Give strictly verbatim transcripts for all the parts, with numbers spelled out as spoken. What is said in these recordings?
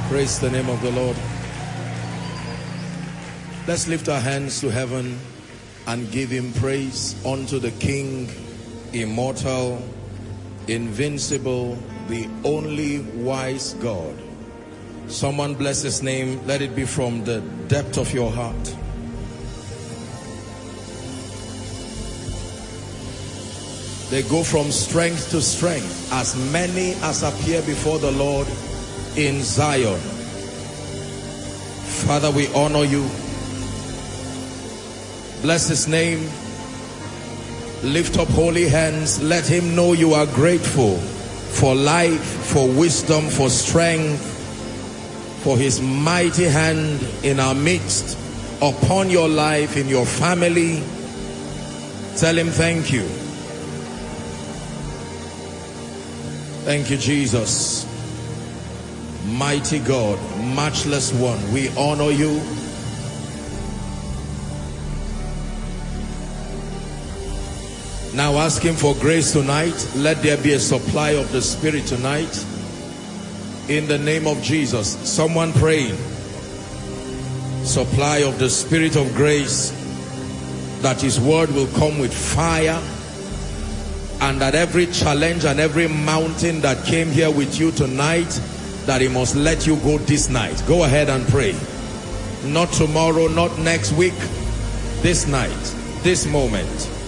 Praise the name of the Lord. Let's lift our hands to heaven and give him praise unto the King, immortal, invincible, the only wise God. Someone bless his name. Let it be from the depth of your heart. They go from strength to strength, as many as appear before the Lord in Zion. Father, we honor you. Bless his name. Lift up holy hands. Let him know you are grateful for life, for wisdom, for strength, for his mighty hand in our midst, upon your life, in your family. Tell him thank you. Thank you, Jesus. Mighty God, matchless one, we honor you. Now ask him for grace tonight. Let there be a supply of the Spirit tonight. In the name of Jesus. Someone praying. Supply of the Spirit of grace, that his word will come with fire, and that every challenge and every mountain that came here with you tonight, that he must let you go this night. Go ahead and pray. Not tomorrow, not next week. This night, this moment.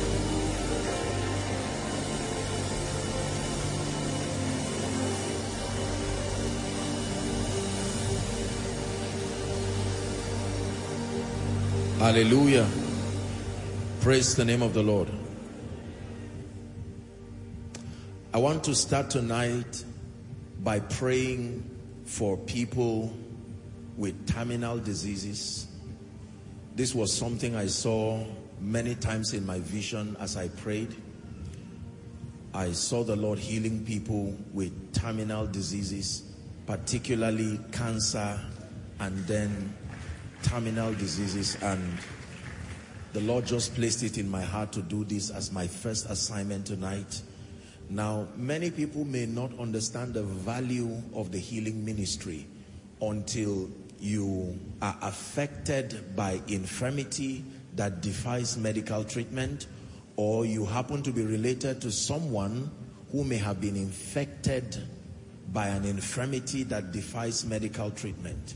Hallelujah. Praise the name of the Lord. I want to start tonight by praying for people with terminal diseases. This was something I saw many times in my vision as I prayed. I saw the Lord healing people with terminal diseases, particularly cancer and then terminal diseases, and the Lord just placed it in my heart to do this as my first assignment tonight. Now, many people may not understand the value of the healing ministry until you are affected by infirmity that defies medical treatment, or you happen to be related to someone who may have been infected by an infirmity that defies medical treatment.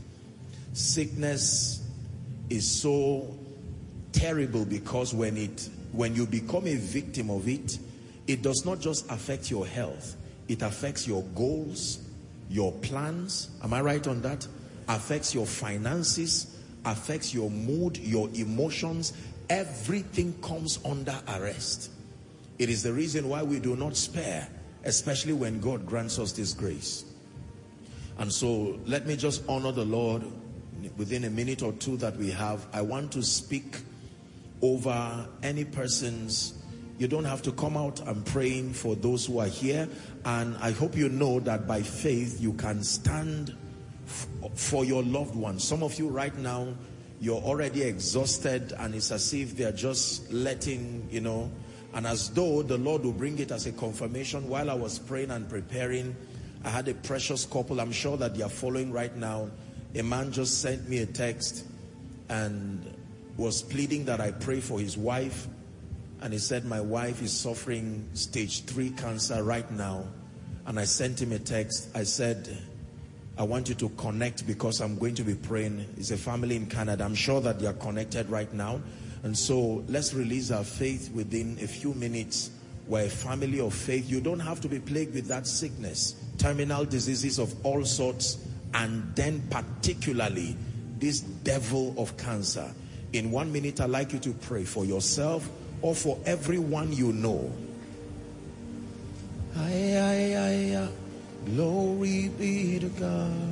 Sickness is so terrible because when it when you become a victim of it, it does not just affect your health, it affects your goals, your plans. Am I right on that? Affects your finances, affects your mood, your emotions. Everything comes under arrest. It is the reason why we do not spare, especially when God grants us this grace. And so let me just honor the Lord. Within a minute or two that we have, I want to speak over any persons. You don't have to come out. I'm praying for those who are here, and I hope you know that by faith you can stand for your loved ones. Some of you right now, you're already exhausted, and it's as if they're just letting, you know, and as though the Lord will bring it as a confirmation. While I was praying and preparing, I had a precious couple. I'm sure that they are following right now. A man just sent me a text and was pleading that I pray for his wife. And he said, my wife is suffering stage three cancer right now. And I sent him a text. I said, I want you to connect because I'm going to be praying. It's a family in Canada. I'm sure that they are connected right now. And so let's release our faith within a few minutes. We're a family of faith. You don't have to be plagued with that sickness, terminal diseases of all sorts, and then particularly this devil of cancer. In one minute, I'd like you to pray for yourself or for everyone you know. Aye, aye, aye, aye. Glory be to God.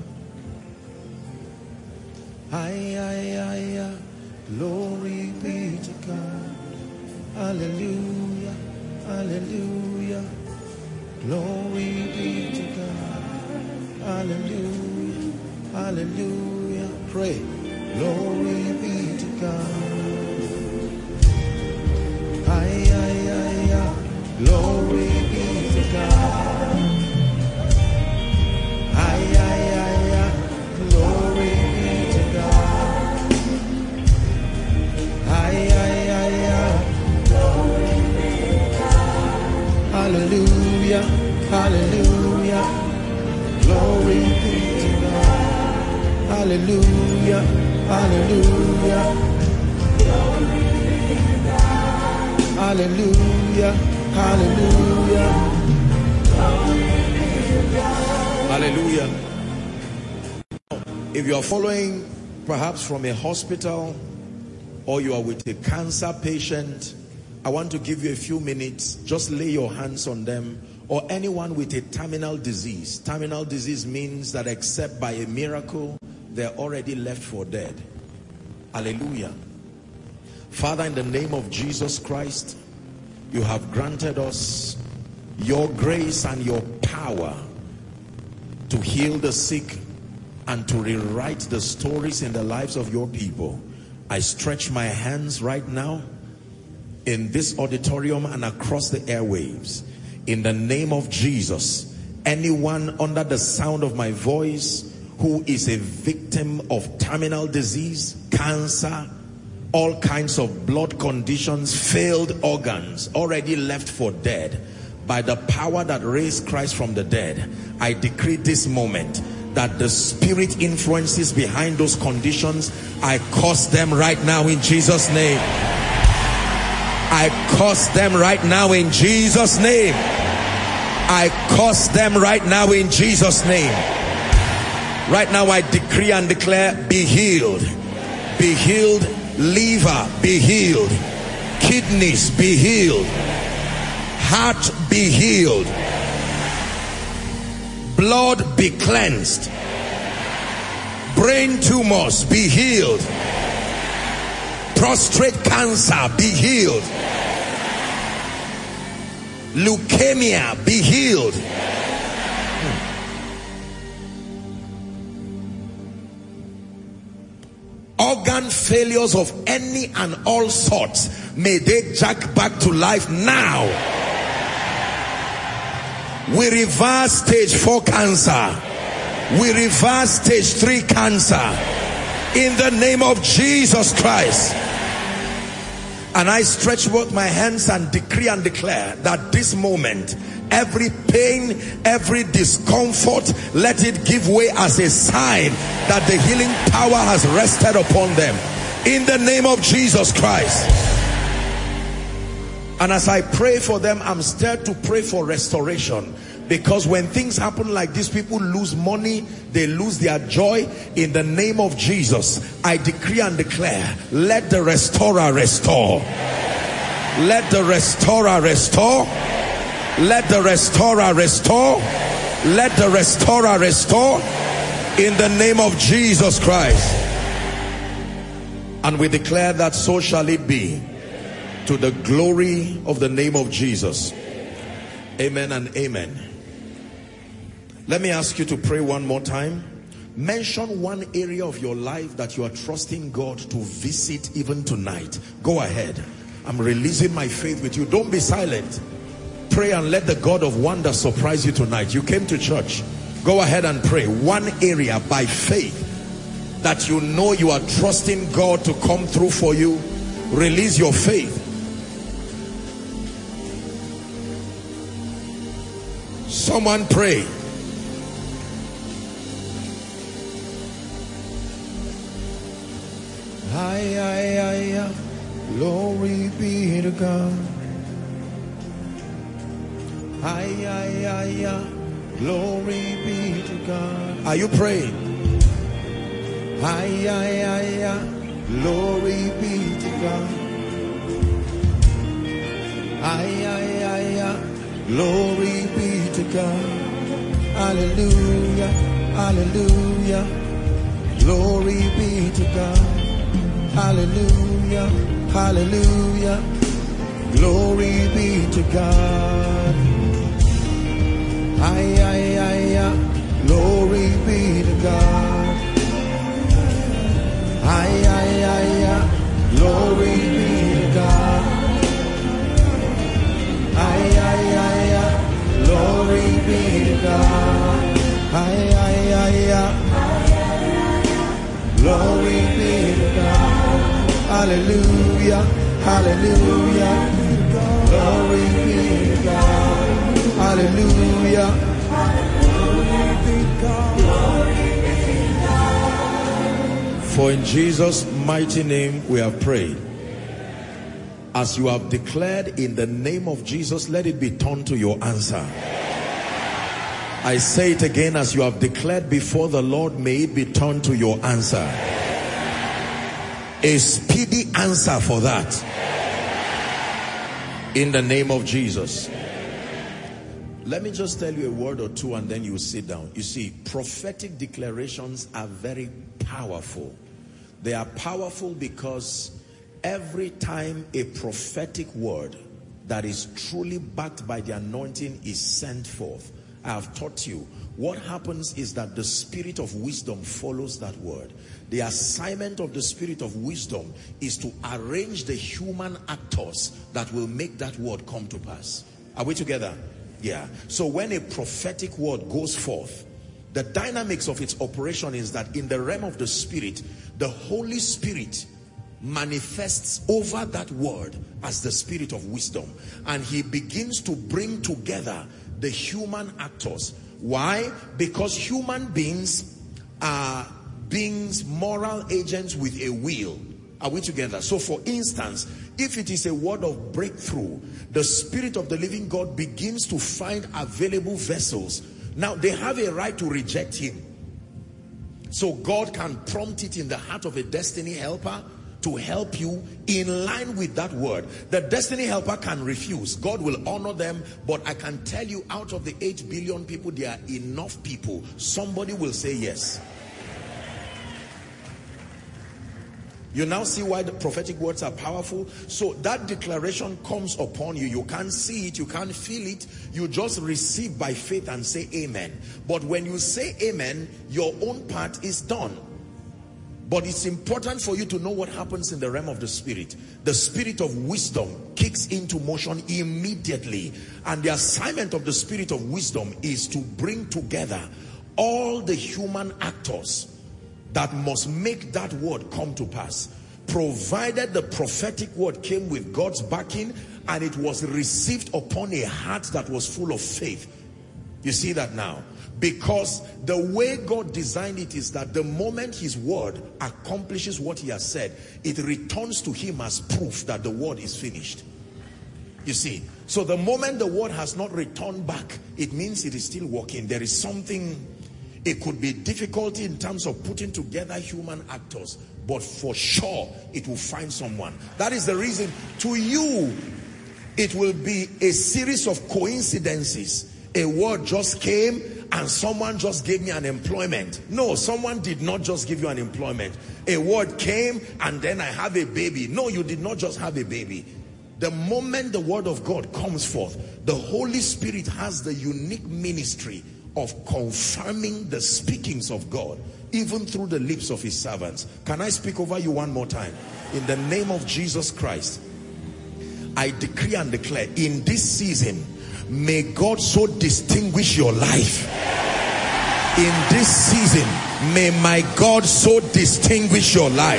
Aye, aye, aye, aye. Glory be to God. Hallelujah, hallelujah. Glory be to God. Hallelujah, hallelujah. Pray. Glory be to God. Aye, aye, aye, aye. Glory be to God. Aye, aye, aye, aye. Glory be to God. Hallelujah. Hallelujah. Hallelujah. Hallelujah. Hallelujah. If you are following perhaps from a hospital or you are with a cancer patient, I want to give you a few minutes. Just lay your hands on them, or anyone with a terminal disease. Terminal disease means that except by a miracle, they're already left for dead. Hallelujah. Father, in the name of Jesus Christ, you have granted us your grace and your power to heal the sick and to rewrite the stories in the lives of your people. I stretch my hands right now in this auditorium and across the airwaves. In the name of Jesus, anyone under the sound of my voice who is a victim of terminal disease, cancer, all kinds of blood conditions, failed organs, already left for dead, by the power that raised Christ from the dead, I decree this moment that the spirit influences behind those conditions, I curse them right now in Jesus' name. I curse them right now in Jesus' name. I curse them right now in Jesus' name. Right now I decree and declare, be healed. Be healed. Liver, be healed. Kidneys, be healed. Heart, be healed. Blood, be cleansed. Brain tumors, be healed. Prostate cancer, be healed. Leukemia, be healed. Organ failures of any and all sorts, may they jack back to life now. We reverse stage four cancer. We reverse stage three cancer in the name of Jesus Christ. And I stretch both my hands and decree and declare that this moment, every pain, every discomfort, let it give way as a sign that the healing power has rested upon them in the name of Jesus Christ. And as I pray for them, I'm stirred to pray for restoration, because when things happen like this, people lose money, they lose their joy. In the name of Jesus, I decree and declare, let the restorer restore. Let the restorer restore. Let the restorer restore. Let the restorer restore in the name of Jesus Christ. And we declare that so shall it be, to the glory of the name of Jesus. Amen and amen. Let me ask you to pray one more time. Mention one area of your life that you are trusting God to visit even tonight. Go ahead. I'm releasing my faith with you. Don't be silent. Pray and let the God of wonder surprise you tonight. You came to church. Go ahead and pray. One area by faith that you know you are trusting God to come through for you. Release your faith. Someone pray. Ay, ay, ay, ay. Glory be to God. Ay, ay, ay, ay. Glory be to God. Are you praying? Ay, ay, ay, ay. Glory be to God. Ay, ay, ay, ay. Glory be to God. Hallelujah. Hallelujah. Glory be to God. Hallelujah. Hallelujah. Glory be to God. Ay, ay, ay, ay. Glory be to God. Ay, ay, ay, ay. Glory be to God. Ay, ay, ay, ay. Glory be to God. Ay, ay, ay, ay. Glory be to God. Hallelujah. Hallelujah. Glory be to God. Hallelujah. For in Jesus' mighty name we have prayed. As you have declared in the name of Jesus, let it be turned to your answer. I say it again, as you have declared before the Lord, may it be turned to your answer. A speedy answer for that. In the name of Jesus. Let me just tell you a word or two and then you sit down. You see, prophetic declarations are very powerful. They are powerful because every time a prophetic word that is truly backed by the anointing is sent forth, I have taught you, what happens is that the spirit of wisdom follows that word. The assignment of the spirit of wisdom is to arrange the human actors that will make that word come to pass. Are we together? Yeah. So when a prophetic word goes forth, the dynamics of its operation is that in the realm of the spirit, the Holy Spirit manifests over that word as the spirit of wisdom, and he begins to bring together the human actors. Why? Because human beings are beings, moral agents with a will. Are we together? So for instance, if it is a word of breakthrough, the Spirit of the living God begins to find available vessels. Now they have a right to reject him. So God can prompt it in the heart of a destiny helper to help you in line with that word. The destiny helper can refuse. God will honor them, but I can tell you, out of the eight billion people, there are enough people. Somebody will say yes. You now see why the prophetic words are powerful. So that declaration comes upon you. You can't see it, you can't feel it. You just receive by faith and say amen. But when you say amen, your own part is done. But it's important for you to know what happens in the realm of the spirit. The spirit of wisdom kicks into motion immediately. And the assignment of the spirit of wisdom is to bring together all the human actors that must make that word come to pass, provided the prophetic word came with God's backing and it was received upon a heart that was full of faith. You see that now? Because the way God designed it is that the moment his word accomplishes what he has said, it returns to him as proof that the word is finished. You see, so the moment the word has not returned back, it means it is still working. There is something. It could be difficulty in terms of putting together human actors, but for sure it will find someone. That is the reason. To you, it will be a series of coincidences. A word just came and someone just gave me an employment. No, someone did not just give you an employment. A word came and then I have a baby. No, you did not just have a baby. The moment the word of God comes forth, the Holy Spirit has the unique ministry of confirming the speakings of God, even through the lips of his servants. Can I speak over you one more time? In the name of Jesus Christ, I decree and declare, in this season, may God so distinguish your life. In this season, may my God so distinguish your life.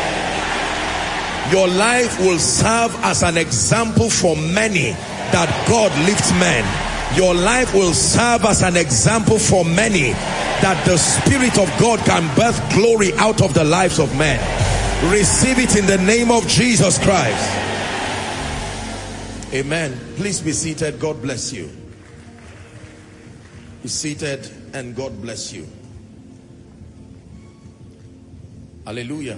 Your life will serve as an example for many that God lifts men. Your life will serve as an example for many that the Spirit of God can birth glory out of the lives of men. Receive it in the name of Jesus Christ. Amen. Please be seated. God bless you. Be seated and God bless you. Hallelujah.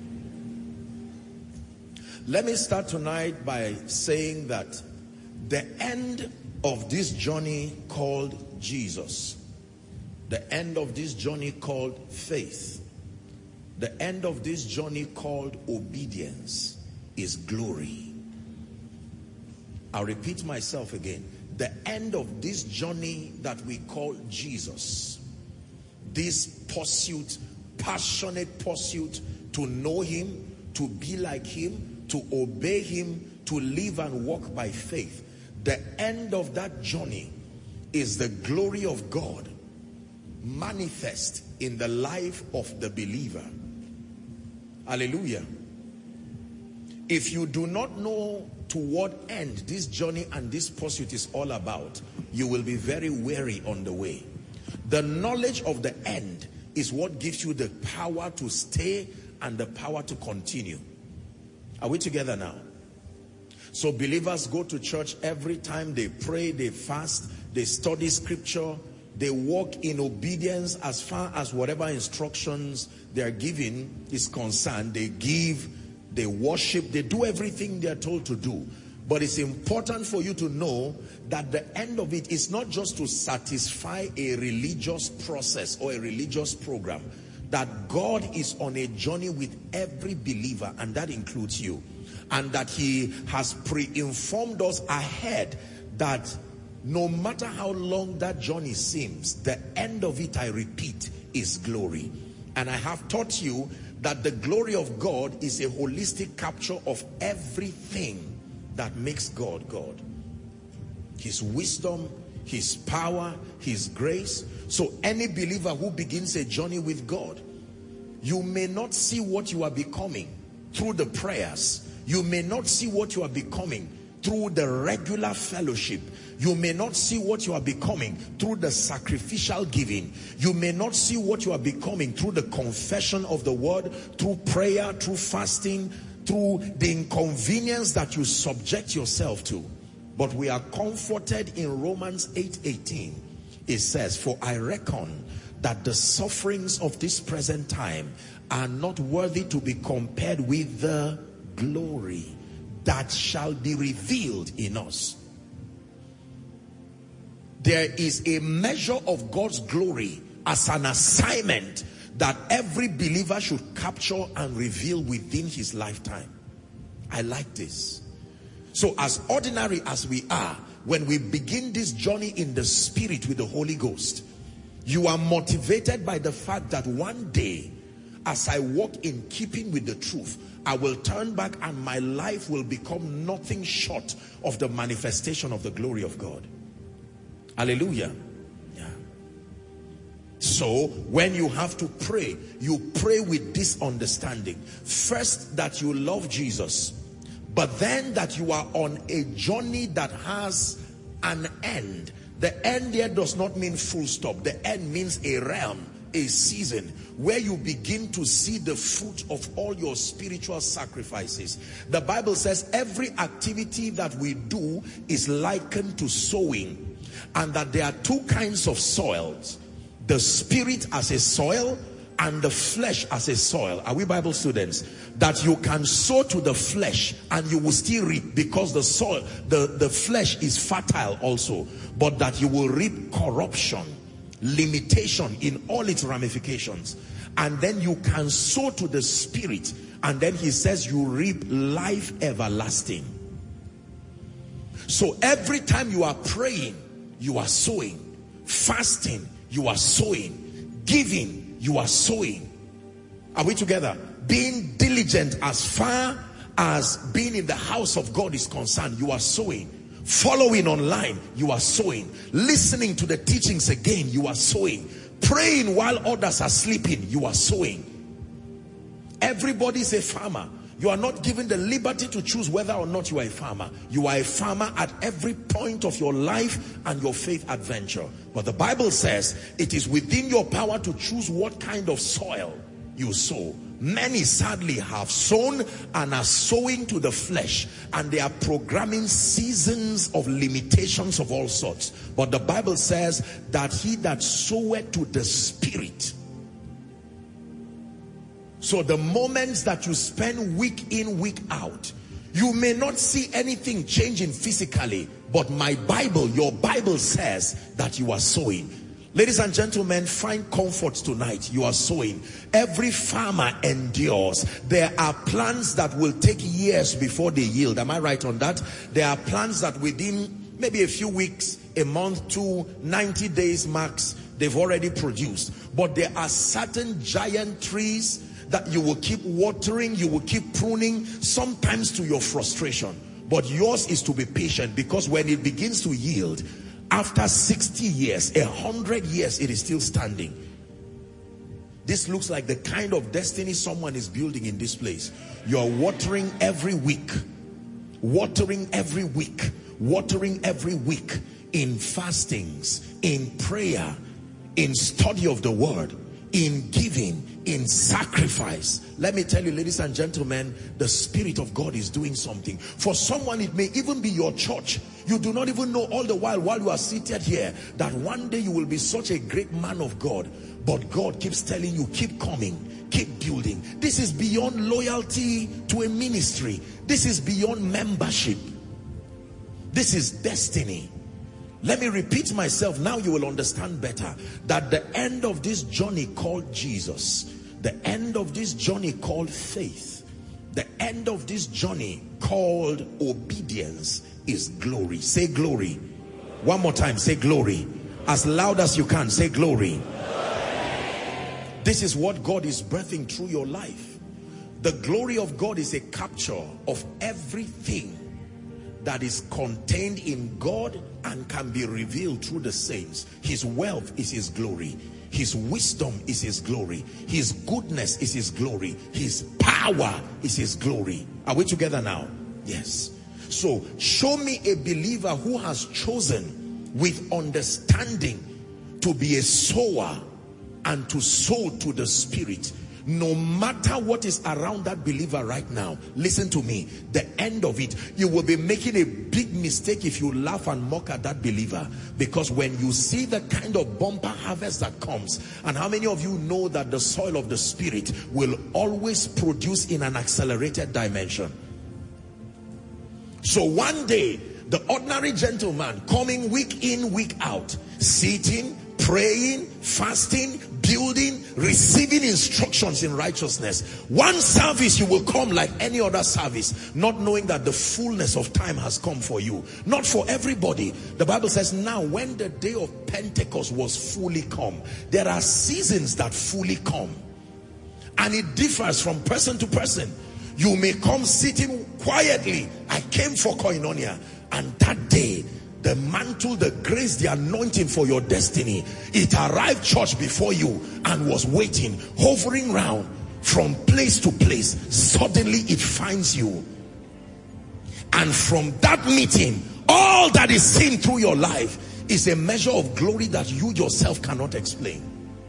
Let me start tonight by saying that the end of this journey called Jesus, the end of this journey called faith, the end of this journey called obedience is glory. I'll repeat myself again. The end of this journey that we call Jesus, this pursuit, passionate pursuit to know him, to be like him, to obey him, to live and walk by faith. The end of that journey is the glory of God manifest in the life of the believer. Hallelujah. If you do not know to what end this journey and this pursuit is all about, you will be very weary on the way. The knowledge of the end is what gives you the power to stay and the power to continue. Are we together now? So believers go to church every time, they pray, they fast, they study scripture, they walk in obedience as far as whatever instructions they are given is concerned. They give, they worship, they do everything they are told to do. But it's important for you to know that the end of it is not just to satisfy a religious process or a religious program. That God is on a journey with every believer, and that includes you. And that he has pre-informed us ahead that no matter how long that journey seems, the end of it, I repeat, is glory. And I have taught you that the glory of God is a holistic capture of everything that makes God God. His wisdom, his power, his grace. So any believer who begins a journey with God, you may not see what you are becoming through the prayers. You may not see what you are becoming through the regular fellowship. You may not see what you are becoming through the sacrificial giving. You may not see what you are becoming through the confession of the word, through prayer, through fasting, through the inconvenience that you subject yourself to. But we are comforted in Romans eight eighteen. It says, for I reckon that the sufferings of this present time are not worthy to be compared with the glory that shall be revealed in us. There is a measure of God's glory as an assignment that every believer should capture and reveal within his lifetime. I like this. So as ordinary as we are, when we begin this journey in the spirit with the Holy Ghost, you are motivated by the fact that one day, as I walk in keeping with the truth, I will turn back and my life will become nothing short of the manifestation of the glory of God. Hallelujah. Yeah. So when you have to pray, you pray with this understanding. First, that you love Jesus, but then that you are on a journey that has an end. The end here does not mean full stop. The end means a realm, a season where you begin to see the fruit of all your spiritual sacrifices. The Bible says every activity that we do is likened to sowing, and that there are two kinds of soils: the spirit as a soil and the flesh as a soil. Are we Bible students? That you can sow to the flesh and you will still reap, because the soil, the, the flesh is fertile also, but that you will reap corruption, limitation in all its ramifications. And then you can sow to the spirit, and then he says you reap life everlasting. So every time you are praying, you are sowing. Fasting, you are sowing. Giving, you are sowing. Are we together? Being diligent as far as being in the house of God is concerned, you are sowing. Following online, you are sowing. Listening to the teachings again, you are sowing. Praying while others are sleeping, you are sowing. Everybody is a farmer. You are not given the liberty to choose whether or not you are a farmer. You are a farmer at every point of your life and your faith adventure. But the Bible says it is within your power to choose what kind of soil you sow. Many sadly have sown and are sowing to the flesh, and they are programming seasons of limitations of all sorts. But the Bible says that he that soweth to the spirit. So the moments that you spend week in, week out, you may not see anything changing physically, but my Bible, your Bible says that you are sowing. Ladies and gentlemen, find comfort tonight. You are sowing. Every farmer endures. There are plants that will take years before they yield. Am I right on that? There are plants that within maybe a few weeks, a month to ninety days max, they've already produced. But there are certain giant trees that you will keep watering, you will keep pruning, sometimes to your frustration. But yours is to be patient, because when it begins to yield, after sixty years, a hundred years, it is still standing. This looks like the kind of destiny someone is building in this place. You are watering every week, watering every week, watering every week in fastings, in prayer, in study of the word, in giving, in sacrifice. Let me tell you, ladies and gentlemen, the Spirit of God is doing something. For someone, it may even be your church. You do not even know all the while, while you are seated here, that one day you will be such a great man of God. But God keeps telling you, keep coming, keep building. This is beyond loyalty to a ministry. This is beyond membership. This is destiny. Let me repeat myself, now you will understand better, that the end of this journey called Jesus, the end of this journey called faith, the end of this journey called obedience is glory. Say glory. One more time, say glory. As loud as you can, say glory. This is what God is birthing through your life. The glory of God is a capture of everything that is contained in God and can be revealed through the saints. His wealth is his glory. His wisdom is his glory. His goodness is his glory. His power is his glory. Are we together now? Yes. So show me a believer who has chosen with understanding to be a sower and to sow to the Spirit. No matter what is around that believer right now, listen to me, the end of it, you will be making a big mistake if you laugh and mock at that believer. Because when you see the kind of bumper harvest that comes, and how many of you know that the soil of the Spirit will always produce in an accelerated dimension? So one day, the ordinary gentleman coming week in, week out, sitting, praying, fasting, building, receiving instructions in righteousness. One service you will come like any other service, not knowing that the fullness of time has come for you. Not for everybody. The Bible says, now when the day of Pentecost was fully come, there are seasons that fully come. And it differs from person to person. You may come sitting quietly. I came for koinonia. And that day, the mantle, the grace, the anointing for your destiny, it arrived, church, before you and was waiting, hovering around from place to place. Suddenly it finds you. And from that meeting, all that is seen through your life is a measure of glory that you yourself cannot explain.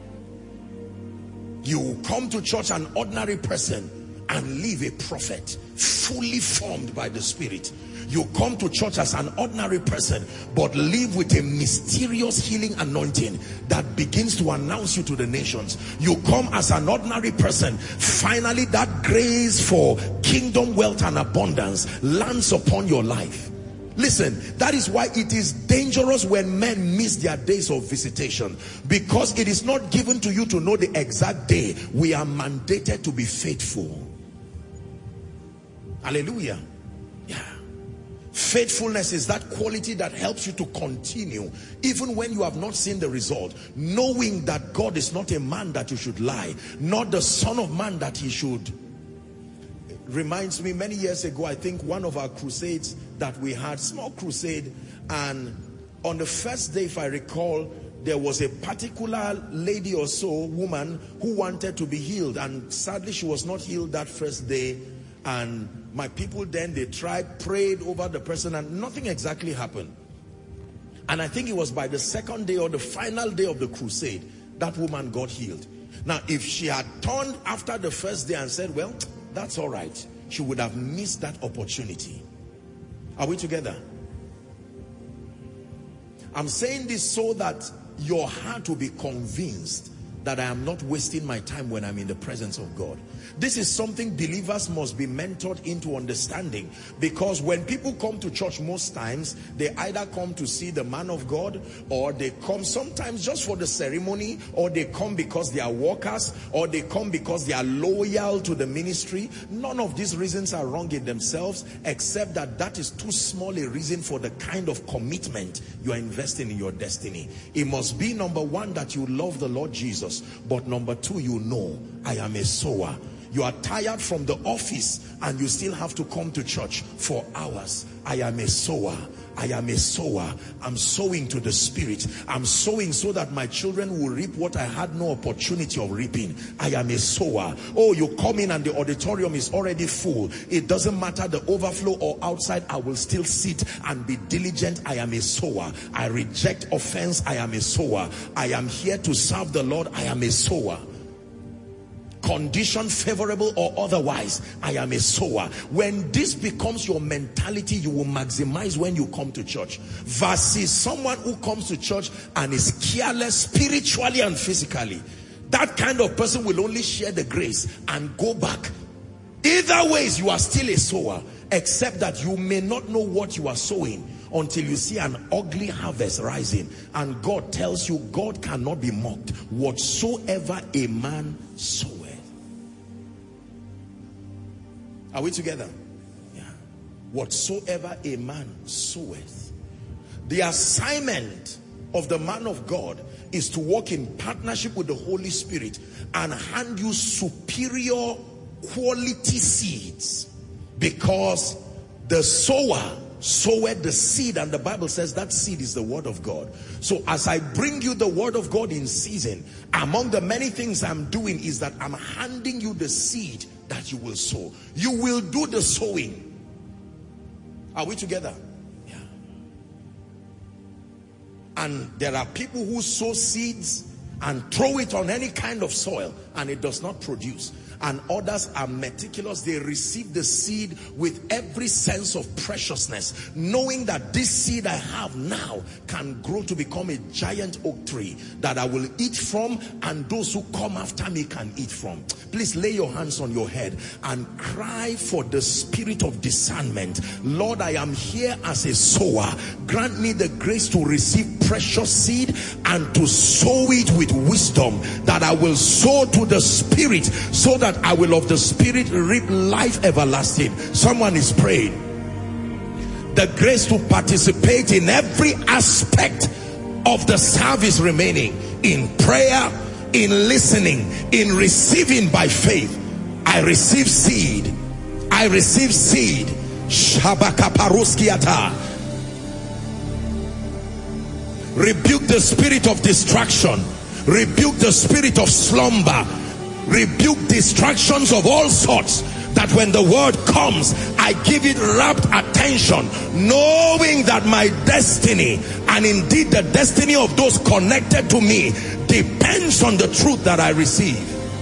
You come to church an ordinary person and live a prophet, fully formed by the Spirit. You come to church as an ordinary person, but live with a mysterious healing anointing that begins to announce you to the nations. You come as an ordinary person. Finally, that grace for kingdom wealth and abundance lands upon your life. Listen, that is why it is dangerous when men miss their days of visitation, because it is not given to you to know the exact day. We are mandated to be faithful. Hallelujah. Yeah. Faithfulness is that quality that helps you to continue even when you have not seen the result, knowing that God is not a man that you should lie, not the son of man that he should. It reminds me, many years ago, I think one of our crusades that we had, small crusade, and on the first day, if I recall, there was a particular lady or so, woman, who wanted to be healed, and sadly she was not healed that first day. And my people then, they tried, prayed over the person, and nothing exactly happened. And I think it was by the second day or the final day of the crusade, that woman got healed. Now, if she had turned after the first day and said, well, that's all right, she would have missed that opportunity. Are we together? I'm saying this so that your heart will be convinced that I am not wasting my time when I'm in the presence of God. This is something believers must be mentored into understanding, because when people come to church, most times they either come to see the man of God, or they come sometimes just for the ceremony, or they come because they are workers, or they come because they are loyal to the ministry. None of these reasons are wrong in themselves, except that that is too small a reason for the kind of commitment you are investing in your destiny. It must be, number one, that you love the Lord Jesus, but number two, you know, I am a sower. You are tired from the office and you still have to come to church for hours. I am a sower. I am a sower. I'm sowing to the Spirit. I'm sowing so that my children will reap what I had no opportunity of reaping. I am a sower. Oh, you come in and the auditorium is already full. It doesn't matter the overflow or outside, I will still sit and be diligent. I am a sower. I reject offense. I am a sower. I am here to serve the Lord. I am a sower. Condition favorable or otherwise, I am a sower. When this becomes your mentality, you will maximize when you come to church versus someone who comes to church and is careless spiritually and physically. That kind of person will only share the grace and go back. Either ways, you are still a sower, except that you may not know what you are sowing until you see an ugly harvest rising. And God tells you, God cannot be mocked. Whatsoever a man soweth. Are we together? Yeah. Whatsoever a man soweth. The assignment of the man of God is to walk in partnership with the Holy Spirit and hand you superior quality seeds, because the sower sowed the seed, and the Bible says that seed is the word of God. So as I bring you the word of God in season, among the many things I'm doing is that I'm handing you the seed that you will sow. You will do the sowing. Are we together? Yeah. And there are people who sow seeds and throw it on any kind of soil and it does not produce. And others are meticulous. They receive the seed with every sense of preciousness, knowing that this seed I have now can grow to become a giant oak tree that I will eat from, and those who come after me can eat from. Please lay your hands on your head and cry for the spirit of discernment. Lord, I am here as a sower. Grant me the grace to receive precious seed and to sow it with wisdom, that I will sow to the Spirit, so that I will of the Spirit reap life everlasting. Someone is praying. The grace to participate in every aspect of the service remaining, in prayer, in listening, in receiving by faith. I receive seed. I receive seed. Shabakaparuskiata. Rebuke the spirit of distraction. Rebuke the spirit of slumber. Rebuke distractions of all sorts, that when the word comes, I give it rapt attention, knowing that my destiny, and indeed the destiny of those connected to me, depends on the truth that I receive.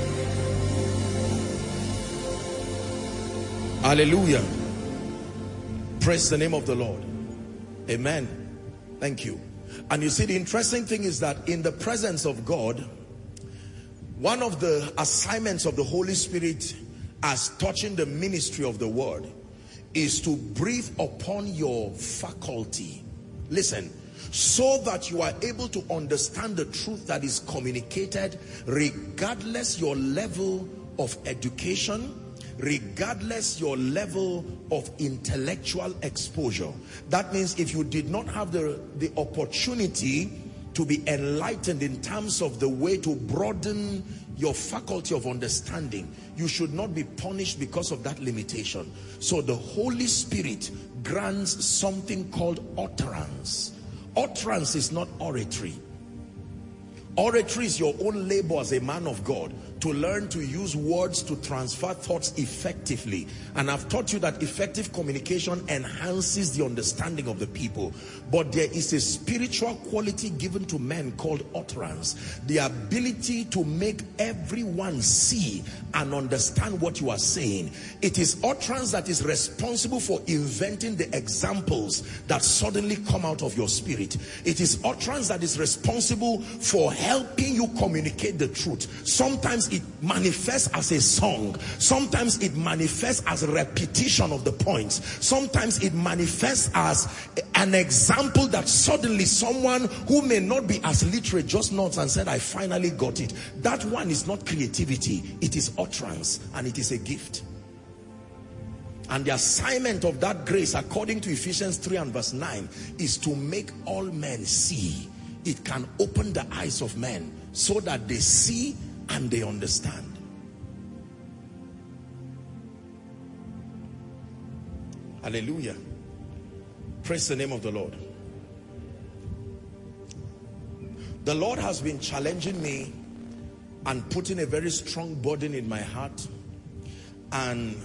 Hallelujah. Praise the name of the Lord. Amen. Thank you. And you see, the interesting thing is that in the presence of God, one of the assignments of the Holy Spirit as touching the ministry of the word is to breathe upon your faculty. Listen, so that you are able to understand the truth that is communicated, regardless your level of education, regardless your level of intellectual exposure. That means if you did not have the, the opportunity to be enlightened in terms of the way to broaden your faculty of understanding, you should not be punished because of that limitation. So the Holy Spirit grants something called utterance. Utterance is not oratory. Oratory is your own labor as a man of God, to learn to use words to transfer thoughts effectively. And I've taught you that effective communication enhances the understanding of the people. But there is a spiritual quality given to men called utterance. The ability to make everyone see and understand what you are saying. It is utterance that is responsible for inventing the examples that suddenly come out of your spirit. It is utterance that is responsible for helping you communicate the truth. Sometimes it manifests as a song. Sometimes it manifests as a repetition of the points. Sometimes it manifests as an example that suddenly someone who may not be as literate just nods and said, I finally got it. That one is not creativity. It is utterance, and it is a gift. And the assignment of that grace, according to Ephesians three and verse nine, is to make all men see. It can open the eyes of men so that they see and they understand. Hallelujah. Praise the name of the Lord. The Lord has been challenging me and putting a very strong burden in my heart. And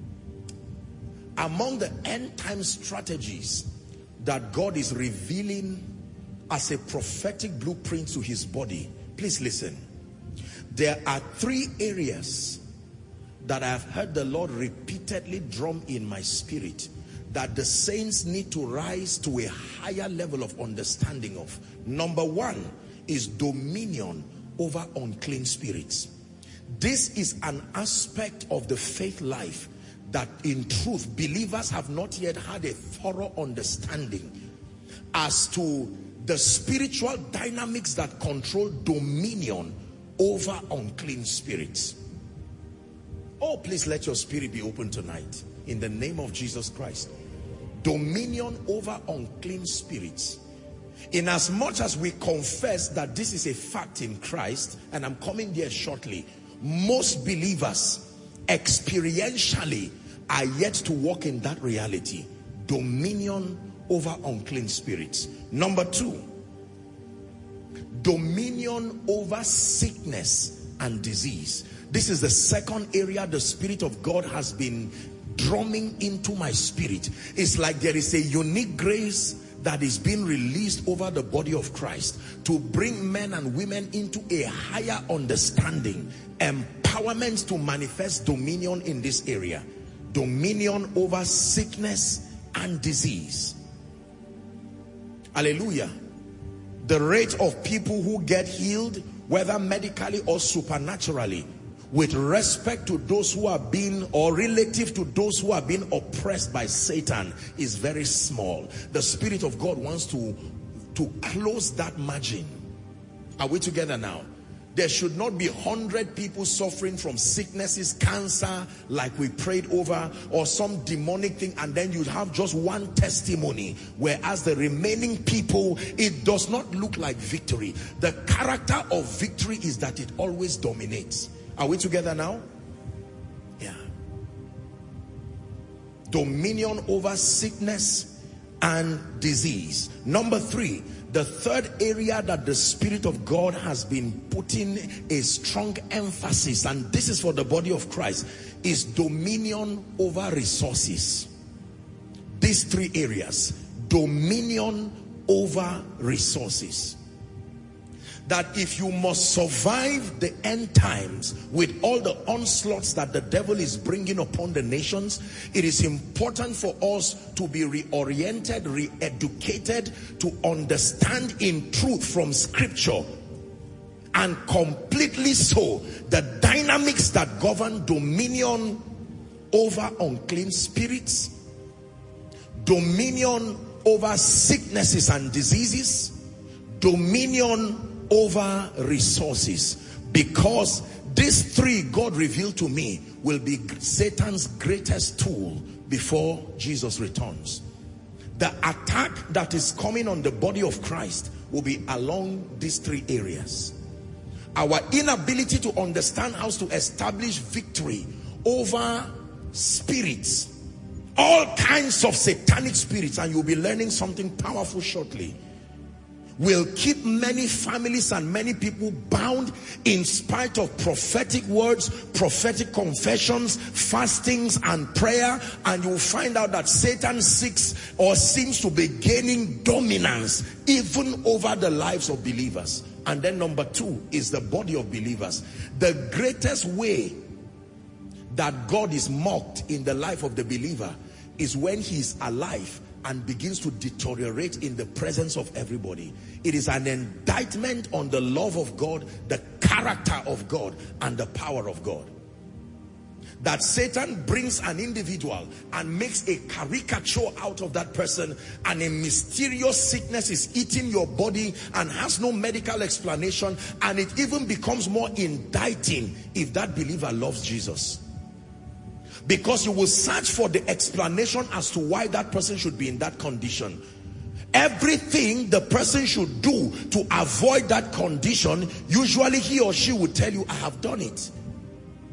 among the end time strategies that God is revealing as a prophetic blueprint to his body, please listen. There are three areas that I have heard the Lord repeatedly drum in my spirit that the saints need to rise to a higher level of understanding of. Number one is dominion over unclean spirits. This is an aspect of the faith life that in truth believers have not yet had a thorough understanding as to the spiritual dynamics that control dominion over unclean spirits. Oh, please let your spirit be open tonight in the name of Jesus Christ. Dominion over unclean spirits. In as much as we confess that this is a fact in Christ, and I'm coming there shortly, most believers experientially are yet to walk in that reality. Dominion over unclean spirits. Number two, dominion over sickness and disease. This is the second area the Spirit of God has been drumming into my spirit. It's like there is a unique grace that is being released over the body of Christ to bring men and women into a higher understanding, empowerment to manifest dominion in this area. Dominion over sickness and disease. Hallelujah. The rate of people who get healed, whether medically or supernaturally, with respect to those who are being, or relative to those who are being oppressed by Satan, is very small. The Spirit of God wants to, to close that margin. Are we together now? There should not be one hundred people suffering from sicknesses, cancer, like we prayed over, or some demonic thing, and then you'd have just one testimony, whereas the remaining people, it does not look like victory. The character of victory is that it always dominates. Are we together now? Yeah. Dominion over sickness and disease. Number three, the third area that the Spirit of God has been putting a strong emphasis, and this is for the body of Christ, is dominion over resources. These three areas. Dominion over resources. That if you must survive the end times with all the onslaughts that the devil is bringing upon the nations, it is important for us to be reoriented, re-educated, to understand in truth from scripture, and completely so, the dynamics that govern dominion over unclean spirits, dominion over sicknesses and diseases, dominion over resources. Because these three, God revealed to me, will be Satan's greatest tool before Jesus returns. The attack that is coming on the body of Christ will be along these three areas. Our inability to understand how to establish victory over spirits, all kinds of satanic spirits, and you'll be learning something powerful shortly, will keep many families and many people bound in spite of prophetic words, prophetic confessions, fastings and prayer. And you'll find out that Satan seeks or seems to be gaining dominance even over the lives of believers. And then number two is the body of believers. The greatest way that God is mocked in the life of the believer is when he is alive and begins to deteriorate in the presence of everybody. It is an indictment on the love of God, the character of God, and the power of God. That Satan brings an individual and makes a caricature out of that person, and a mysterious sickness is eating your body and has no medical explanation, and it even becomes more indicting if that believer loves Jesus. Because you will search for the explanation as to why that person should be in that condition. Everything the person should do to avoid that condition, usually he or she will tell you, I have done it. I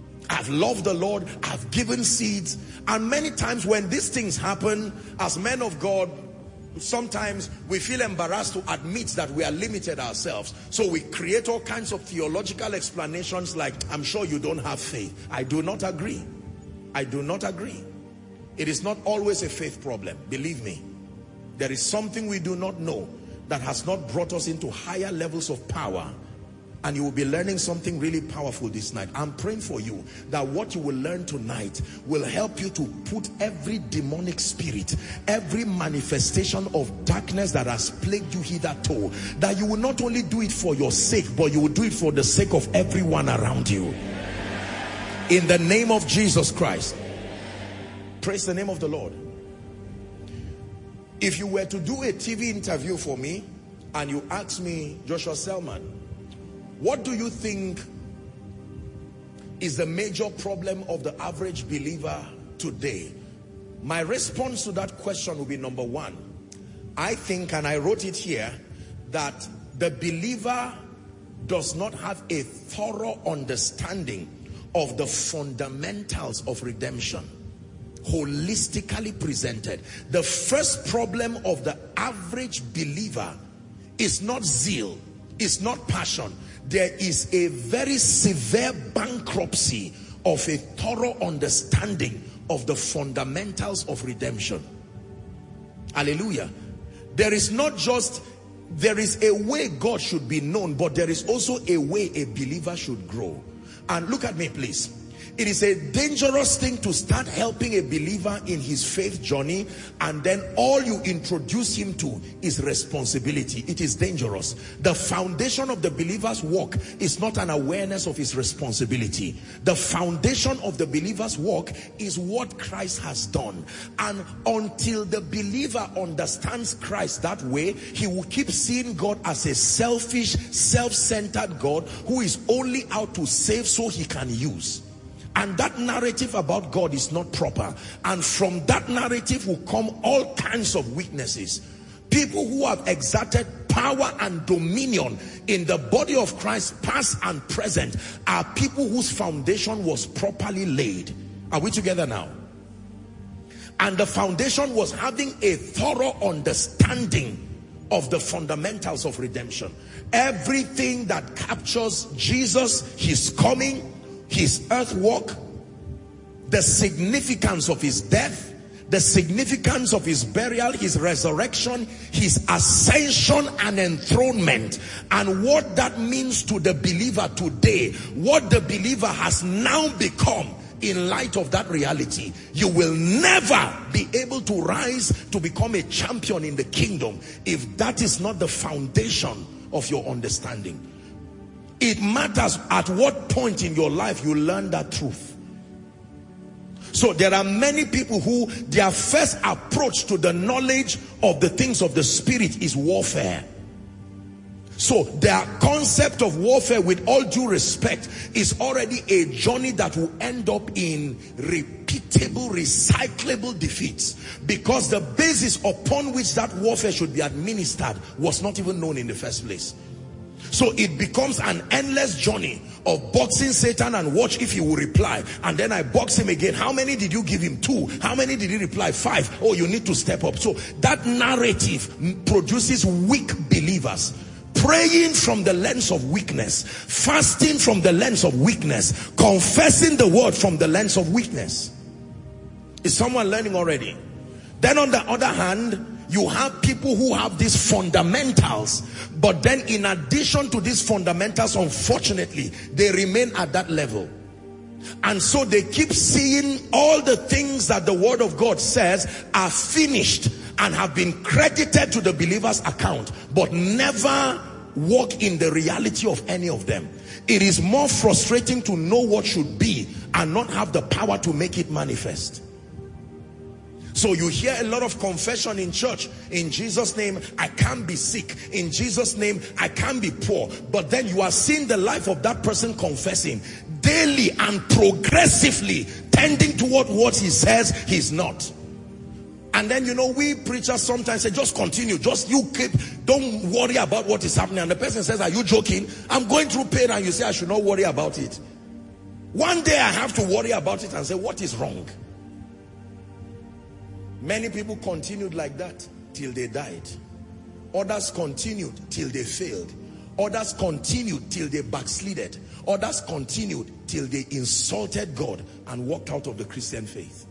I've loved the Lord, I've given seeds. And many times when these things happen, as men of God, sometimes we feel embarrassed to admit that we are limited ourselves. So we create all kinds of theological explanations like, I'm sure you don't have faith. I do not agree. I do not agree. It is not always a faith problem. Believe me. There is something we do not know that has not brought us into higher levels of power. And you will be learning something really powerful this night. I'm praying for you that what you will learn tonight will help you to put every demonic spirit, every manifestation of darkness that has plagued you hitherto, that you will not only do it for your sake, but you will do it for the sake of everyone around you. In the name of Jesus Christ. Praise the name of the Lord. If you were to do a T V interview for me and you ask me, Joshua Selman, what do you think is the major problem of the average believer today? My response to that question will be number one. I think, and I wrote it here, that the believer does not have a thorough understanding of the fundamentals of redemption, holistically presented. The first problem of the average believer is not zeal, it's not passion. There is a very severe bankruptcy of a thorough understanding of the fundamentals of redemption. Hallelujah. There is not just, there is a way God should be known, but there is also a way a believer should grow. And look at me, please. It is a dangerous thing to start helping a believer in his faith journey and then all you introduce him to is responsibility. It is dangerous. The foundation of the believer's walk is not an awareness of his responsibility. The foundation of the believer's walk is what Christ has done. And until the believer understands Christ that way, he will keep seeing God as a selfish, self-centered God who is only out to save so he can use. And that narrative about God is not proper. And from that narrative will come all kinds of weaknesses. People who have exerted power and dominion in the body of Christ, past and present, are people whose foundation was properly laid. Are we together now? And the foundation was having a thorough understanding of the fundamentals of redemption. Everything that captures Jesus, his coming, his earth walk, the significance of his death, the significance of his burial, his resurrection, his ascension and enthronement, and what that means to the believer today, what the believer has now become in light of that reality. You will never be able to rise to become a champion in the kingdom if that is not the foundation of your understanding. It matters at what point in your life you learn that truth. So there are many people who their first approach to the knowledge of the things of the spirit is warfare. So their concept of warfare, with all due respect, is already a journey that will end up in repeatable, recyclable defeats, because the basis upon which that warfare should be administered was not even known in the first place. So it becomes an endless journey of boxing Satan and watch if he will reply. And then I box him again. How many did you give him? Two. How many did he reply? Five. Oh, you need to step up. So that narrative produces weak believers. Praying from the lens of weakness. Fasting from the lens of weakness. Confessing the word from the lens of weakness. Is someone learning already? Then on the other hand, you have people who have these fundamentals, but then in addition to these fundamentals, unfortunately, they remain at that level. And so they keep seeing all the things that the word of God says are finished and have been credited to the believer's account, but never walk in the reality of any of them. It is more frustrating to know what should be and not have the power to make it manifest. So you hear a lot of confession in church. In Jesus' name, I can't be sick. In Jesus' name, I can't be poor. But then you are seeing the life of that person confessing daily and progressively tending toward what he says he's not. And then, you know, we preachers sometimes say, just continue. Just you keep, don't worry about what is happening. And the person says, are you joking? I'm going through pain. And you say, I should not worry about it. One day I have to worry about it and say, what is wrong? Many people continued like that till they died. Others continued till they failed. Others continued till they backslided. Others continued till they insulted God and walked out of the Christian faith.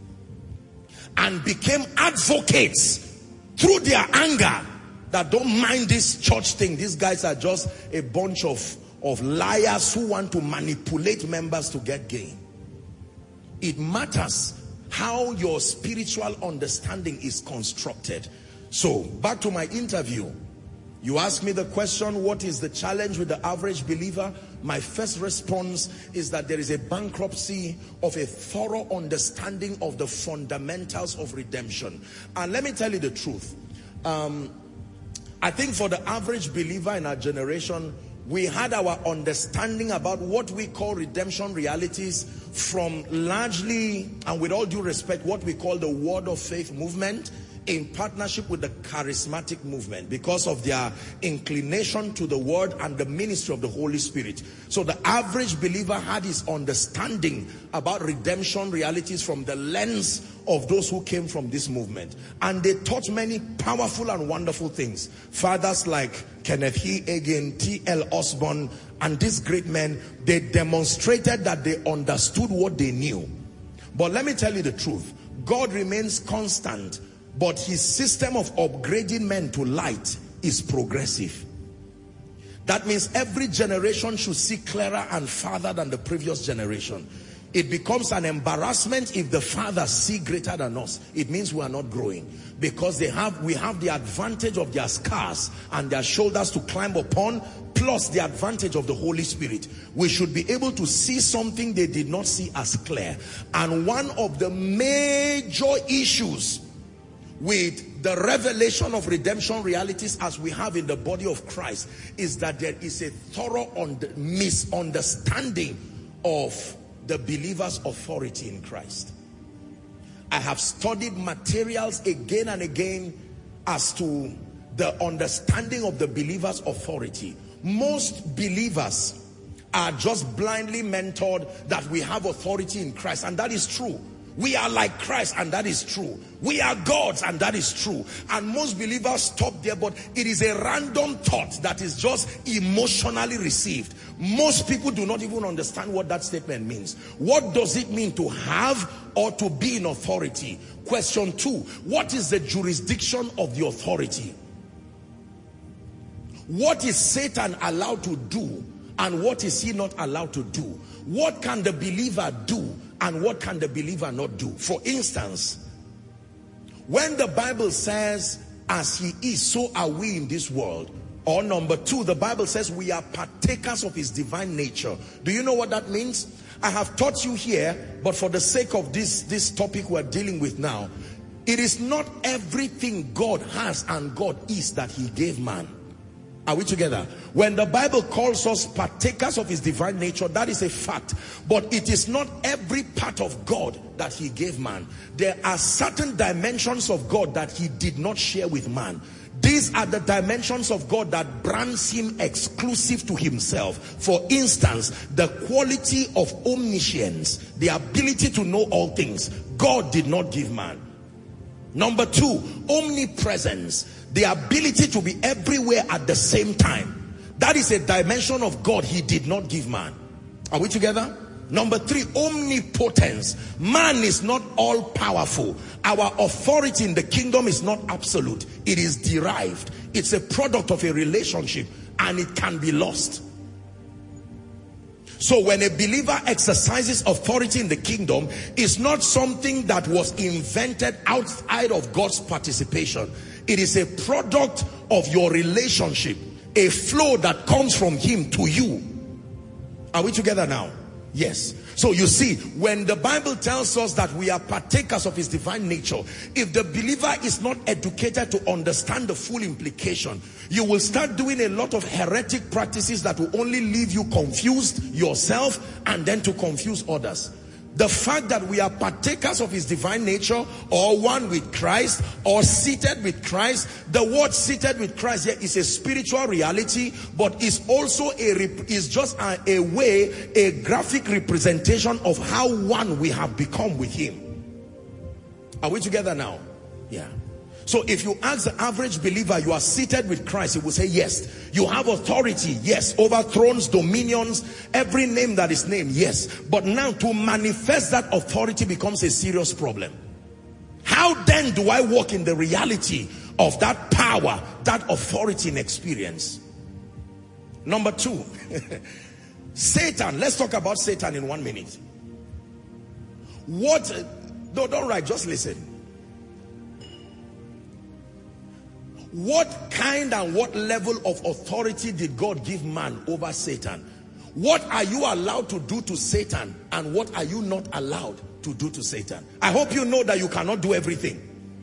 And became advocates through their anger that don't mind this church thing. These guys are just a bunch of, of liars who want to manipulate members to get gain. It matters how your spiritual understanding is constructed. So, back to my interview. You ask me the question, what is the challenge with the average believer? My first response is that there is a bankruptcy of a thorough understanding of the fundamentals of redemption. And let me tell you the truth. Um, I think for the average believer in our generation, we had our understanding about what we call redemption realities from largely, and with all due respect, what we call the word of faith movement, in partnership with the charismatic movement because of their inclination to the word and the ministry of the Holy Spirit. So the average believer had his understanding about redemption realities from the lens of those who came from this movement. And they taught many powerful and wonderful things. Fathers like Kenneth E. Hagin, T L Osborne, and these great men, they demonstrated that they understood what they knew. But let me tell you the truth. God remains constant, but his system of upgrading men to light is progressive. That means every generation should see clearer and farther than the previous generation. It becomes an embarrassment if the fathers see greater than us. It means we are not growing, because they have we have the advantage of their scars and their shoulders to climb upon, plus the advantage of the Holy Spirit. We should be able to see something they did not see as clear. And one of the major issues with the revelation of redemption realities as we have in the body of Christ is that there is a thorough misunderstanding of the believer's authority in Christ. I have studied materials again and again as to the understanding of the believer's authority. Most believers are just blindly mentored that we have authority in Christ, and that is true. We are like Christ, and that is true. We are gods, and that is true. And most believers stop there, but it is a random thought that is just emotionally received. Most people do not even understand what that statement means. What does it mean to have or to be in authority? Question two, what is the jurisdiction of the authority? What is Satan allowed to do, and what is he not allowed to do? What can the believer do, and what can the believer not do? For instance, when the Bible says, as he is, so are we in this world. Or number two, the Bible says we are partakers of his divine nature. Do you know what that means? I have taught you here, but for the sake of this, this topic we're dealing with now, it is not everything God has and God is that he gave man. Are we together? When the Bible calls us partakers of his divine nature, that is a fact. But it is not every part of God that he gave man. There are certain dimensions of God that he did not share with man. These are the dimensions of God that brands him exclusive to himself. For instance, the quality of omniscience, the ability to know all things, God did not give man. Number two, omnipresence, the ability to be everywhere at the same time. That is a dimension of God he did not give man. Are we together? Number three, omnipotence. Man is not all powerful. Our authority in the kingdom is not absolute. It is derived. It's a product of a relationship, and it can be lost. So when a believer exercises authority in the kingdom, it's not something that was invented outside of God's participation. It is a product of your relationship, a flow that comes from him to you. Are we together now? Yes. So you see, when the Bible tells us that we are partakers of his divine nature, if the believer is not educated to understand the full implication, you will start doing a lot of heretic practices that will only leave you confused yourself and then to confuse others. The fact that we are partakers of his divine nature, or one with Christ, or seated with Christ. The word seated with Christ here is a spiritual reality, but is also a is just a, a way, a graphic representation of how one we have become with him. Are we together now? Yeah. So if you ask the average believer, you are seated with Christ, he will say yes. You have authority, yes, over thrones, dominions, every name that is named, yes. But now to manifest that authority becomes a serious problem. How then do I walk in the reality of that power, that authority in experience? Number two, Satan. Let's talk about Satan in one minute. What, no, don't write, just listen. What kind and what level of authority did God give man over Satan? What are you allowed to do to Satan, and what are you not allowed to do to Satan? I hope you know that you cannot do everything.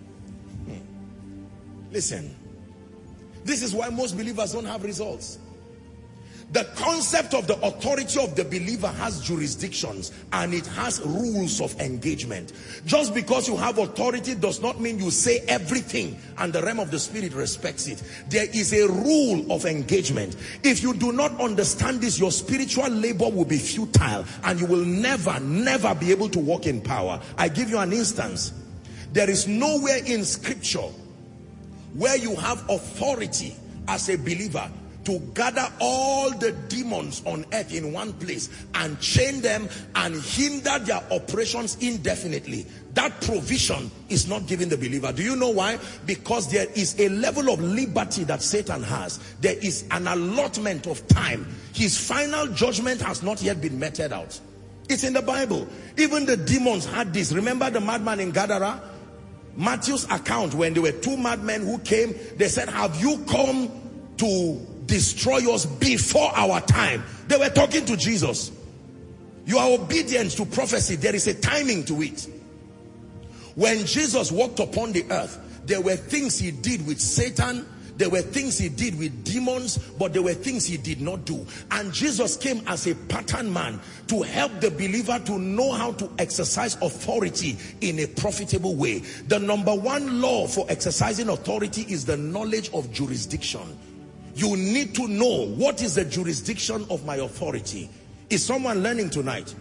Hmm. Listen, this is why most believers don't have results. The concept of the authority of the believer has jurisdictions, and it has rules of engagement. Just because you have authority does not mean you say everything and the realm of the spirit respects it. There is a rule of engagement. If you do not understand this, your spiritual labor will be futile, and you will never, never be able to walk in power. I give you an instance. There is nowhere in scripture where you have authority as a believer to gather all the demons on earth in one place and chain them and hinder their operations indefinitely. That provision is not given the believer. Do you know why? Because there is a level of liberty that Satan has. There is an allotment of time. His final judgment has not yet been meted out. It's in the Bible. Even the demons had this. Remember the madman in Gadara? Matthew's account, when there were two madmen who came, they said, have you come to destroy us before our time? They were talking to Jesus. You are obedient to prophecy. There is a timing to it. When Jesus walked upon the earth, there were things he did with Satan. There were things he did with demons, but there were things he did not do. And Jesus came as a pattern man to help the believer to know how to exercise authority in a profitable way. The number one law for exercising authority is the knowledge of jurisdiction. You need to know, what is the jurisdiction of my authority? Is someone learning tonight?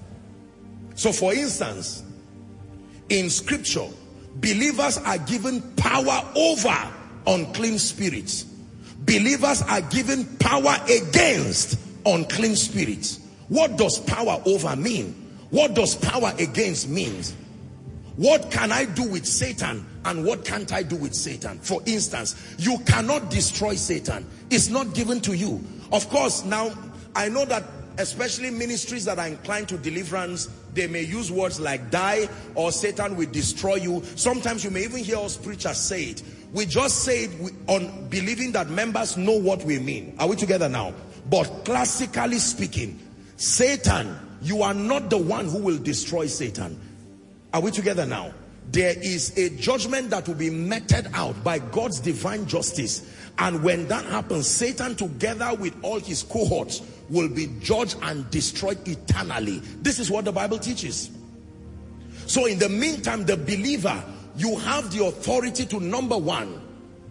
So for instance, in scripture, believers are given power over unclean spirits. Believers are given power against unclean spirits. What does power over mean? What does power against mean? What can I do with Satan and what can't I do with Satan? For instance, you cannot destroy Satan. It's not given to you. Of course, now I know that especially ministries that are inclined to deliverance, they may use words like die or Satan will destroy you. Sometimes you may even hear us preachers say it. We just say it on believing that members know what we mean. Are we together now? But classically speaking, Satan, you are not the one who will destroy Satan. Are we together now? There is a judgment that will be meted out by God's divine justice. And when that happens, Satan together with all his cohorts will be judged and destroyed eternally. This is what the Bible teaches. So in the meantime, the believer, you have the authority to, number one,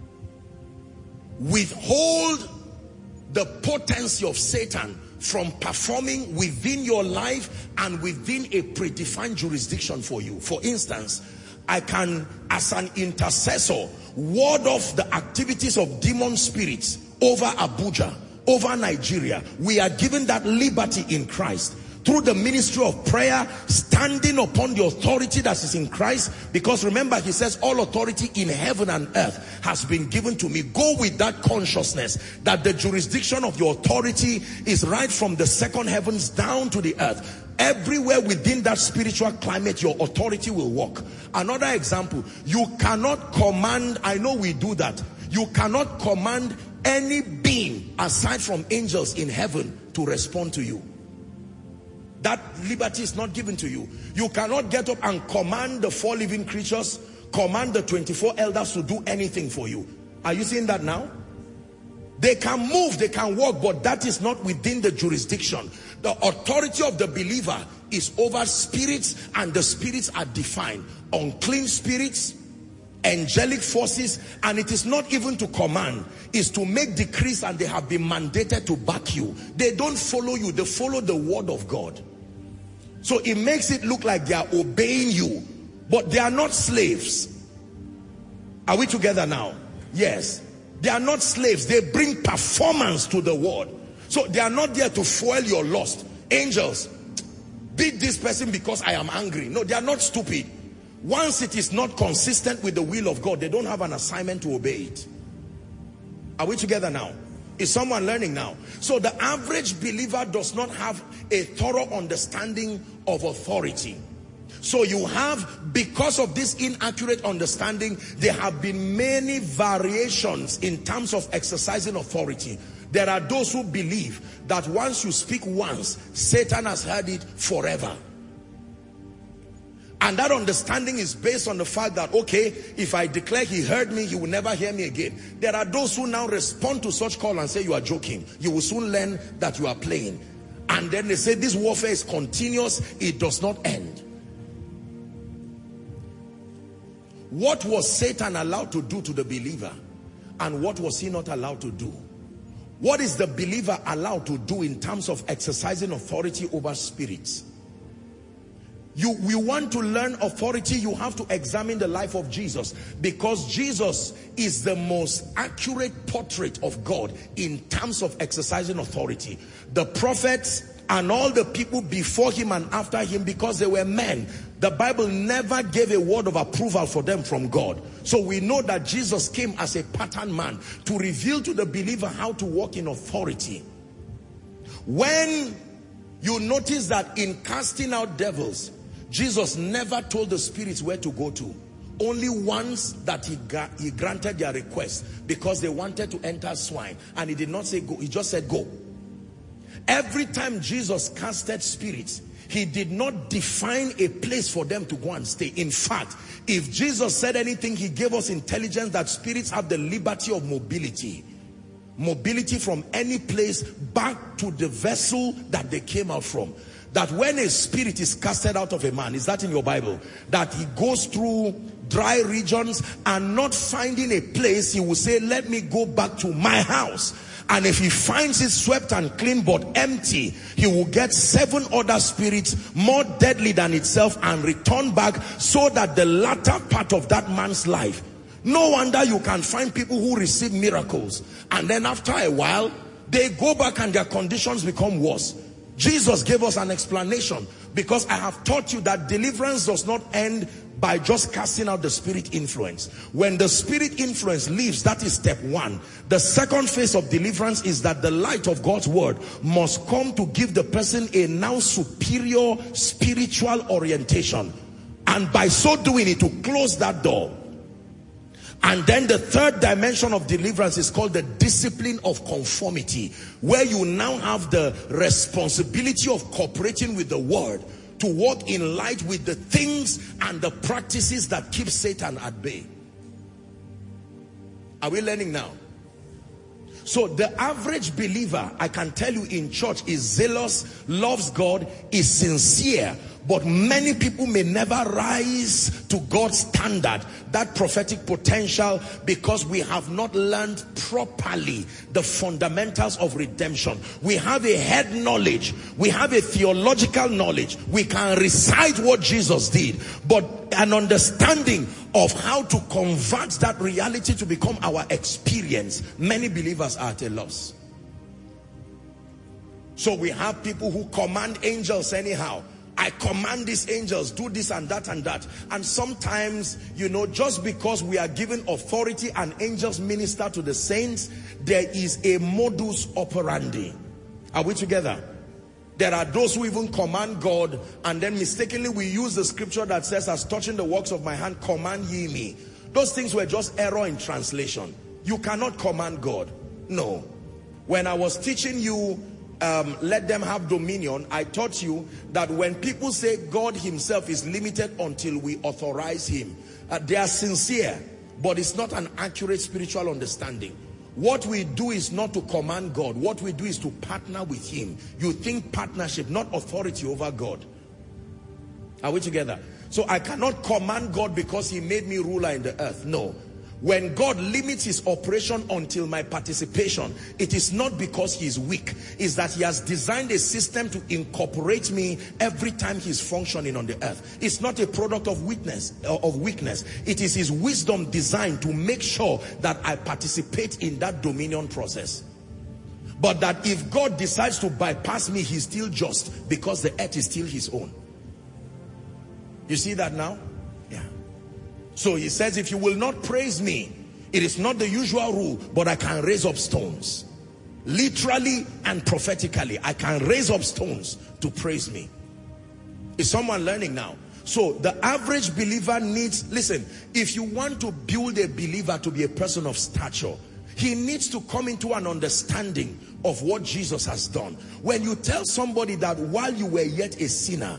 withhold the potency of Satan from performing within your life and within a predefined jurisdiction for you. For instance, I can, as an intercessor, ward off the activities of demon spirits over Abuja, over Nigeria. We are given that liberty in Christ through the ministry of prayer, standing upon the authority that is in Christ. Because remember, he says all authority in heaven and earth has been given to me. Go with that consciousness that the jurisdiction of your authority is right from the second heavens down to the earth. Everywhere within that spiritual climate, your authority will work. Another example, you cannot command, I know we do that, you cannot command any being aside from angels in heaven to respond to you. That liberty is not given to you. You cannot get up and command the four living creatures, command the twenty-four elders to do anything for you. Are you seeing that now? They can move, they can walk, but that is not within the jurisdiction. The authority of the believer is over spirits, and the spirits are defined. Unclean spirits, angelic forces, and it is not even to command, is to make decrees, and they have been mandated to back you. They don't follow you, they follow the word of God. So it makes it look like they are obeying you, but they are not slaves. Are we together now? Yes. They are not slaves. They bring performance to the word. So they are not there to fuel your lust. Angels, beat this person because I am angry. No, they are not stupid. Once it is not consistent with the will of God, they don't have an assignment to obey it. Are we together now? Is someone learning now? So the average believer does not have a thorough understanding of authority. So you have, because of this inaccurate understanding, there have been many variations in terms of exercising authority. There are those who believe that once you speak once, Satan has heard it forever. And that understanding is based on the fact that, okay, if I declare he heard me, he will never hear me again. There are those who now respond to such call and say you are joking. You will soon learn that you are playing. And then they say this warfare is continuous, it does not end. What was Satan allowed to do to the believer? And what was he not allowed to do? What is the believer allowed to do in terms of exercising authority over spirits? You, we want to learn authority, you have to examine the life of Jesus, because Jesus is the most accurate portrait of God in terms of exercising authority. The prophets and all the people before him and after him, because they were men, the Bible never gave a word of approval for them from God. So we know that Jesus came as a pattern man to reveal to the believer how to walk in authority. When you notice that in casting out devils, Jesus never told the spirits where to go to. Only once that he, he granted their request, because they wanted to enter swine, and he did not say go, he just said go. Every time Jesus casted spirits, he did not define a place for them to go and stay. In fact, if Jesus said anything, he gave us intelligence that spirits have the liberty of mobility. Mobility from any place back to the vessel that they came out from. That when a spirit is casted out of a man, is that in your Bible? That he goes through dry regions and not finding a place, he will say, let me go back to my house. And if he finds it swept and clean but empty, he will get seven other spirits more deadly than itself and return back, so that the latter part of that man's life. No wonder you can find people who receive miracles, and then after a while, they go back and their conditions become worse. Jesus gave us an explanation, because I have taught you that deliverance does not end by just casting out the spirit influence. When the spirit influence leaves, that is step one. The second phase of deliverance is that the light of God's word must come to give the person a now superior spiritual orientation. And by so doing, it will close that door. And then the third dimension of deliverance is called the discipline of conformity, where you now have the responsibility of cooperating with the word to walk in light with the things and the practices that keep Satan at bay. Are we learning now? So the average believer, I can tell you, in church is zealous, loves God, is sincere, but many people may never rise to God's standard, that prophetic potential, because we have not learned properly the fundamentals of redemption. We have a head knowledge, we have a theological knowledge, we can recite what Jesus did, but an understanding of how to convert that reality to become our experience, many believers are at a loss. So we have people who command angels anyhow. I command these angels, do this and that and that. And sometimes, you know, just because we are given authority and angels minister to the saints, there is a modus operandi. Are we together? There are those who even command God, and then mistakenly we use the scripture that says, as touching the works of my hand, command ye me. Those things were just error in translation. You cannot command God. No. When I was teaching you, Um, let them have dominion, I taught you that when people say God himself is limited until we authorize him, uh, they are sincere, but it's not an accurate spiritual understanding. What we do is not to command God. What we do is to partner with him. You think partnership, not authority over God. Are we together? So I cannot command God because he made me ruler in the earth. No. When God limits his operation until my participation, it is not because he is weak. It's that he has designed a system to incorporate me every time he's functioning on the earth. It's not a product of weakness, of weakness. It is his wisdom designed to make sure that I participate in that dominion process. But that if God decides to bypass me, he's still just, because the earth is still his own. You see that now? Yeah. So he says, if you will not praise me, it is not the usual rule, but I can raise up stones. Literally and prophetically, I can raise up stones to praise me. Is someone learning now? So the average believer needs, listen, if you want to build a believer to be a person of stature, he needs to come into an understanding of what Jesus has done. When you tell somebody that while you were yet a sinner,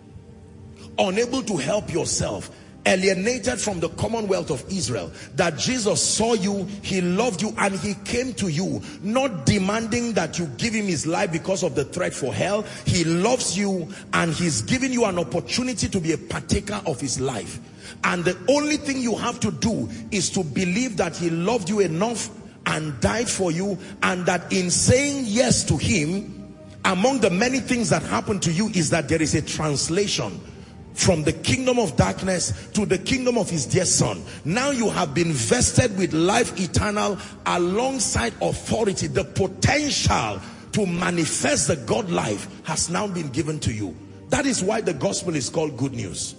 unable to help yourself, alienated from the commonwealth of Israel, that Jesus saw you, he loved you, and he came to you, not demanding that you give him his life because of the threat for hell. He loves you, and he's giving you an opportunity to be a partaker of his life. And the only thing you have to do is to believe that he loved you enough and died for you, and that in saying yes to him, among the many things that happen to you is that there is a translation from the kingdom of darkness to the kingdom of his dear son. Now you have been vested with life eternal alongside authority. The potential to manifest the God life has now been given to you. That is why the gospel is called good news.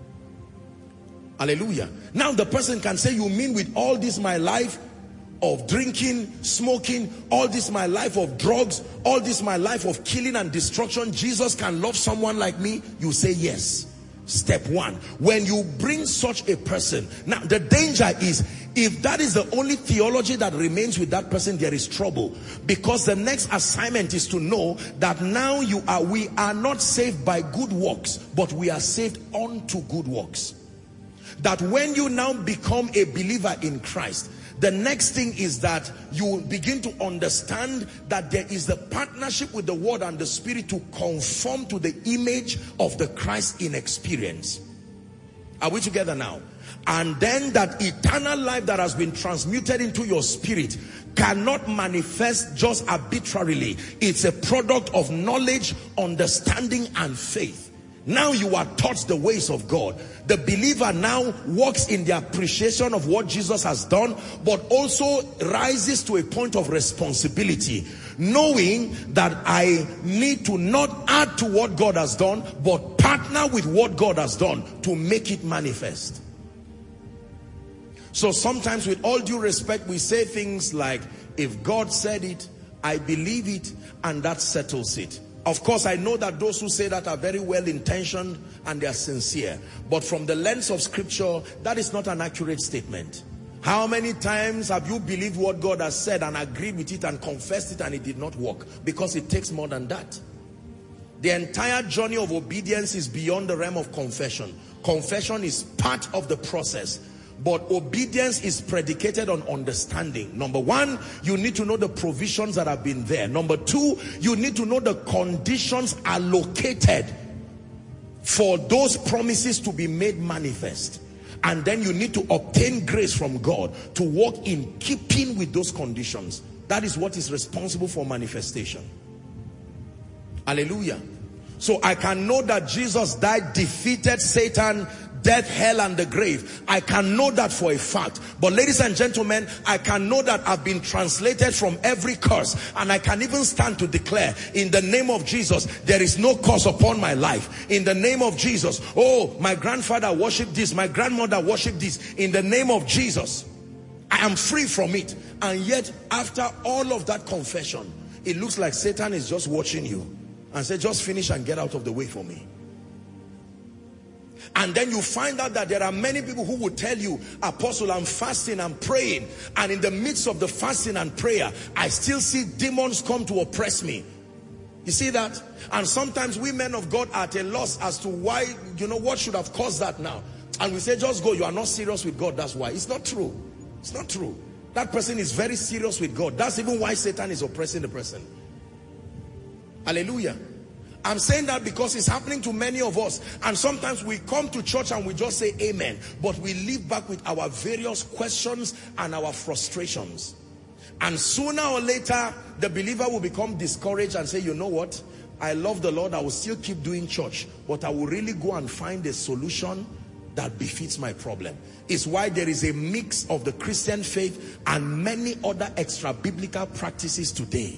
Hallelujah. Now the person can say, you mean with all this my life of drinking, smoking, all this my life of drugs, all this my life of killing and destruction, Jesus can love someone like me? You say yes. Step one, when you bring such a person, now the danger is, if that is the only theology that remains with that person, there is trouble, because the next assignment is to know that now you are, we are not saved by good works, but we are saved unto good works. That when you now become a believer in Christ, the next thing is that you begin to understand that there is the partnership with the word and the spirit to conform to the image of the Christ in experience. Are we together now? And then that eternal life that has been transmuted into your spirit cannot manifest just arbitrarily. It's a product of knowledge, understanding, and faith. Now you are taught the ways of God. The believer now walks in the appreciation of what Jesus has done, but also rises to a point of responsibility, knowing that I need to not add to what God has done, but partner with what God has done to make it manifest. So sometimes, with all due respect, we say things like, if God said it, I believe it, and that settles it. Of course, I know that those who say that are very well intentioned and they are sincere. But from the lens of scripture, that is not an accurate statement. How many times have you believed what God has said and agreed with it and confessed it and it did not work? Because it takes more than that. The entire journey of obedience is beyond the realm of confession. Confession is part of the process. But obedience is predicated on understanding. Number one, you need to know the provisions that have been there. Number two, you need to know the conditions allocated for those promises to be made manifest. And then you need to obtain grace from God to walk in keeping with those conditions. That is what is responsible for manifestation. Hallelujah. So I can know that Jesus died, defeated Satan, death, hell, and the grave. I can know that for a fact. But ladies and gentlemen, I can know that I've been translated from every curse. And I can even stand to declare, in the name of Jesus, there is no curse upon my life. In the name of Jesus, oh, my grandfather worshipped this, my grandmother worshipped this. In the name of Jesus, I am free from it. And yet, after all of that confession, it looks like Satan is just watching you and say, just finish and get out of the way for me. And then you find out that there are many people who will tell you, Apostle, I'm fasting, I'm praying, and in the midst of the fasting and prayer, I still see demons come to oppress me. You see that? And sometimes we men of God are at a loss as to why, you know, what should have caused that now. And we say, just go, you are not serious with God, that's why. It's not true. It's not true. That person is very serious with God. That's even why Satan is oppressing the person. Hallelujah. I'm saying that because it's happening to many of us. And sometimes we come to church and we just say amen. But we leave back with our various questions and our frustrations. And sooner or later, the believer will become discouraged and say, you know what? I love the Lord. I will still keep doing church. But I will really go and find a solution that befits my problem. It's why there is a mix of the Christian faith and many other extra biblical practices today.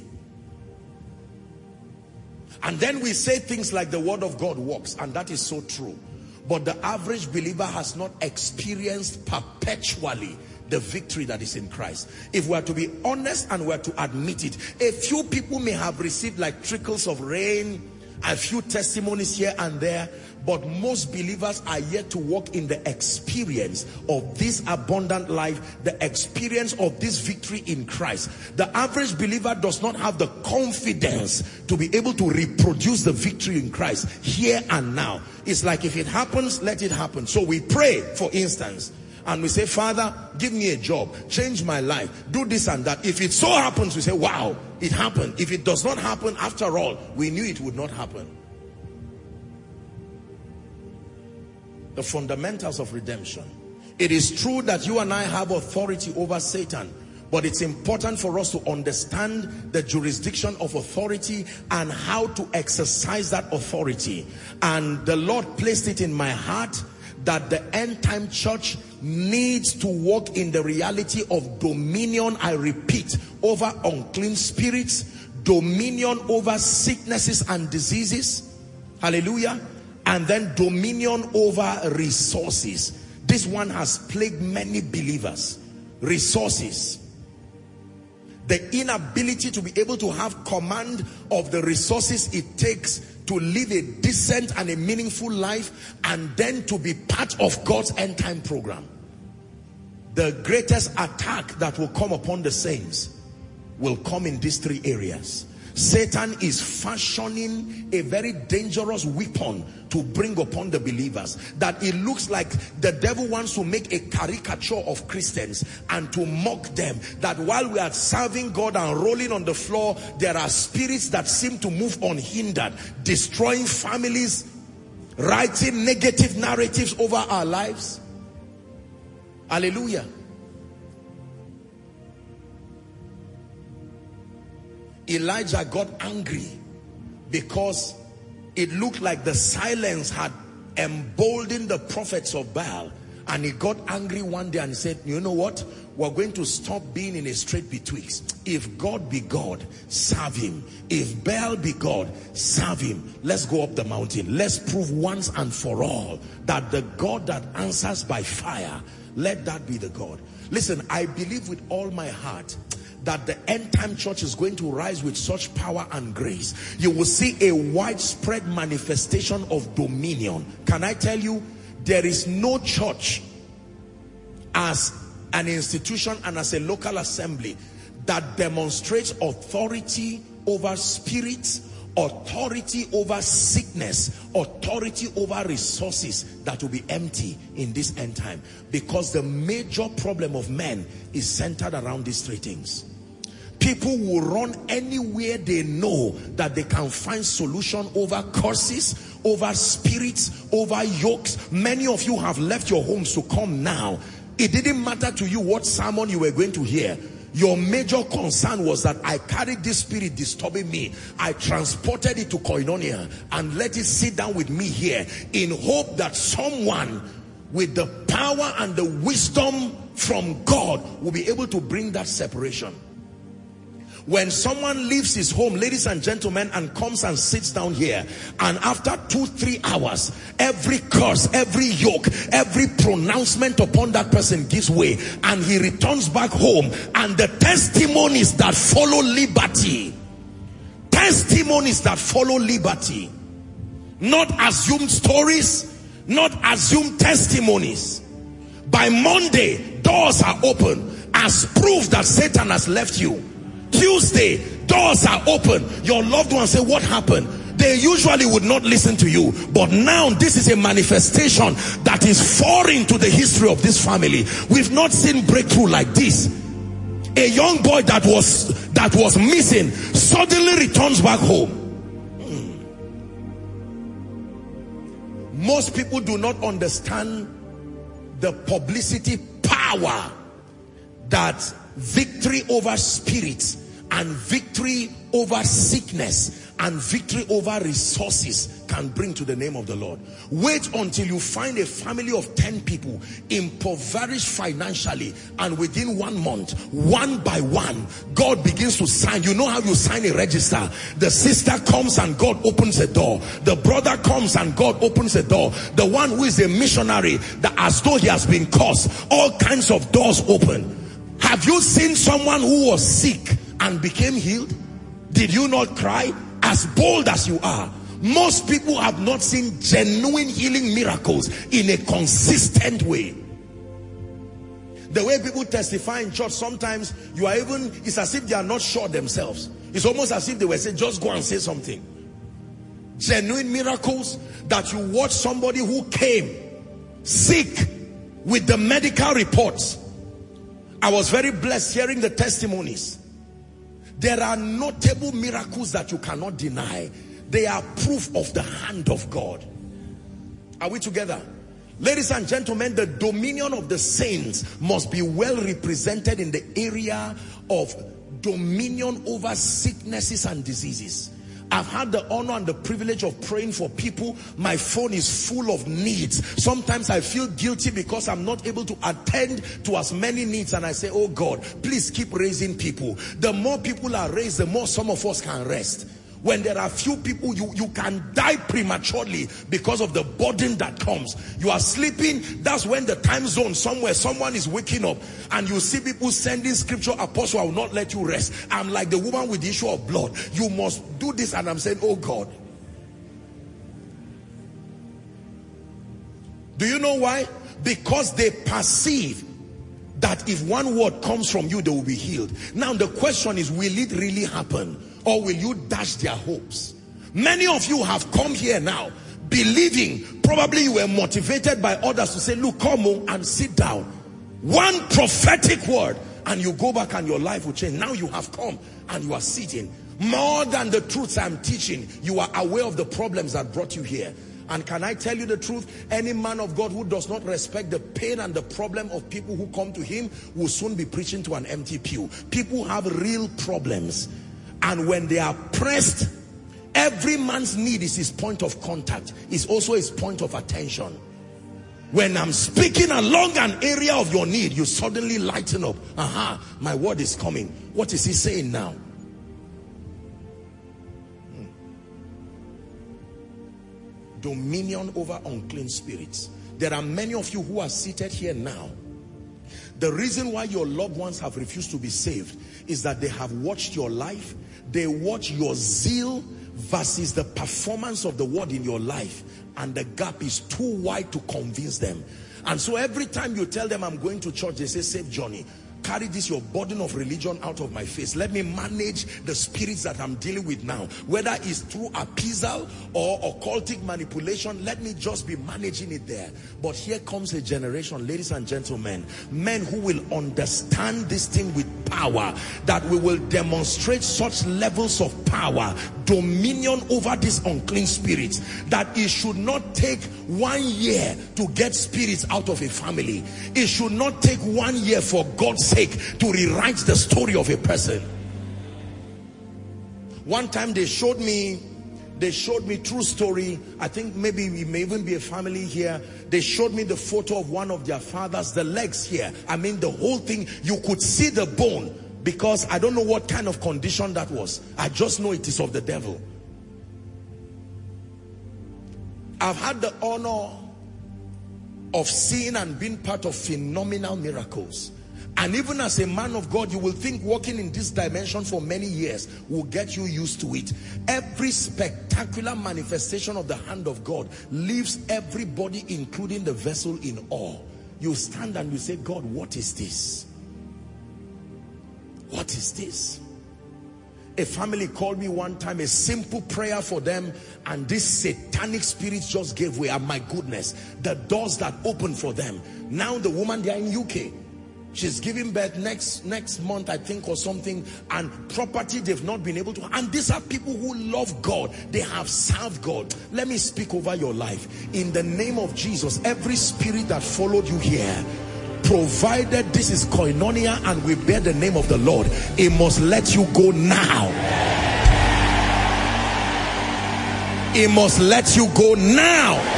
And then we say things like the word of God works, and that is so true. But the average believer has not experienced perpetually the victory that is in Christ. If we are to be honest and we are to admit it, a few people may have received like trickles of rain, a few testimonies here and there, but most believers are yet to walk in the experience of this abundant life, the experience of this victory in Christ. The average believer does not have the confidence to be able to reproduce the victory in Christ here and now. It's like if it happens, let it happen. So we pray, for instance, and we say, Father, give me a job, change my life, do this and that. If it so happens, we say, wow, it happened. If it does not happen, after all, we knew it would not happen. The fundamentals of redemption. It is true that you and I have authority over Satan, but it's important for us to understand the jurisdiction of authority and how to exercise that authority. And the Lord placed it in my heart that the end time church needs to walk in the reality of dominion, I repeat, over unclean spirits, dominion over sicknesses and diseases, hallelujah, and then dominion over resources. This one has plagued many believers. Resources. The inability to be able to have command of the resources it takes to live a decent and a meaningful life, and then to be part of God's end time program. The greatest attack that will come upon the saints will come in these three areas. Satan is fashioning a very dangerous weapon to bring upon the believers, that it looks like the devil wants to make a caricature of Christians and to mock them, that while we are serving God and rolling on the floor, there are spirits that seem to move unhindered, destroying families, writing negative narratives over our lives. Hallelujah. Elijah got angry because it looked like the silence had emboldened the prophets of Baal, and he got angry one day and said, you know what, we're going to stop being in a strait betwixt. If God be God, serve him. If Baal be God, serve him. Let's go up the mountain. Let's prove once and for all that the God that answers by fire, let that be the God. Listen, I believe with all my heart that the end time church is going to rise with such power and grace. You will see a widespread manifestation of dominion. Can I tell you, there is no church as an institution and as a local assembly that demonstrates authority over spirits, authority over sickness, authority over resources that will be empty in this end time. Because the major problem of men is centered around these three things. People will run anywhere they know that they can find solution over curses, over spirits, over yokes. Many of you have left your homes to come now. It didn't matter to you what sermon you were going to hear. Your major concern was that I carried this spirit disturbing me. I transported it to Koinonia and let it sit down with me here in hope that someone with the power and the wisdom from God will be able to bring that separation. When someone leaves his home, ladies and gentlemen, and comes and sits down here, and after two, three hours, every curse, every yoke, every pronouncement upon that person gives way, and he returns back home, and the testimonies that follow liberty, testimonies that follow liberty, not assumed stories, not assumed testimonies. By Monday, doors are open as proof that Satan has left you. Tuesday, doors are open. Your loved ones say, what happened? They usually would not listen to you, but now this is a manifestation that is foreign to the history of this family. We've not seen breakthrough like this. A young boy that was that was missing suddenly returns back home. Hmm. Most people do not understand the publicity power that victory over spirits and victory over sickness and victory over resources can bring to the name of the Lord. Wait until you find a family of ten people impoverished financially, and within one month, one by one, God begins to sign. You know how you sign a register? The sister comes and God opens a door. The brother comes and God opens a door. The one who is a missionary, that as though he has been cursed, all kinds of doors open. Have you seen someone who was sick and became healed? Did you not cry? As bold as you are, most people have not seen genuine healing miracles in a consistent way. The way people testify in church, sometimes you are even, it's as if they are not sure themselves. It's almost as if they were saying, just go and say something. Genuine miracles that you watch somebody who came sick with the medical reports. I was very blessed hearing the testimonies. There are notable miracles that you cannot deny. They are proof of the hand of God. Are we together? Ladies and gentlemen, the dominion of the saints must be well represented in the area of dominion over sicknesses and diseases. I've had the honor and the privilege of praying for people. My phone is full of needs. Sometimes I feel guilty because I'm not able to attend to as many needs, and I say, oh God, please keep raising people. The more people are raised, the more some of us can rest. When there are few people, you, you can die prematurely because of the burden that comes. You are sleeping, that's when the time zone somewhere, someone is waking up, and you see people sending scripture, apostle, I will not let you rest. I'm like the woman with the issue of blood. You must do this, and I'm saying, oh God. Do you know why? Because they perceive that if one word comes from you, they will be healed. Now the question is, will it really happen? Or will you dash their hopes? Many of you have come here now believing, probably you were motivated by others to say, look, come on and sit down. One prophetic word and you go back and your life will change. Now you have come and you are sitting. More than the truths I'm teaching, you are aware of the problems that brought you here. And can I tell you the truth? Any man of God who does not respect the pain and the problem of people who come to him will soon be preaching to an empty pew. People have real problems. And when they are pressed, every man's need is his point of contact. It's also his point of attention. When I'm speaking along an area of your need, you suddenly lighten up. Aha, my word is coming. What is he saying now? Hmm. Dominion over unclean spirits. There are many of you who are seated here now. The reason why your loved ones have refused to be saved is that they have watched your life. They watch your zeal versus the performance of the word in your life, and the gap is too wide to convince them. And so every time you tell them, I'm going to church, they say, save Johnny. Carry this, your burden of religion, out of my face. Let me manage the spirits that I'm dealing with now. Whether it's through appeasal or occultic manipulation, let me just be managing it there. But here comes a generation, ladies and gentlemen, men who will understand this thing with power, that we will demonstrate such levels of power, dominion over these unclean spirits, that it should not take one year to get spirits out of a family. It should not take one year for God's sake to rewrite the story of a person. One time they showed me they showed me true story. I think maybe it may even be a family here. They showed me the photo of one of their fathers, the legs here. I mean, the whole thing, you could see the bone, because I don't know what kind of condition that was. I just know it is of the devil. I've had the honor of seeing and being part of phenomenal miracles. And even as a man of God, you will think walking in this dimension for many years will get you used to it. Every spectacular manifestation of the hand of God leaves everybody, including the vessel, in awe. You stand and you say, God, what is this? What is this? A family called me one time, a simple prayer for them, and this satanic spirit just gave way. And my goodness, the doors that opened for them. Now the woman, they are in U K. She's giving birth next next month, I think, or something, and property they've not been able to. And these are people who love God. They have served God. Let me speak over your life. In the name of Jesus, every spirit that followed you here, provided this is koinonia and we bear the name of the Lord, it must let you go now. It must let you go now.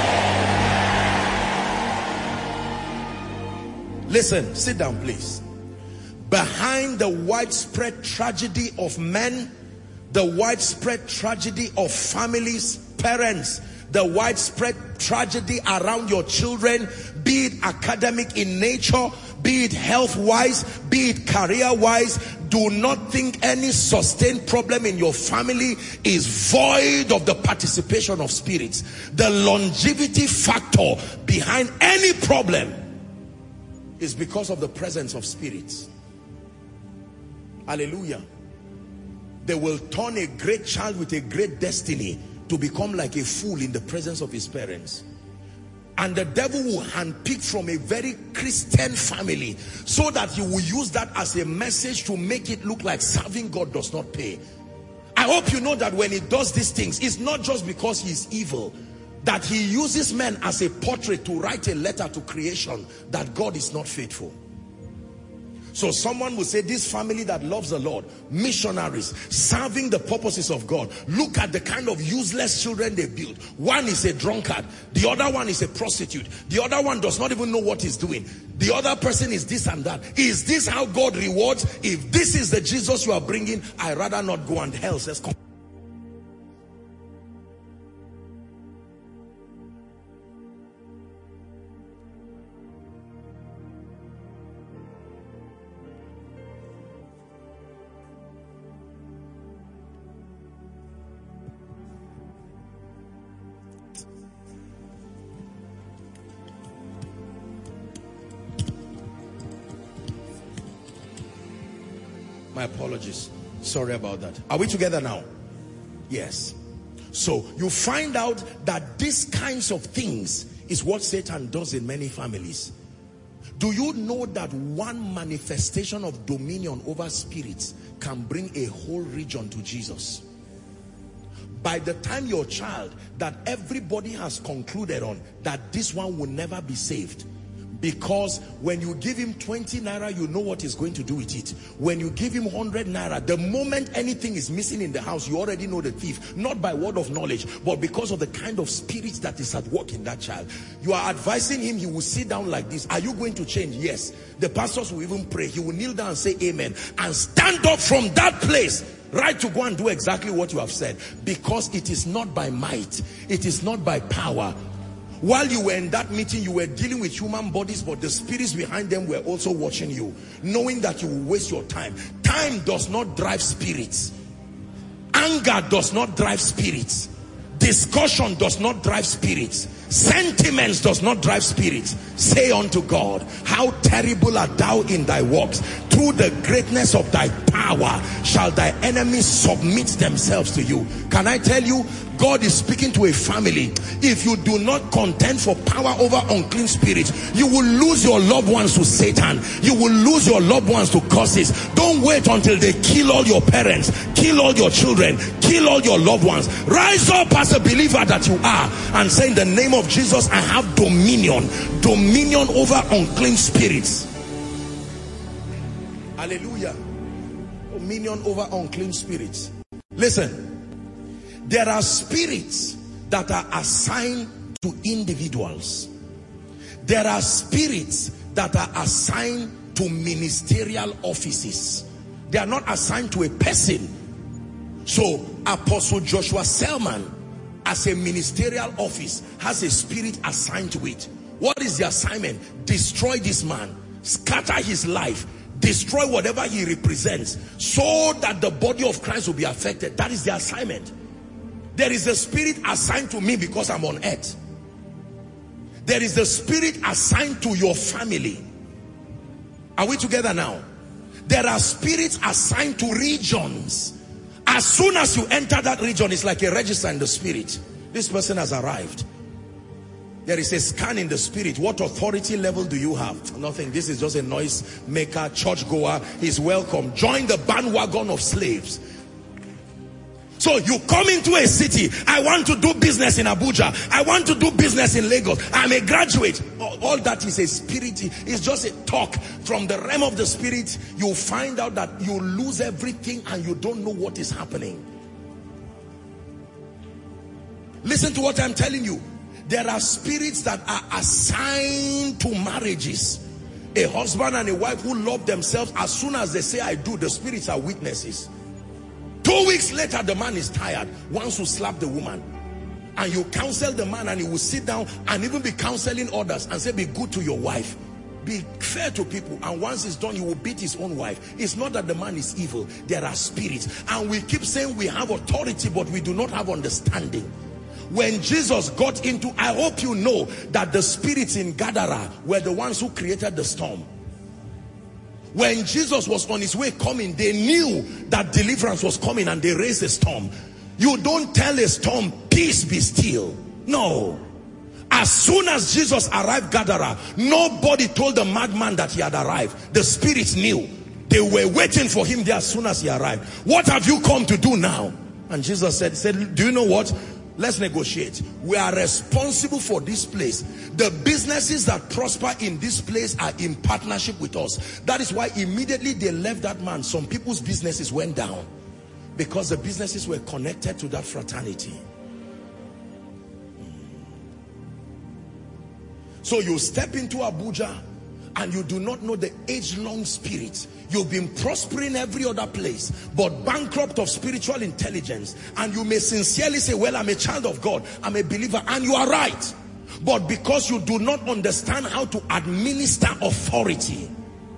Listen, sit down please. Behind the widespread tragedy of men, the widespread tragedy of families, parents, the widespread tragedy around your children, be it academic in nature, be it health-wise, be it career-wise, do not think any sustained problem in your family is void of the participation of spirits. The longevity factor behind any problem is because of the presence of spirits. Hallelujah. They will turn a great child with a great destiny to become like a fool in the presence of his parents. And the devil will handpick from a very Christian family so that he will use that as a message to make it look like serving God does not pay. I hope you know that when he does these things, it's not just because he's evil, that he uses men as a portrait to write a letter to creation that God is not faithful. So someone will say, this family that loves the Lord, missionaries, serving the purposes of God, look at the kind of useless children they build. One is a drunkard, the other one is a prostitute, the other one does not even know what he's doing, the other person is this and that. Is this how God rewards? If this is the Jesus you are bringing, I'd rather not go. And hell says, come. My apologies. Sorry about that. Are we together now? Yes. So you find out that these kinds of things is what Satan does in many families. Do you know that one manifestation of dominion over spirits can bring a whole region to Jesus? By the time your child, that everybody has concluded on, that this one will never be saved. Because when you give him twenty naira, you know what he's going to do with it. When you give him one hundred naira, the moment anything is missing in the house, you already know the thief. Not by word of knowledge, but because of the kind of spirit that is at work in that child. You are advising him, he will sit down like this. Are you going to change? Yes. The pastors will even pray. He will kneel down and say amen. And stand up from that place, right, to go and do exactly what you have said. Because it is not by might. It is not by power. While you were in that meeting, you were dealing with human bodies, but the spirits behind them were also watching you, knowing that you will waste your time. Time does not drive spirits. Anger does not drive spirits. Discussion does not drive spirits. Sentiments does not drive spirits. Say unto God, how terrible art thou in thy works. Through the greatness of thy power shall thy enemies submit themselves to you. Can I tell you, God is speaking to a family. If you do not contend for power over unclean spirits, you will lose your loved ones to Satan. You will lose your loved ones to curses. Don't wait until they kill all your parents, kill all your children, kill all your loved ones. Rise up as a believer that you are and say, in the name of Jesus, I have dominion. Dominion over unclean spirits. Hallelujah. Dominion over unclean spirits. Listen. There are spirits that are assigned to individuals. There are spirits that are assigned to ministerial offices. They are not assigned to a person. So Apostle Joshua Selman, as a ministerial office, has a spirit assigned to it. What is the assignment? Destroy this man, scatter his life, destroy whatever he represents, so that the body of Christ will be affected. That is the assignment. There is a spirit assigned to me because I'm on earth. There is the spirit assigned to your family. Are we together now? There are spirits assigned to regions. As soon as you enter that region, it's like a register in the spirit. This person has arrived. There is a scan in the spirit. What authority level do you have? Nothing. This is just a noise maker, churchgoer. He's welcome. Join the bandwagon of slaves. So you come into a city. I want to do business in Abuja. I want to do business in Lagos. I'm a graduate. All that is a spirit. It's just a talk. From the realm of the spirit, you find out that you lose everything and you don't know what is happening. Listen to what I'm telling you. There are spirits that are assigned to marriages. A husband and a wife who love themselves, as soon as they say I do, the spirits are witnesses. Two weeks later, the man is tired, wants to slap the woman. And you counsel the man and he will sit down and even be counseling others and say, be good to your wife. Be fair to people. And once it's done, he will beat his own wife. It's not that the man is evil. There are spirits. And we keep saying we have authority, but we do not have understanding. When Jesus got into, I hope you know that the spirits in Gadara were the ones who created the storm. When Jesus was on his way coming, they knew that deliverance was coming and they raised a storm. You don't tell a storm, peace be still. No. As soon as Jesus arrived Gadara, nobody told the madman that he had arrived. The spirits knew. They were waiting for him there as soon as he arrived. What have you come to do now? And Jesus said, said, do you know what? Let's negotiate. We are responsible for this place. The businesses that prosper in this place are in partnership with us. That is why immediately they left that man, some people's businesses went down. Because the businesses were connected to that fraternity. So you step into Abuja and you do not know the age-long spirit. You've been prospering every other place, but bankrupt of spiritual intelligence. And you may sincerely say, well, I'm a child of God, I'm a believer, and you are right. But because you do not understand how to administer authority,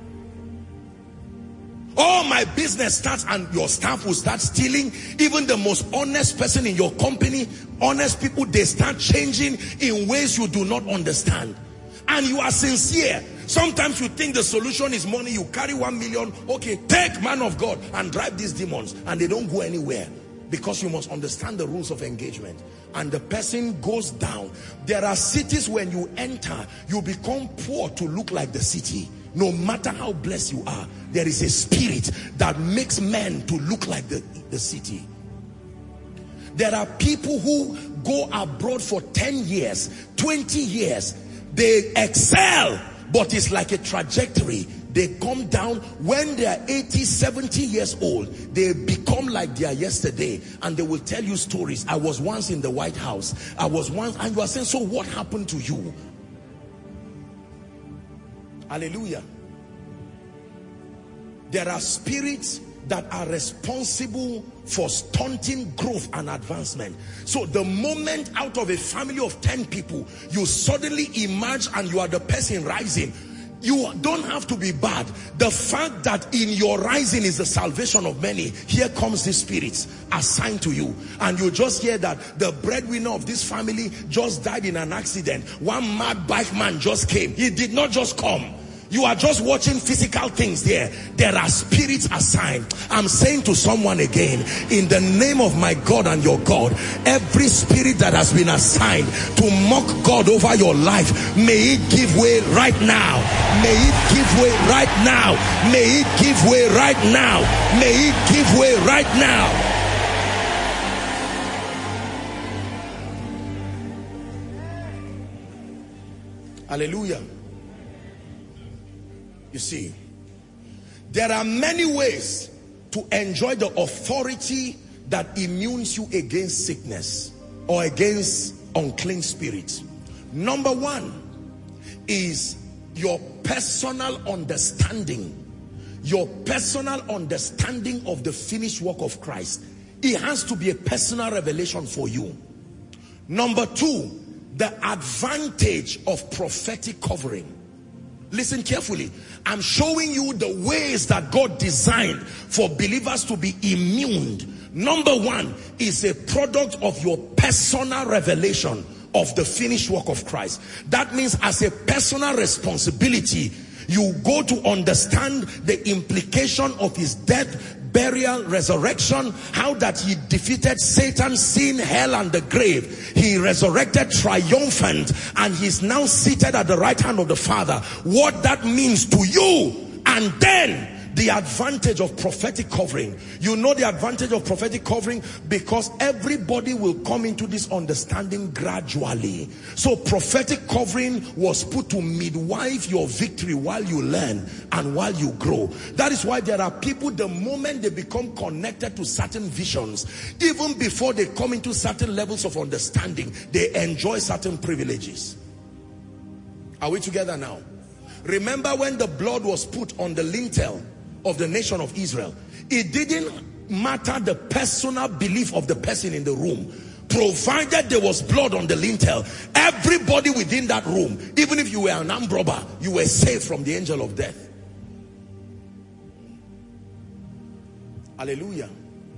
all my business starts and your staff will start stealing. Even the most honest person in your company, honest people, they start changing in ways you do not understand. And you are sincere. Sometimes you think the solution is money. You carry one million. Okay, take, man of God, and drive these demons. And they don't go anywhere. Because you must understand the rules of engagement. And the person goes down. There are cities when you enter, you become poor to look like the city. No matter how blessed you are, there is a spirit that makes men to look like the, the city. There are people who go abroad for ten years, twenty years. They excel, but it's like a trajectory. They come down when they are eighty, seventy years old. They become like they are yesterday, and they will tell you stories. I was once in the White House. I was once, and you are saying, so what happened to you? Hallelujah. There are spirits that are responsible for stunting growth and advancement. So the moment out of a family of ten people, you suddenly emerge and you are the person rising, you don't have to be bad. The fact that in your rising is the salvation of many, here comes the spirits assigned to you. And you just hear that the breadwinner of this family just died in an accident. One mad bike man just came. He did not just come. You are just watching physical things there. There are spirits assigned. I'm saying to someone again, in the name of my God and your God, every spirit that has been assigned to mock God over your life, may it give way right now. May it give way right now. May it give way right now. May it give way right now. Hallelujah. You see, there are many ways to enjoy the authority that immunes you against sickness or against unclean spirits. Number one is your personal understanding. Your personal understanding of the finished work of Christ. It has to be a personal revelation for you. Number two, the advantage of prophetic covering. Listen carefully. I'm showing you the ways that God designed for believers to be immune. Number one is a product of your personal revelation of the finished work of Christ. That means as a personal responsibility, you go to understand the implication of his death, burial, resurrection, how that he defeated Satan, sin, hell, and the grave. He resurrected triumphant, and he's now seated at the right hand of the Father. What that means to you, and then the advantage of prophetic covering. You know the advantage of prophetic covering because everybody will come into this understanding gradually. So prophetic covering was put to midwife your victory while you learn and while you grow. That is why there are people, the moment they become connected to certain visions, even before they come into certain levels of understanding, they enjoy certain privileges. Are we together now? Remember when the blood was put on the lintel of the nation of Israel, it didn't matter the personal belief of the person in the room. Provided there was blood on the lintel, everybody within that room, even if you were an armed robber, you were saved from the angel of death. Hallelujah.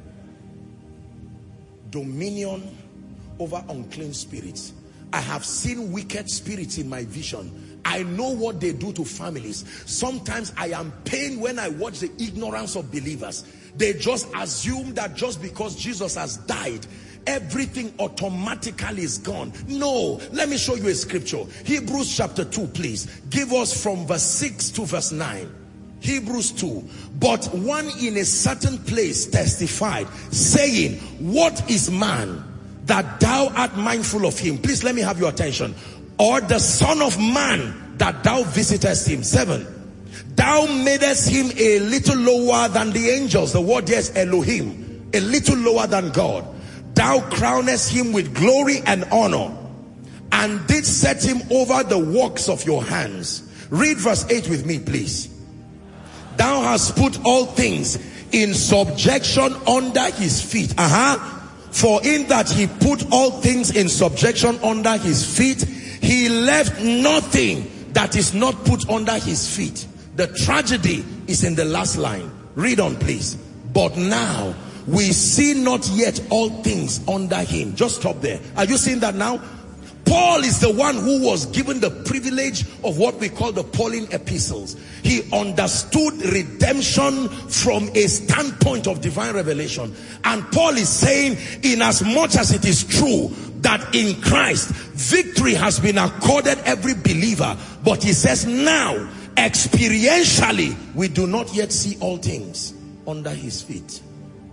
Dominion over unclean spirits. I have seen wicked spirits in my vision. I know what they do to families. Sometimes I am pained when I watch the ignorance of believers. They just assume that just because Jesus has died, everything automatically is gone. No, let me show you a scripture. Hebrews chapter two, please. Give us from verse six to verse nine. Hebrews two. But one in a certain place testified, saying, what is man that thou art mindful of him? Please let me have your attention. Or the son of man that thou visitest him. Seven. Thou madest him a little lower than the angels. The word here is Elohim. A little lower than God. Thou crownest him with glory and honor, and did set him over the works of your hands. Read verse eight with me, please. Thou hast put all things in subjection under his feet. Uh-huh. For in that he put all things in subjection under his feet, he left nothing that is not put under his feet. The tragedy is in the last line. Read on, please. But now we see not yet all things under him. Just stop there. Are you seeing that now? Paul is the one who was given the privilege of what we call the Pauline epistles. He understood redemption from a standpoint of divine revelation. And Paul is saying, in as much as it is true that in Christ victory has been accorded every believer, but he says now experientially we do not yet see all things under his feet.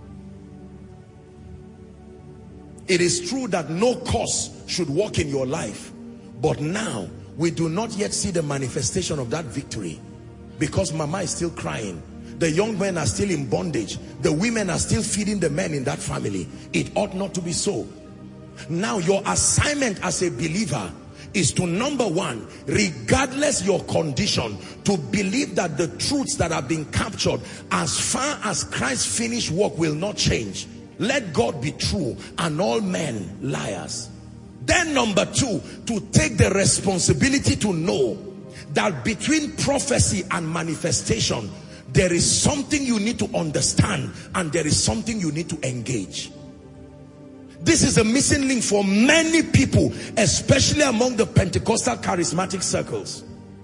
It is true that no curse should walk in your life, but now we do not yet see the manifestation of that victory because mama is still crying. The young men are still in bondage. The women are still feeding the men in that family. It ought not to be so. Now your assignment as a believer is to, number one, regardless your condition, to believe that the truths that have been captured as far as Christ's finished work will not change. Let God be true and all men liars. Then number two, to take the responsibility to know that between prophecy and manifestation, there is something you need to understand and there is something you need to engage. This is a missing link for many people, especially among the Pentecostal charismatic circles.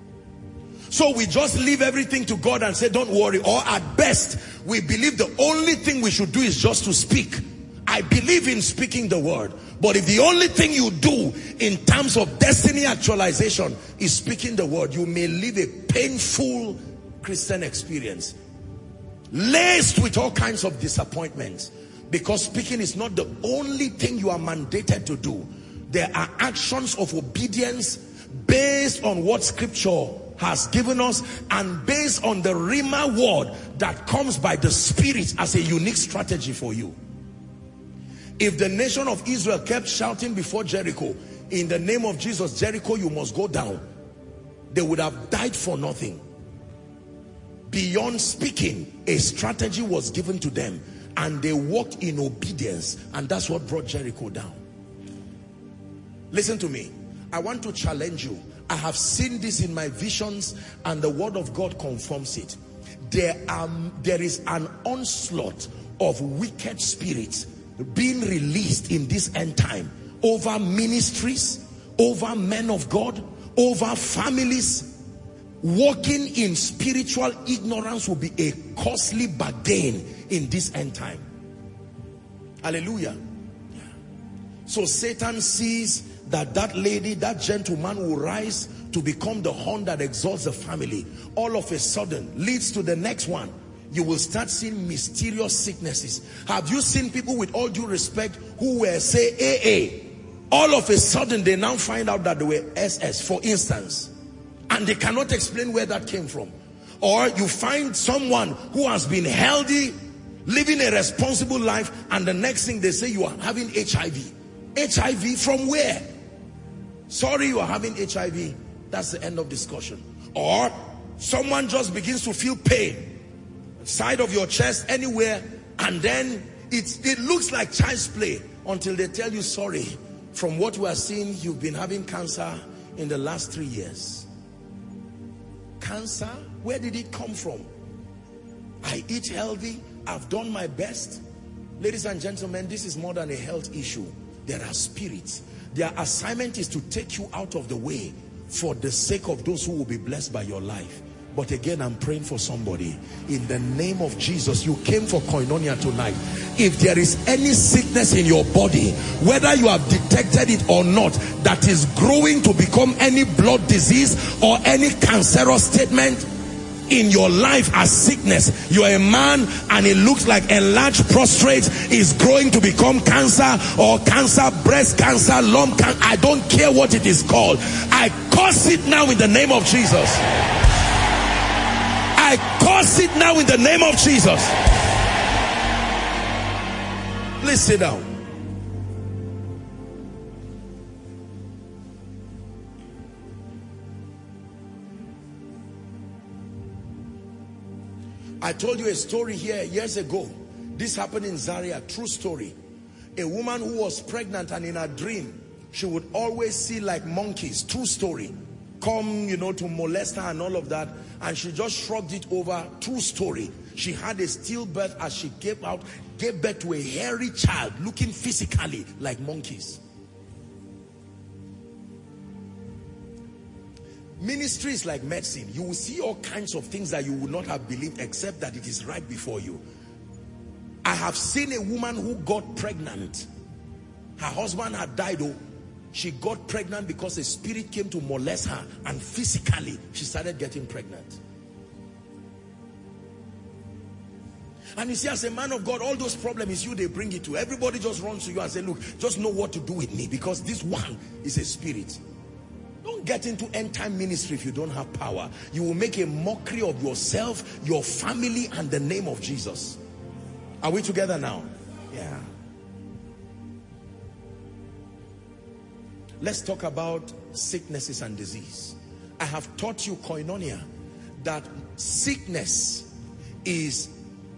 So we just leave everything to God and say, don't worry. Or at best, we believe the only thing we should do is just to speak. I believe in speaking the word. But if the only thing you do in terms of destiny actualization is speaking the word, you may live a painful Christian experience, laced with all kinds of disappointments. Because speaking is not the only thing you are mandated to do. There are actions of obedience based on what scripture has given us and based on the Rhema word that comes by the Spirit as a unique strategy for you. If the nation of Israel kept shouting before Jericho, in the name of Jesus, Jericho, you must go down, they would have died for nothing. Beyond speaking, a strategy was given to them and they walked in obedience, and that's what brought Jericho down. Listen to me. I want to challenge you. I have seen this in my visions and the word of God confirms it. There, are, there is an onslaught of wicked spirits being released in this end time over ministries, over men of God, over families. walking in spiritual ignorance will be a costly bargain in this end time. Hallelujah. So Satan sees that that lady, that gentleman will rise to become the horn that exalts the family. All of a sudden leads to the next one. You will start seeing mysterious sicknesses. Have you seen people, with all due respect, who were, say, A A? All of a sudden they now find out that they were S S, for instance. And they cannot explain where that came from. Or you find someone who has been healthy, living a responsible life, and the next thing they say, you are having H I V. H I V from where? Sorry, you are having H I V. That's the end of discussion. Or someone just begins to feel pain, side of your chest, anywhere, and then it, it looks like child's play until they tell you, sorry, from what we are seeing, you've been having cancer in the last three years. Cancer? Where did it come from? I eat healthy. I've done my best. Ladies and gentlemen, this is more than a health issue. There are spirits. Their assignment is to take you out of the way for the sake of those who will be blessed by your life. But again, I'm praying for somebody. In the name of Jesus, you came for Koinonia tonight. If there is any sickness in your body, whether you have detected it or not, that is growing to become any blood disease or any cancerous statement in your life as sickness, you are a man and it looks like enlarged prostate is growing to become cancer, or cancer, breast cancer, lung cancer, I don't care what it is called. I curse it now in the name of Jesus. I curse it now in the name of Jesus. Please sit down. I told you a story here years ago. This happened in Zaria, true story. A woman who was pregnant, and in her dream, she would always see like monkeys, true story, come, you know, to molest her and all of that. And she just shrugged it over, true story. She had a stillbirth as she gave out, gave birth to a hairy child, looking physically like monkeys. Ministry is like medicine. You will see all kinds of things that you would not have believed, except that it is right before you. I have seen a woman who got pregnant. Her husband had died. Oh, she got pregnant because a spirit came to molest her, and physically she started getting pregnant. And you see, as a man of God, all those problems is you they bring it to. Everybody just runs to you and say, look, just know what to do with me, because this one is a spirit. Don't get into end time ministry if you don't have power. You will make a mockery of yourself, your family, and the name of Jesus. Are we together now? Yeah. Let's talk about sicknesses and disease. I have taught you, Koinonia, that sickness is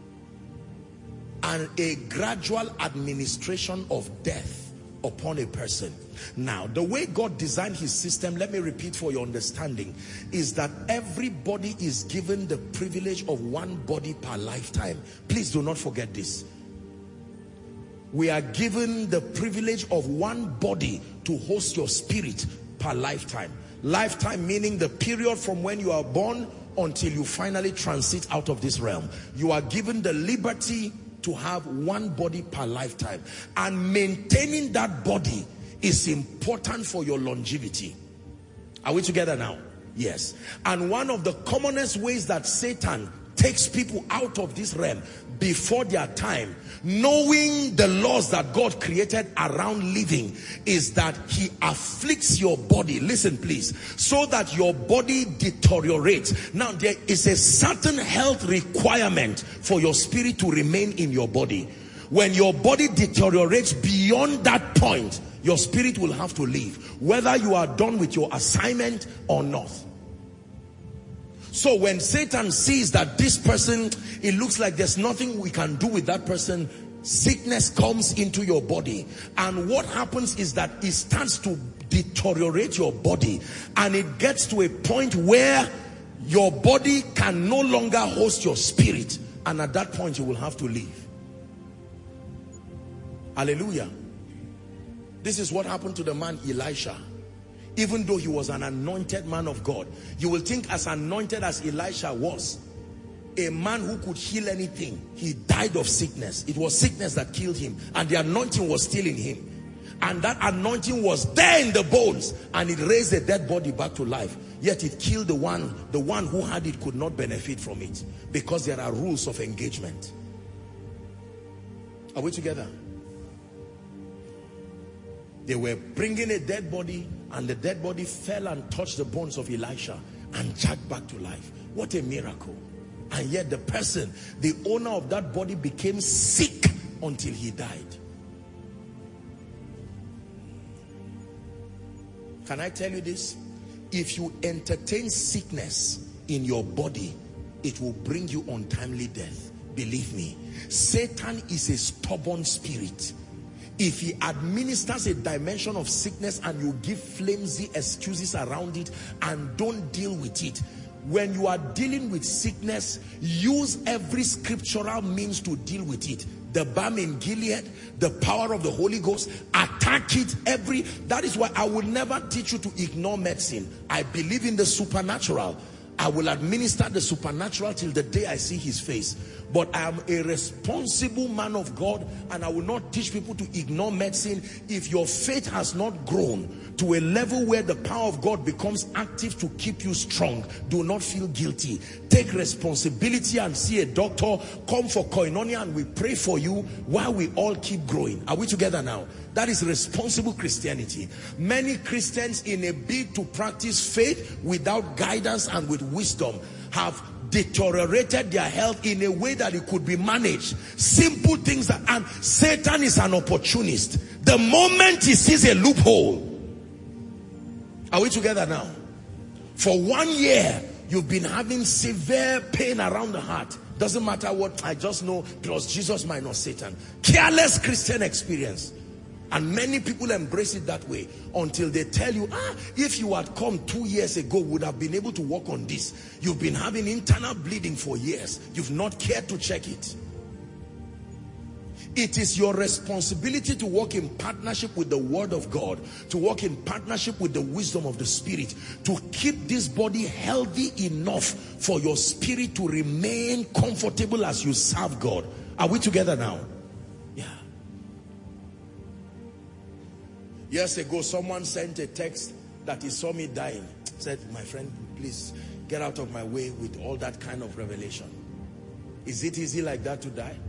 an, a gradual administration of death upon a person. Now, the way God designed his system, let me repeat for your understanding, is that everybody is given the privilege of one body per lifetime. Please do not forget this. We are given the privilege of one body to host your spirit per lifetime. Lifetime meaning the period from when you are born until you finally transit out of this realm. You are given the liberty to have one body per lifetime, and maintaining that body is important for your longevity. Are we together now? Yes. And one of the commonest ways that Satan takes people out of this realm before their time, knowing the laws that God created around living, is that he afflicts your body, listen please, so that your body deteriorates. Now there is a certain health requirement for your spirit to remain in your body. When your body deteriorates beyond that point, your spirit will have to leave, whether you are done with your assignment or not. So when Satan sees that this person, it looks like there's nothing we can do with that person, sickness comes into your body. And what happens is that it starts to deteriorate your body. And it gets to a point where your body can no longer host your spirit. And at that point, you will have to leave. Hallelujah. This is what happened to the man Elisha. even though he was an anointed man of God. You will think as anointed as Elisha was, a man who could heal anything, he died of sickness. It was sickness that killed him, and the anointing was still in him. And that anointing was there in the bones, and it raised the dead body back to life. Yet it killed the one, the one who had it could not benefit from it, because there are rules of engagement. Are we together? They were bringing a dead body, and the dead body fell and touched the bones of Elisha and jacked back to life. What a miracle. And yet the person, the owner of that body, became sick until he died. Can I tell you this? If you entertain sickness in your body, it will bring you untimely death. Believe me, Satan is a stubborn spirit. If he administers a dimension of sickness and you give flimsy excuses around it and don't deal with it, when you are dealing with sickness, use every scriptural means to deal with it. The balm in Gilead, the power of the Holy Ghost, attack it every. That is why I will never teach you to ignore medicine. I believe in the supernatural. I will administer the supernatural till the day I see his face. But I am a responsible man of God, and I will not teach people to ignore medicine. If your faith has not grown to a level where the power of God becomes active to keep you strong, do not feel guilty. Take responsibility and see a doctor. Come for koinonia and we pray for you while we all keep growing. Are we together now? That is responsible Christianity. Many Christians, in a bid to practice faith without guidance and with wisdom, have deteriorated their health in a way that it could be managed. Simple things that, and Satan is an opportunist. The moment he sees a loophole. Are we together now? For one year, you've been having severe pain around the heart. Doesn't matter what, I just know plus Jesus minus Satan. Careless Christian experience. And many people embrace it that way until they tell you, ah, if you had come two years ago, would have been able to work on this. You've been having internal bleeding for years. You've not cared to check it. It is your responsibility to walk in partnership with the word of God, to walk in partnership with the wisdom of the spirit, to keep this body healthy enough for your spirit to remain comfortable as you serve God. Are we together now? Years ago, someone sent a text that he saw me dying. Said, my friend, please get out of my way with all that kind of revelation. Is it easy like that to die?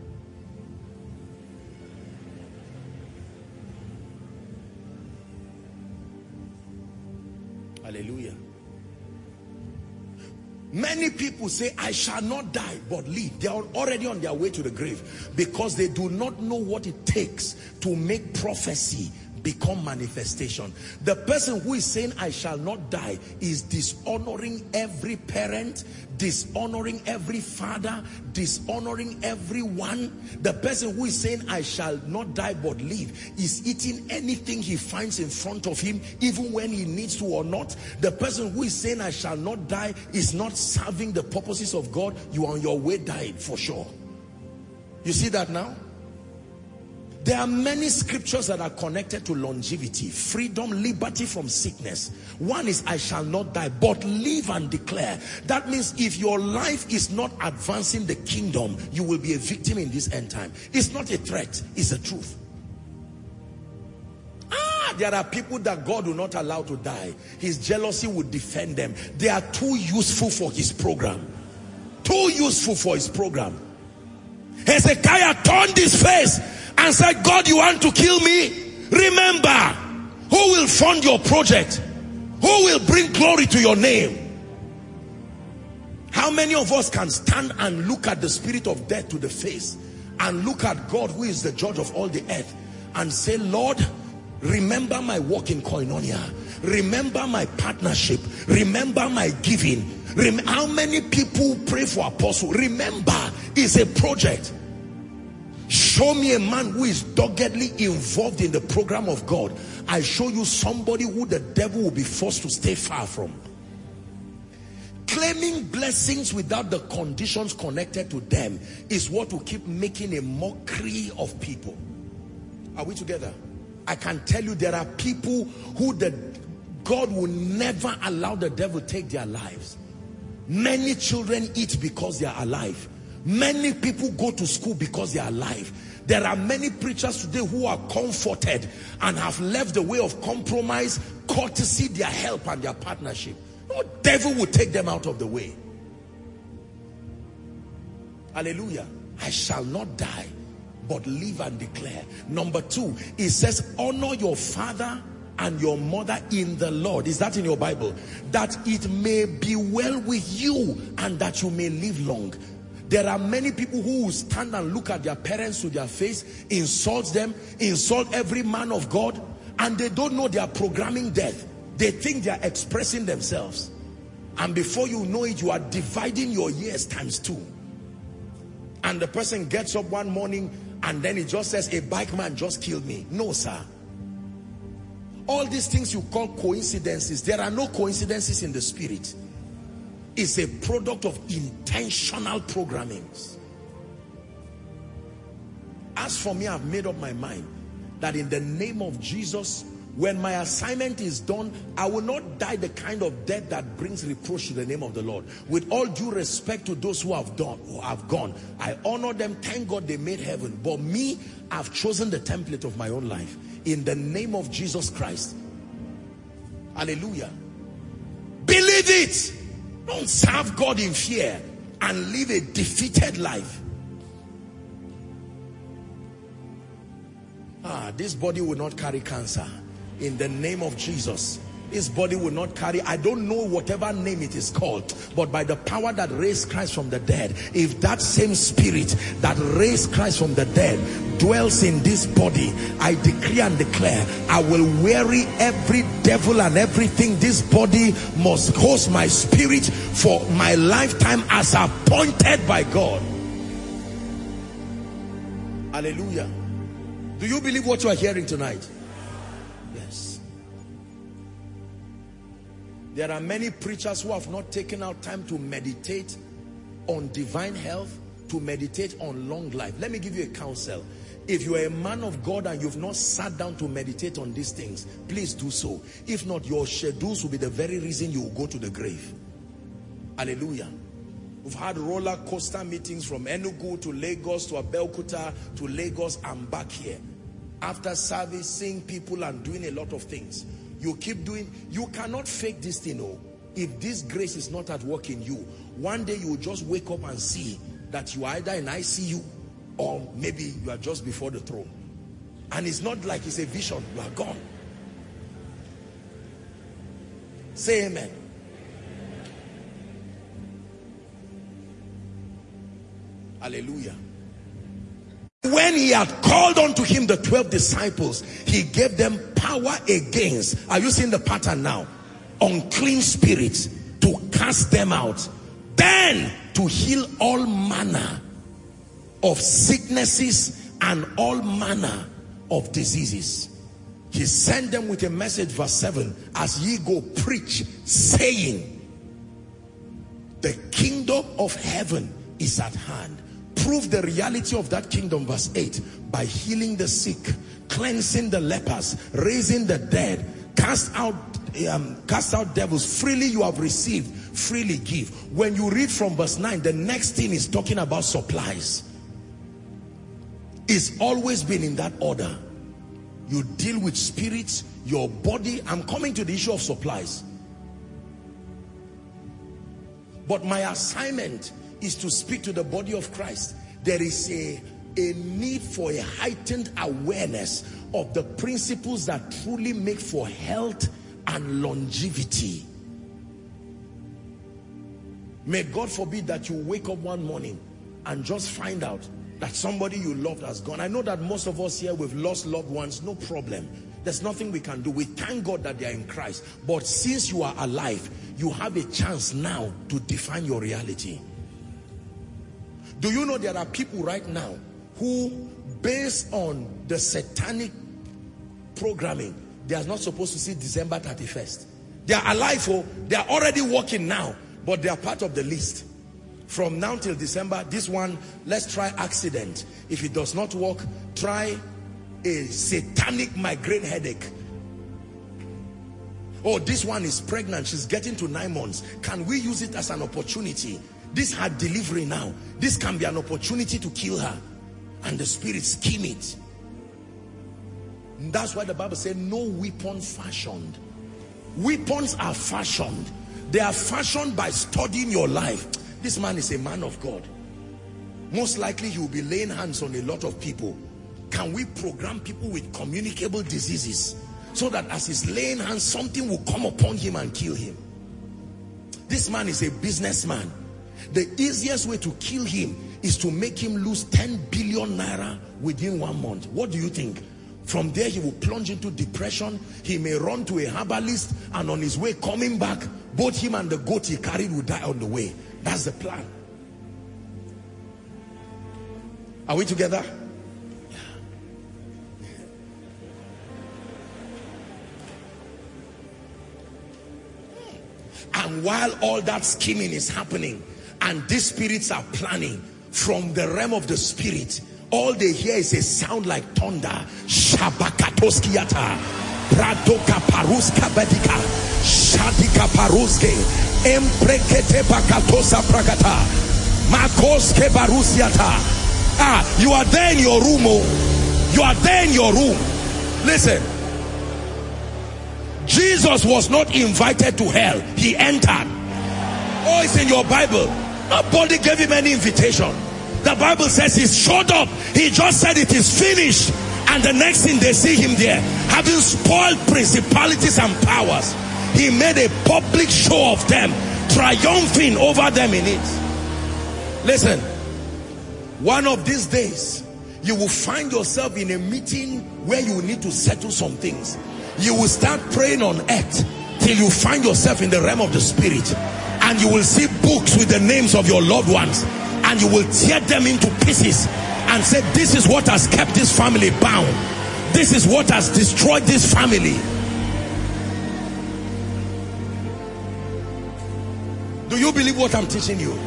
Hallelujah. Many people say, I shall not die but live. They are already on their way to the grave because they do not know what it takes to make prophecy become manifestation. The person who is saying I shall not die is dishonoring every parent, dishonoring every father, dishonoring everyone. The person who is saying I shall not die but live is eating anything he finds in front of him, even when he needs to or not. The person who is saying I shall not die is not serving the purposes of God. You are on your way dying for sure. You see that now? There are many scriptures that are connected to longevity, freedom, liberty from sickness. One is I shall not die but live and declare. That means if your life is not advancing the kingdom, you will be a victim in this end time. It's not a threat, it's the truth. Ah, there are people that God will not allow to die. His jealousy would defend them. They are too useful for his program. Too useful for his program. Hezekiah turned his face and said, God, you want to kill me? Remember, who will fund your project? Who will bring glory to your name? How many of us can stand and look at the spirit of death to the face and look at God, who is the judge of all the earth, and say, Lord, remember my walk in koinonia. Remember my partnership. Remember my giving. Rem How many people pray for apostle? Remember, it's a project. Show me a man who is doggedly involved in the program of God. I show you somebody who the devil will be forced to stay far from. Claiming blessings without the conditions connected to them is what will keep making a mockery of people. Are we together? I can tell you there are people who the God will never allow the devil take their lives. Many children eat because they are alive. Many people go to school because they are alive. There are many preachers today who are comforted and have left the way of compromise, courtesy, their help and their partnership. No devil will take them out of the way. Hallelujah. I shall not die, but live and declare. Number two, it says, honor your father and your mother in the Lord. Is that in your Bible? That it may be well with you and that you may live long. There are many people who will stand and look at their parents to their face, insult them, insult every man of God, and they don't know they are programming death. They think they are expressing themselves. And before you know it, you are dividing your years times two. And the person gets up one morning and then he just says, a bike man just killed me. No, sir. All these things you call coincidences, there are no coincidences in the spirit. It's a product of intentional programmings. As for me, I've made up my mind that in the name of Jesus, when my assignment is done, I will not die the kind of death that brings reproach to the name of the Lord. With all due respect to those who have done, who have gone, I honor them. Thank God they made heaven. But me, I've chosen the template of my own life. In the name of Jesus Christ. Hallelujah. Believe it. Don't serve God in fear and live a defeated life. Ah, this body will not carry cancer. In the name of Jesus. This body will not carry, I don't know whatever name it is called, but by the power that raised Christ from the dead, if that same spirit that raised Christ from the dead dwells in this body, I decree and declare, I will weary every devil and everything this body must host my spirit for my lifetime as appointed by God. Hallelujah. Do you believe what you are hearing tonight? Yes. There are many preachers who have not taken out time to meditate on divine health, to meditate on long life. Let me give you a counsel. If you are a man of God and you've not sat down to meditate on these things, please do so. If not, your schedules will be the very reason you will go to the grave. Hallelujah. We've had roller coaster meetings from Enugu to Lagos to Abeokuta to Lagos and back here. After service, seeing people and doing a lot of things. You keep doing, you cannot fake this thing. Oh, if this grace is not at work in you, one day you will just wake up and see that you are either in I C U or maybe you are just before the throne. And it's not like it's a vision, you are gone. Say amen. Hallelujah. When he had called unto him the twelve disciples, he gave them power against, are you seeing the pattern now? Unclean spirits, to cast them out. Then to heal all manner of sicknesses and all manner of diseases. He sent them with a message, verse seven, as ye go preach, saying, the kingdom of heaven is at hand. Prove the reality of that kingdom, verse eight, by healing the sick, cleansing the lepers, raising the dead, cast out um, cast out devils. Freely you have received, freely give. When you read from verse nine, the next thing is talking about supplies. It's always been in that order. You deal with spirits, your body. I'm coming to the issue of supplies. But my assignment is to speak to the body of Christ. There is a, a need for a heightened awareness of the principles that truly make for health and longevity. May God forbid that you wake up one morning and just find out that somebody you loved has gone. I know that most of us here, we've lost loved ones, no problem. There's nothing we can do. We thank God that they are in Christ. But since you are alive, you have a chance now to define your reality. Do you know there are people right now who, based on the satanic programming, they are not supposed to see December thirty-first. They are alive, oh, they are already working now, but they are part of the list. From now till December, this one, let's try accident. If it does not work, try a satanic migraine headache. Oh, this one is pregnant, she's getting to nine months. Can we use it as an opportunity? This had delivery now. This can be an opportunity to kill her. And the spirit scheme it. And that's why the Bible said no weapon fashioned. Weapons are fashioned. They are fashioned by studying your life. This man is a man of God. Most likely he will be laying hands on a lot of people. Can we program people with communicable diseases so that as he's laying hands, something will come upon him and kill him? This man is a businessman. The easiest way to kill him is to make him lose ten billion naira within one month. What do you think? From there he will plunge into depression. He may run to a herbalist, and on his way coming back, both him and the goat he carried will die on the way. That's the plan. Are we together? And while all that scheming is happening and these spirits are planning, from the realm of the spirit, all they hear is a sound like thunder. Shabakatoskiata, Pradoka Paruska Bedika, Shadika Paruske, Emprekete Bakatosa Prakata, Makoske Barusiata. Ah, you are there in your room. Oh, you are there in your room. Listen. Jesus was not invited to hell. He entered. Oh, it's in your Bible. Nobody gave him any invitation. The Bible says he showed up. He just said it is finished. And the next thing they see him there, having spoiled principalities and powers, he made a public show of them, triumphing over them in it. Listen, one of these days, you will find yourself in a meeting where you will need to settle some things. You will start praying on earth till you find yourself in the realm of the spirit, and you will see books with the names of your loved ones, and you will tear them into pieces and say, this is what has kept this family bound. This is what has destroyed this family. Do you believe what I'm teaching you?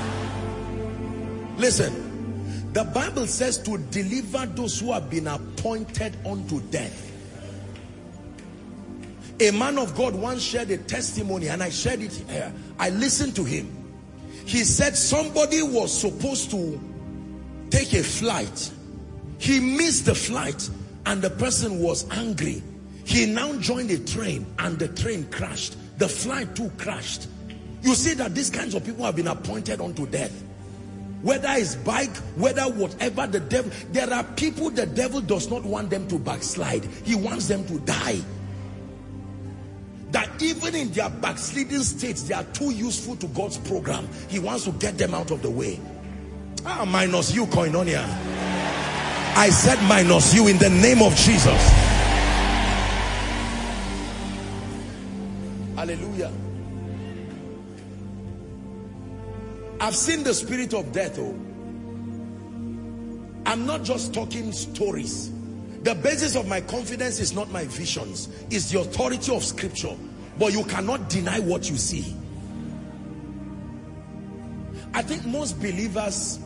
Listen, the Bible says to deliver those who have been appointed unto death. A man of God once shared a testimony, and I shared it here. I listened to him. He said somebody was supposed to take a flight. He missed the flight and the person was angry. He now joined a train and the train crashed. The flight too crashed. You see that these kinds of people have been appointed unto death. Whether it's bike, whether whatever the devil, there are people the devil does not want them to backslide. He wants them to die. That even in their backsliding states, they are too useful to God's program. He wants to get them out of the way. Ah, minus you, Koinonia. I said minus you in the name of Jesus. Hallelujah. I've seen the spirit of death. Oh, I'm not just talking stories. The basis of my confidence is not my visions. It's the authority of scripture. But you cannot deny what you see. I think most believers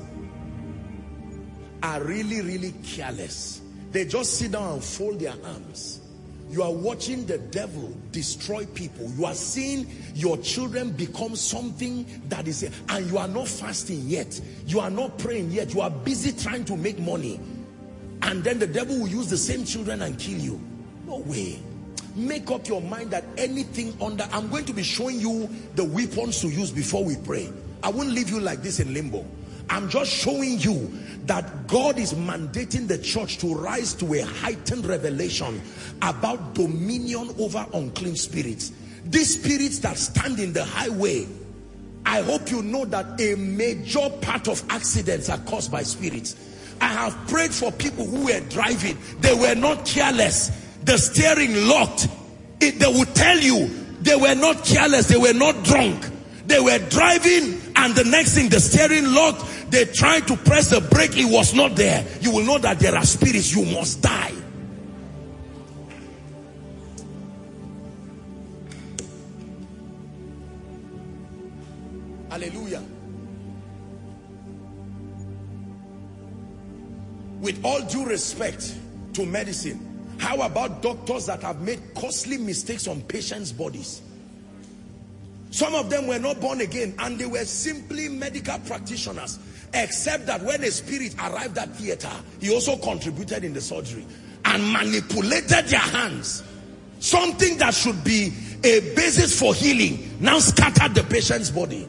are really, really careless. They just sit down and fold their arms. You are watching the devil destroy people. You are seeing your children become something that is, and you are not fasting yet. You are not praying yet. You are busy trying to make money. And then the devil will use the same children and kill you. No way. Make up your mind that anything under, I'm going to be showing you the weapons to use before we pray. I won't leave you like this in limbo. I'm just showing you that God is mandating the church to rise to a heightened revelation about dominion over unclean spirits. These spirits that stand in the highway, I hope you know that a major part of accidents are caused by spirits. I have prayed for people who were driving. They were not careless. The steering locked. It, they would tell you they were not careless. They were not drunk. They were driving, and the next thing, the steering locked. They tried to press the brake. It was not there. You will know that there are spirits. You must die. Hallelujah. With all due respect to medicine, How about doctors that have made costly mistakes on patients' bodies? Some of them were not born again and they were simply medical practitioners, except that when a spirit arrived at theater, he also contributed in the surgery and manipulated their hands. Something that should be a basis for healing now scattered the patient's body.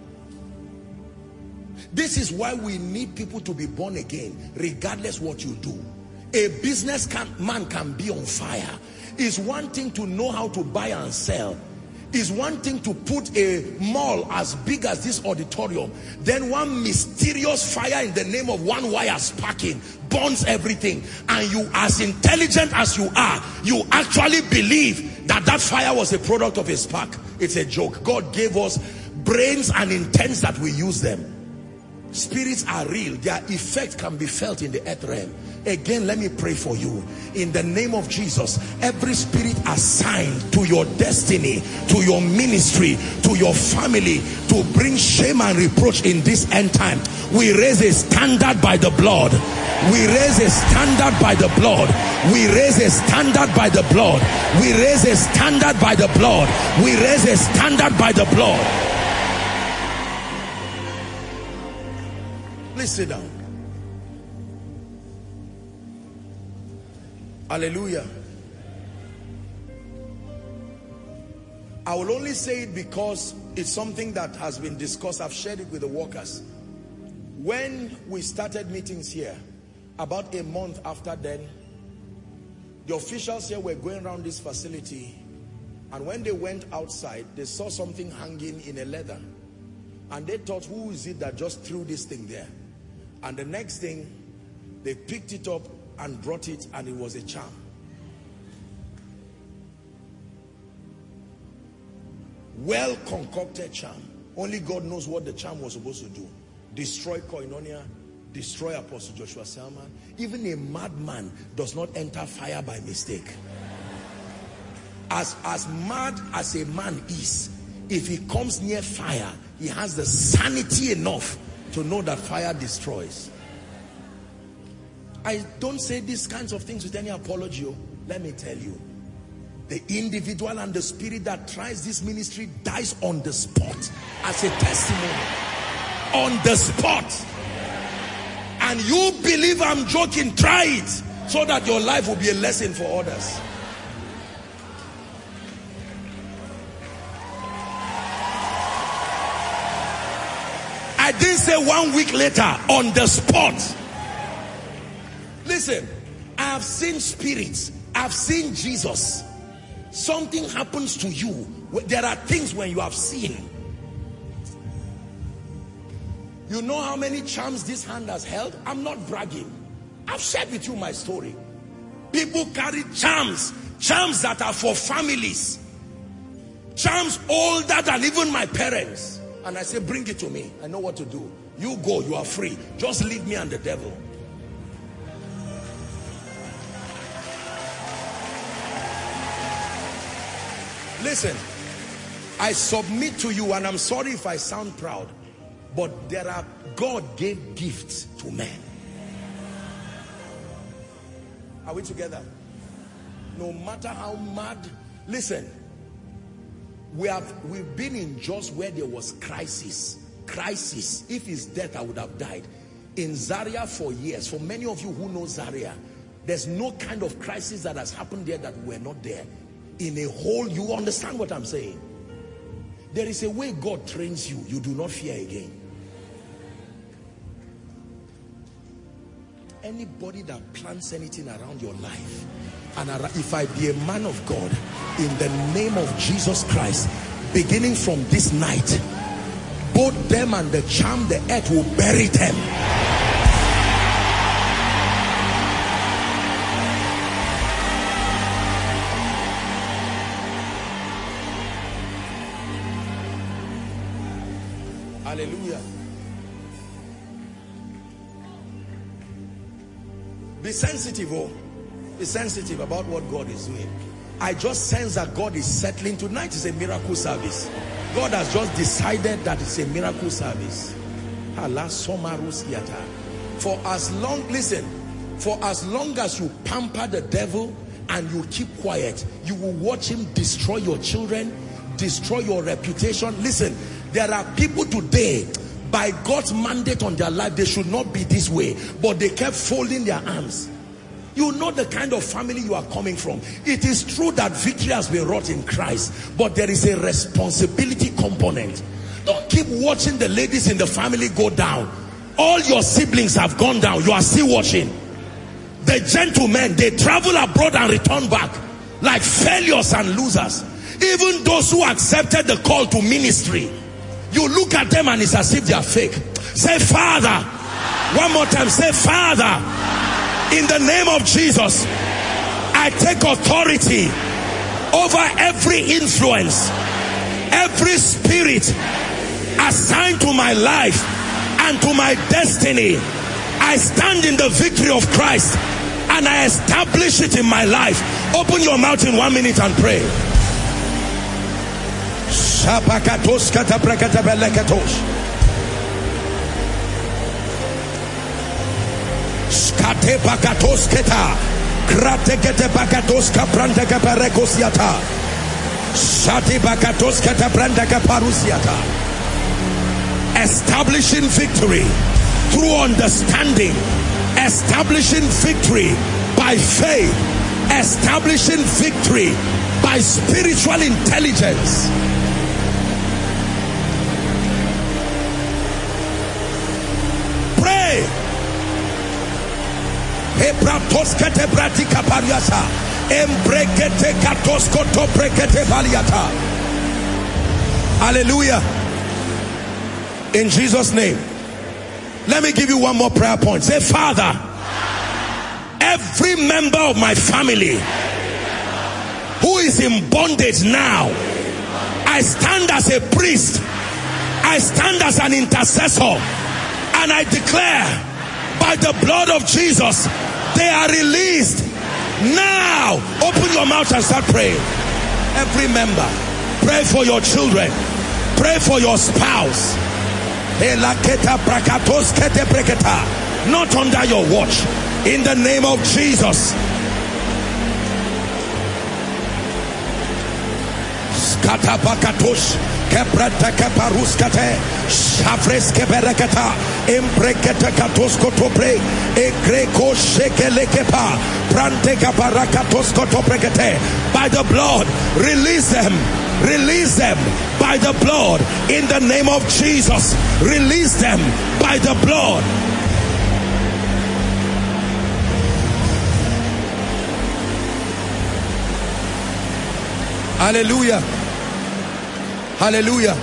This is why we need people to be born again, regardless what you do. A business can, man can be on fire. It's one thing to know how to buy and sell. It's one thing to put a mall as big as this auditorium. Then one mysterious fire in the name of one wire sparking burns everything. And you, as intelligent as you are, you actually believe that that fire was a product of a spark. It's a joke. God gave us brains and intents that we use them. Spirits are real. Their effect can be felt in the earth realm. Again, let me pray for you. In the name of Jesus, every spirit assigned to your destiny, to your ministry, to your family, to bring shame and reproach in this end time, we raise a standard by the blood. We raise a standard by the blood. We raise a standard by the blood. We raise a standard by the blood. We raise a standard by the blood. Please sit down. Hallelujah. I will only say it because it's something that has been discussed. I've shared it with the workers. When we started meetings here, about a month after then, the officials here were going around this facility, and when they went outside, they saw something hanging in a leather, and they thought, who is it that just threw this thing there? And the next thing, they picked it up and brought it, and it was a charm. Well concocted charm. Only God knows what the charm was supposed to do. Destroy Koinonia, destroy Apostle Joshua Selman. Even a madman does not enter fire by mistake. As, as mad as a man is, if he comes near fire, he has the sanity enough to know that fire destroys. I don't say these kinds of things with any apology. Let me tell you, the individual and the spirit that tries this ministry dies on the spot as a testimony. On the spot. And you believe I'm joking, try it, so that your life will be a lesson for others. I didn't say one week later, on the spot. Listen, I have seen spirits. I've seen Jesus. Something happens to you. There are things when you have seen. You know how many charms this hand has held? I'm not bragging. I've shared with you my story. People carry charms. Charms that are for families. Charms older than even my parents. And I say, bring it to me. I know what to do. You go, you are free. Just leave me and the devil. Listen, I submit to you, and I'm sorry if I sound proud, but there are, God gave gifts to men. Are we together? No matter how mad, listen, we have, we've been in just where there was crisis. Crisis. If it's death, I would have died. In Zaria for years, for many of you who know Zaria, there's no kind of crisis that has happened there that we're not there. In a whole, you understand what I'm saying? There is a way God trains you. You do not fear again. Anybody that plants anything around your life, and if I be a man of God, in the name of Jesus Christ, beginning from this night, both them and the charm, the earth will bury them. Hallelujah. Be sensitive, oh. Be sensitive about what God is doing. I just sense that God is settling. Tonight is a miracle service. God has just decided that it's a miracle service. For as long, listen, for as long as you pamper the devil and you keep quiet, you will watch him destroy your children, destroy your reputation. Listen, there are people today, by God's mandate on their life, they should not be this way, but they kept folding their arms. You know the kind of family you are coming from. It is true that victory has been wrought in Christ, but there is a responsibility component. Don't keep watching the ladies in the family go down. All your siblings have gone down. You are still watching. The gentlemen, they travel abroad and return back like failures and losers. Even those who accepted the call to ministry, you look at them and it's as if they are fake. Say, Father. One more time. Say, Father, in the name of Jesus, I take authority over every influence, every spirit assigned to my life and to my destiny. I stand in the victory of Christ and I establish it in my life. Open your mouth in one minute and pray. Skate pakatos keta, krate kete pakatos kaprante kaparekosiata, shati pakatos kete prante kaparusiata. Establishing victory through understanding, establishing victory by faith, establishing victory by spiritual intelligence. Pray. Hallelujah. In Jesus' name. Let me give you one more prayer point. Say, Father, every member of my family who is in bondage now, I stand as a priest, I stand as an intercessor, and I declare by the blood of Jesus, they are released now. Open your mouth and start praying. Every member, pray for your children, pray for your spouse. Not under your watch. In the name of Jesus. Skatapakatosh keprata kaparuskate shavres keberekata embrekete katosko topre egreko shekelekepa prante kaparakatos kotoprekete. By the blood, release them. Release them by the blood. In the name of Jesus, release them by the blood. Hallelujah. Hallelujah.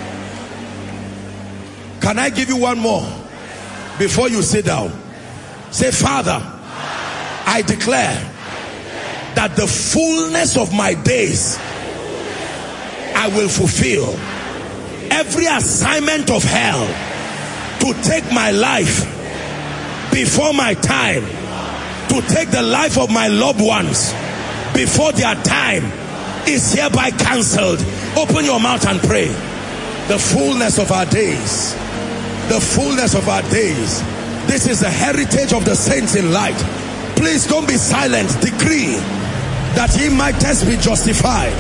Can I give you one more before you sit down? Say, Father, I declare that the fullness of my days I will fulfill. Every assignment of hell to take my life before my time, to take the life of my loved ones before their time, is hereby cancelled. Open your mouth and pray. The fullness of our days, the fullness of our days. This is the heritage of the saints in light. Please don't be silent. Decree that ye might test be justified.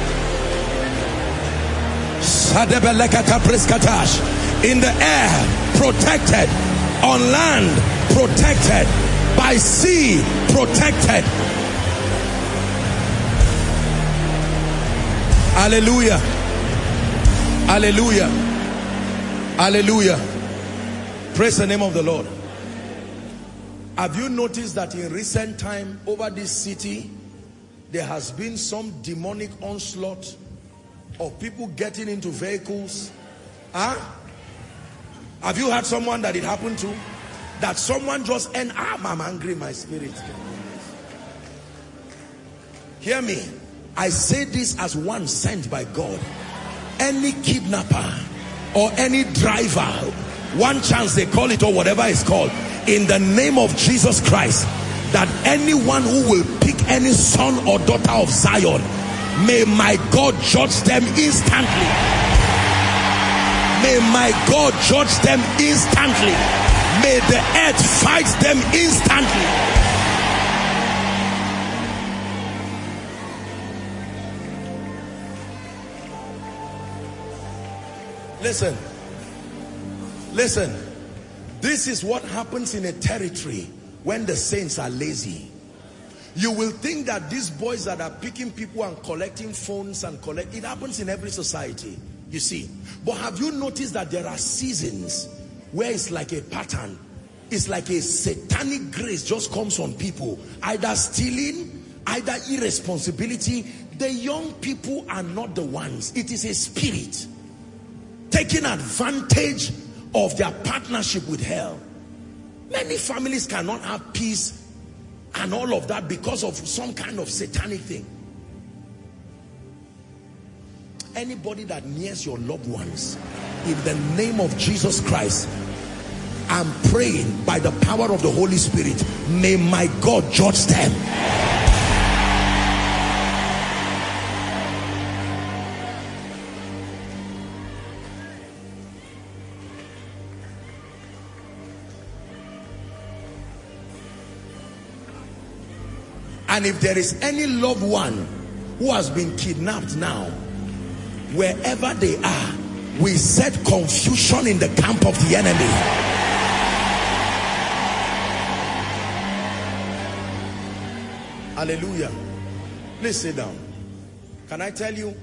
In the air, protected. On land, protected. By sea, protected. Hallelujah. Hallelujah. Hallelujah. Praise the name of the Lord. Have you noticed that in recent time over this city there has been some demonic onslaught of people getting into vehicles? Huh? Have you had someone that it happened to? That someone just and ah, I'm angry in my spirit. Hear me. I say this as one sent by God. Any kidnapper or any driver, one chance they call it or whatever it's called, in the name of Jesus Christ, that anyone who will pick any son or daughter of Zion, may my God judge them instantly. May my God judge them instantly. May the earth fight them instantly. Listen. Listen. This is what happens in a territory when the saints are lazy. You will think that these boys that are picking people and collecting phones and collect, it happens in every society, you see. But have you noticed that there are seasons where it's like a pattern? It's like a satanic grace just comes on people, either stealing, either irresponsibility. The young people are not the ones. It is a spirit taking advantage of their partnership with hell. Many families cannot have peace and all of that because of some kind of satanic thing. Anybody that nears your loved ones, in the name of Jesus Christ, I'm praying by the power of the Holy Spirit, may my God judge them. And if there is any loved one who has been kidnapped now, wherever they are, we set confusion in the camp of the enemy. Hallelujah. Please sit down. Can I tell you,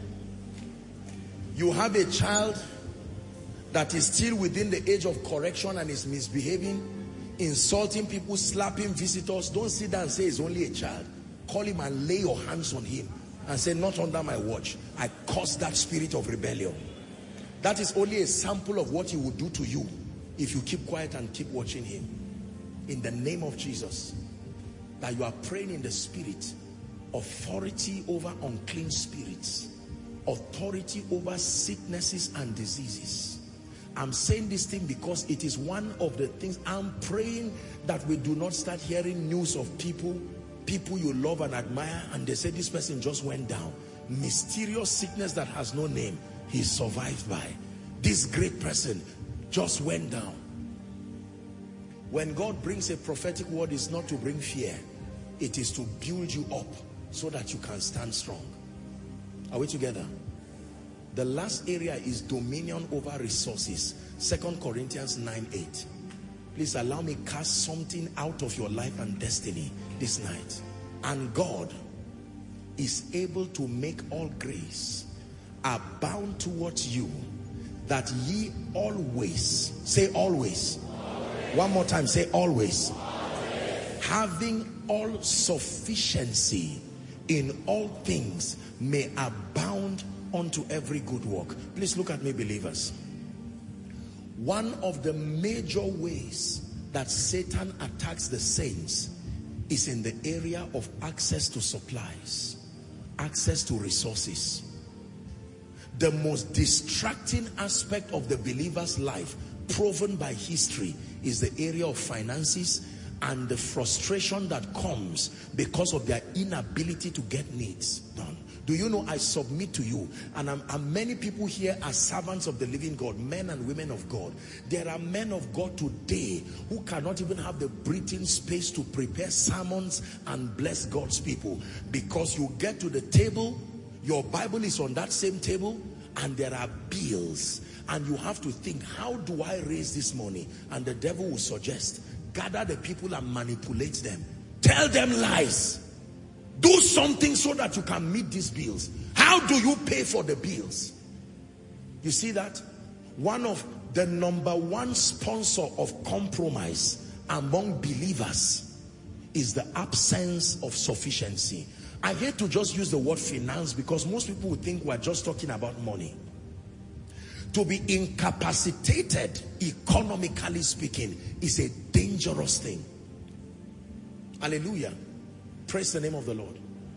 you have a child that is still within the age of correction and is misbehaving, insulting people, slapping visitors. Don't sit down and say it's only a child. Call him and lay your hands on him and say, not under my watch. I curse that spirit of rebellion. That is only a sample of what he will do to you if you keep quiet and keep watching him. In the name of Jesus, that you are praying in the spirit, authority over unclean spirits, authority over sicknesses and diseases. I'm saying this thing because it is one of the things I'm praying, that we do not start hearing news of people people you love and admire, and they say this person just went down. Mysterious sickness that has no name, he survived by. This great person just went down. When God brings a prophetic word, it's not to bring fear. It is to build you up so that you can stand strong. Are we together? The last area is dominion over resources. Second Corinthians nine eight. Please allow me cast something out of your life and destiny this night. And God is able to make all grace abound towards you, that ye always, say always, always. One more time, say always. Always, having all sufficiency in all things, may abound unto every good work. Please look at me, believers. One of the major ways that Satan attacks the saints is in the area of access to supplies, access to resources. The most distracting aspect of the believer's life, proven by history, is the area of finances and the frustration that comes because of their inability to get needs done. Do you know, I submit to you, and, I'm, and many people here are servants of the living God, men and women of God. There are men of God today who cannot even have the breathing space to prepare sermons and bless God's people, because you get to the table, your Bible is on that same table, and there are bills, and you have to think, how do I raise this money? And the devil will suggest, gather the people and manipulate them. Tell them lies. Do something so that you can meet these bills. How do you pay for the bills? You see that? One of the number one sponsor of compromise among believers is the absence of sufficiency. I hate to just use the word finance, because most people would think we're just talking about money. To be incapacitated, economically speaking, is a dangerous thing. Hallelujah. Praise the name of the Lord.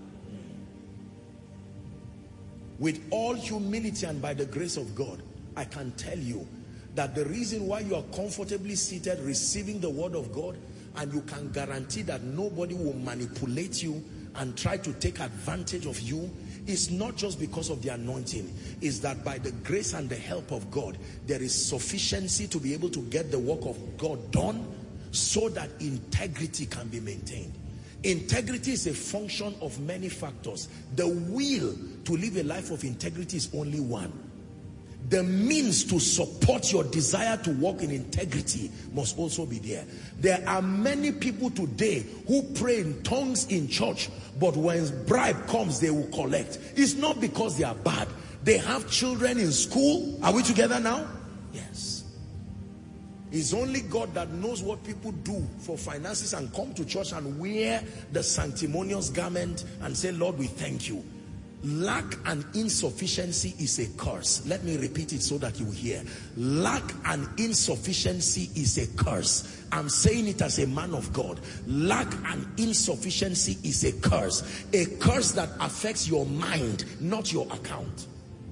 With all humility and by the grace of God, I can tell you that the reason why you are comfortably seated receiving the word of God, and you can guarantee that nobody will manipulate you and try to take advantage of you, is not just because of the anointing. Is that by the grace and the help of God, there is sufficiency to be able to get the work of God done, so that integrity can be maintained. Integrity is a function of many factors. The will to live a life of integrity is only one. the means to support your desire to walk in integrity must also be there. There are many people today who pray in tongues in church, but when bribe comes, they will collect. It's not because they are bad. They have children in school. Are we together now? Yes. It's only God that knows what people do for finances and come to church and wear the sanctimonious garment and say, Lord, we thank you. Lack and insufficiency is a curse. Let me repeat it so that you hear. Lack and insufficiency is a curse. I'm saying it as a man of God. Lack and insufficiency is a curse. A curse that affects your mind, not your account.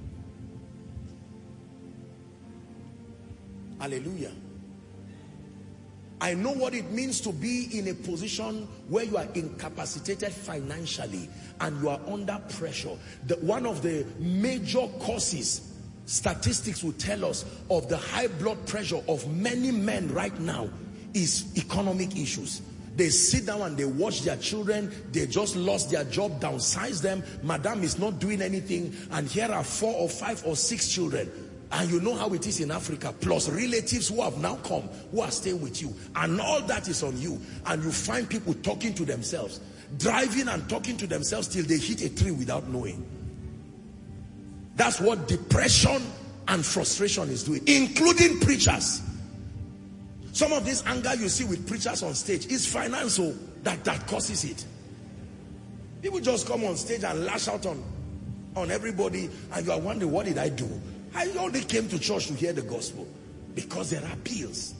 Hallelujah. I know what it means to be in a position where you are incapacitated financially and you are under pressure. The, one of the major causes, statistics will tell us, of the high blood pressure of many men right now is economic issues. They sit down and they watch their children. They just lost their job, downsize them. Madam is not doing anything. And here are four or five or six children. And you know how it is in Africa, plus relatives who have now come, who are staying with you. And all that is on you. And you find people talking to themselves, driving and talking to themselves till they hit a tree without knowing. That's what depression and frustration is doing, including preachers. Some of this anger you see with preachers on stage is financial that, that causes it. People just come on stage and lash out on, on everybody, and you are wondering, what did I do? I only came to church to hear the gospel, because there are bills.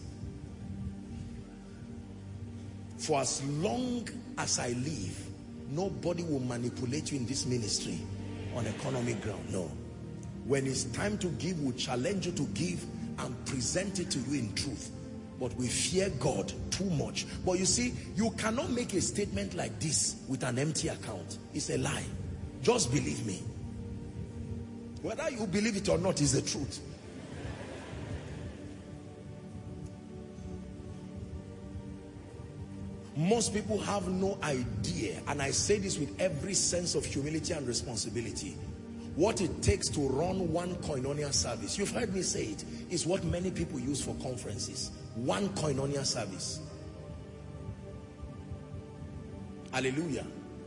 For as long as I live, nobody will manipulate you in this ministry on economic ground. No. When it's time to give, we'll challenge you to give and present it to you in truth. But we fear God too much. But you see, you cannot make a statement like this with an empty account. It's a lie. Just believe me. Whether you believe it or not is the truth. Most people have no idea, and I say this with every sense of humility and responsibility, what it takes to run one koinonia service. You've heard me say it. It's what many people use for conferences. One koinonia service. Hallelujah.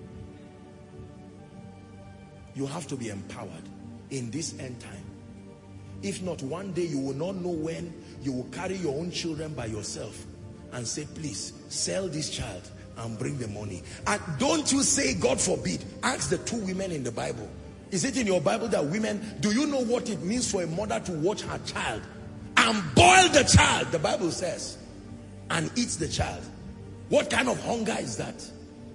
You have to be empowered in this end time. If not, one day you will not know when you will carry your own children by yourself and say, please sell this child and bring the money. And don't you say, God forbid. Ask the two women in the Bible. Is it in your Bible that women, do you know what it means for a mother to watch her child and boil the child, the Bible says, and eats the child? What kind of hunger is that?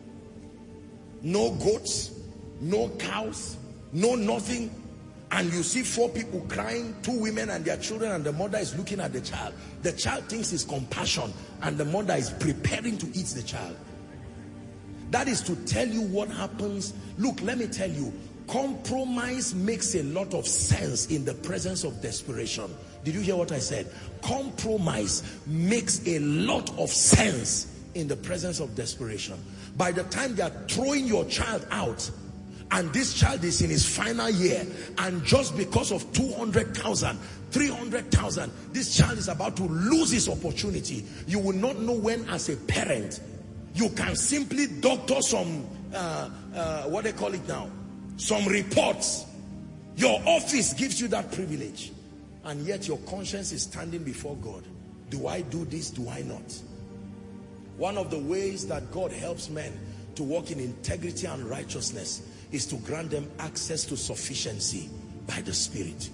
No goats, no cows, no nothing. And you see four people crying, two women and their children, and the mother is looking at the child. The child thinks it's compassion, and the mother is preparing to eat the child. That is to tell you what happens. Look, let me tell you, compromise makes a lot of sense in the presence of desperation. Did you hear what I said? Compromise makes a lot of sense in the presence of desperation. By the time they are throwing your child out, and this child is in his final year, and just because of two hundred thousand, three hundred thousand, this child is about to lose his opportunity. You will not know when, as a parent, you can simply doctor some, uh, uh, what they call it now, some reports. Your office gives you that privilege, and yet your conscience is standing before God. Do I do this? Do I not? One of the ways that God helps men to walk in integrity and righteousness is to grant them access to sufficiency by the Spirit.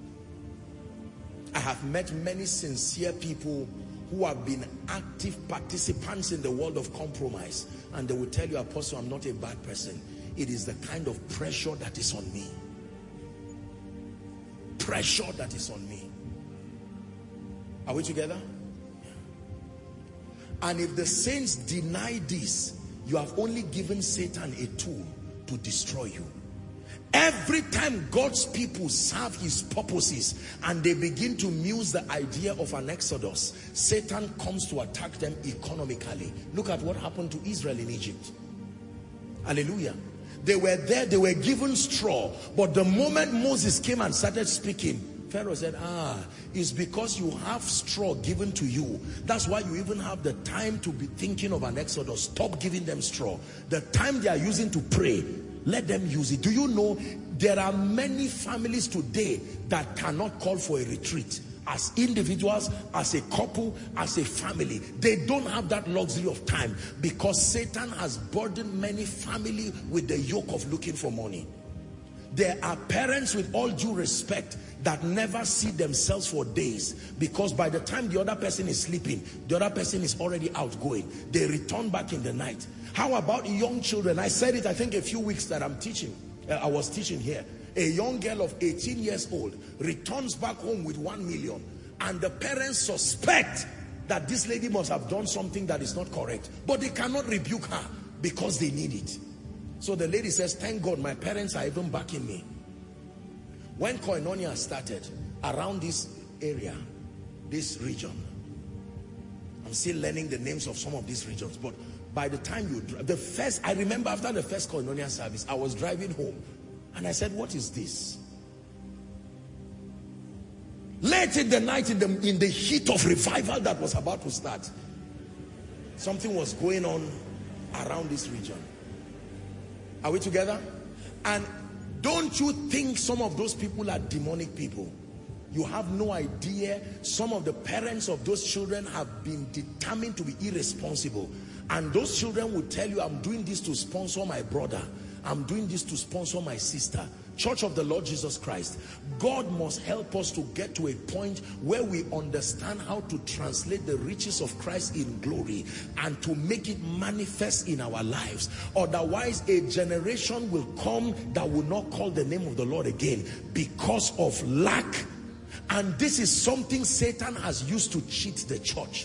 I have met many sincere people who have been active participants in the world of compromise, and they will tell you, Apostle, I'm not a bad person. It is the kind of pressure that is on me. Pressure that is on me. Are we together? And if the saints deny this, you have only given Satan a tool to destroy you. Every time God's people serve his purposes and they begin to muse the idea of an exodus, Satan comes to attack them economically. Look at what happened to Israel in Egypt. Hallelujah. They were there, they were given straw, but the moment Moses came and started speaking, Pharaoh said, ah, it's because you have straw given to you. That's why you even have the time to be thinking of an exodus. Stop giving them straw. The time they are using to pray, let them use it. Do you know there are many families today that cannot call for a retreat? As individuals, as a couple, as a family, they don't have that luxury of time because Satan has burdened many families with the yoke of looking for money. There are parents, with all due respect, that never see themselves for days because by the time the other person is sleeping, the other person is already outgoing. They return back in the night. How about young children? I said it, I think, a few weeks that I'm teaching. Uh, I was teaching here. A young girl of eighteen years old returns back home with one million, and the parents suspect that this lady must have done something that is not correct, but they cannot rebuke her because they need it. So the lady says, thank God my parents are even backing me. When Koinonia started around this area, this region, I'm still learning the names of some of these regions, but by the time you drive, the first, I remember after the first Koinonia service, I was driving home and I said, what is this? Late in the night, in the, in the heat of revival that was about to start, something was going on around this region. Are we together? And don't you think some of those people are demonic people? You have no idea. Some of the parents of those children have been determined to be irresponsible. And those children will tell you, I'm doing this to sponsor my brother. I'm doing this to sponsor my sister. Church of the Lord Jesus Christ, God must help us to get to a point where we understand how to translate the riches of Christ in glory and to make it manifest in our lives. Otherwise, a generation will come that will not call the name of the Lord again because of lack. And this is something Satan has used to cheat the church.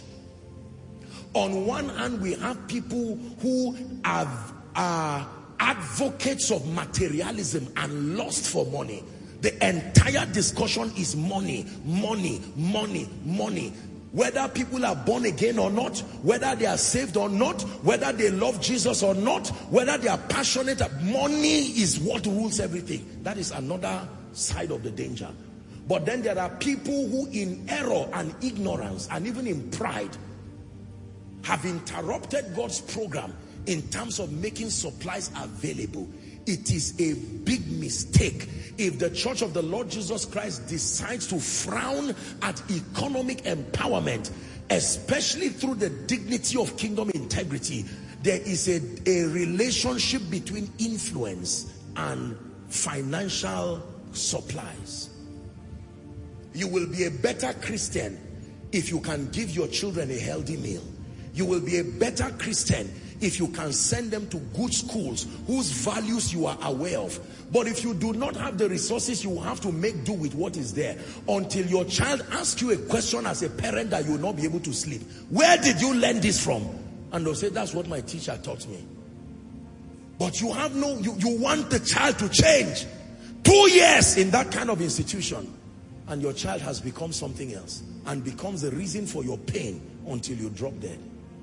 On one hand, we have people who have are advocates of materialism and lust for money. The entire discussion is money, money, money, money. Whether people are born again or not, whether they are saved or not, whether they love Jesus or not, whether they are passionate, money is what rules everything. That is another side of the danger. But then there are people who in error and ignorance and even in pride have interrupted God's program in terms of making supplies available. It is a big mistake if the Church of the Lord Jesus Christ decides to frown at economic empowerment, especially through the dignity of kingdom integrity. There is a, a relationship between influence and financial supplies. You will be a better Christian if you can give your children a healthy meal. You will be a better Christian if you can send them to good schools whose values you are aware of. But if you do not have the resources, you will have to make do with what is there until your child asks you a question as a parent that you will not be able to sleep. Where did you learn this from? And they'll say, that's what my teacher taught me. But you have no, you, you want the child to change. Two years in that kind of institution, and your child has become something else and becomes the reason for your pain until you drop dead.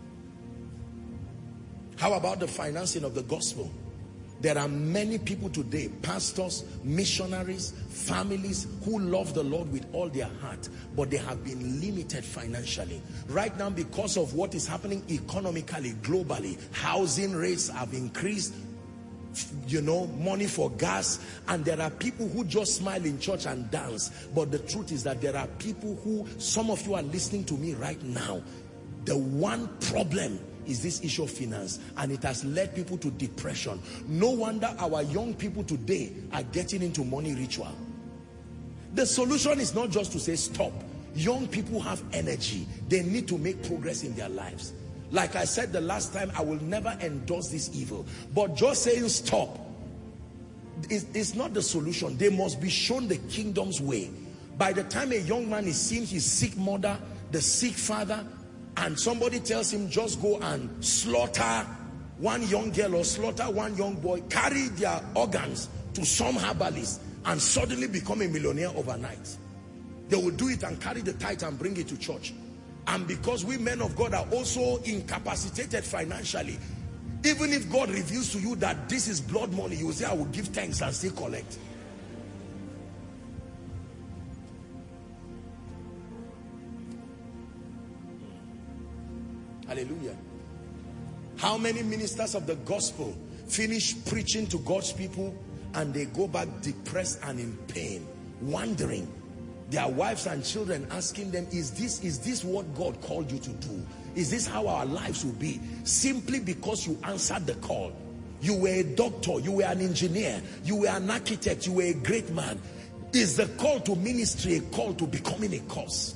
How about the financing of the gospel? There are many people today, pastors, missionaries, families who love the Lord with all their heart, but they have been limited financially. Right now, because of what is happening economically, globally, housing rates have increased, you know, money for gas, and there are people who just smile in church and dance. But the truth is that there are people who, some of you are listening to me right now, the one problem is this issue of finance, and it has led people to depression. No wonder our young people today are getting into money ritual. The solution is not just to say stop. Young people have energy. They need to make progress in their lives. Like I said the last time, I will never endorse this evil. But just saying stop is, is not the solution. They must be shown the kingdom's way. By the time a young man is seeing his sick mother, the sick father, and somebody tells him just go and slaughter one young girl or slaughter one young boy, carry their organs to some herbalist and suddenly become a millionaire overnight. They will do it and carry the tithe and bring it to church. And because we men of God are also incapacitated financially, even if God reveals to you that this is blood money, you will say, I will give thanks and still collect. Hallelujah. How many ministers of the gospel finish preaching to God's people and they go back depressed and in pain, wondering, their wives and children asking them, is this, is this what God called you to do? Is this how our lives will be? Simply because you answered the call. You were a doctor, you were an engineer, you were an architect, you were a great man. Is the call to ministry a call to becoming a cause?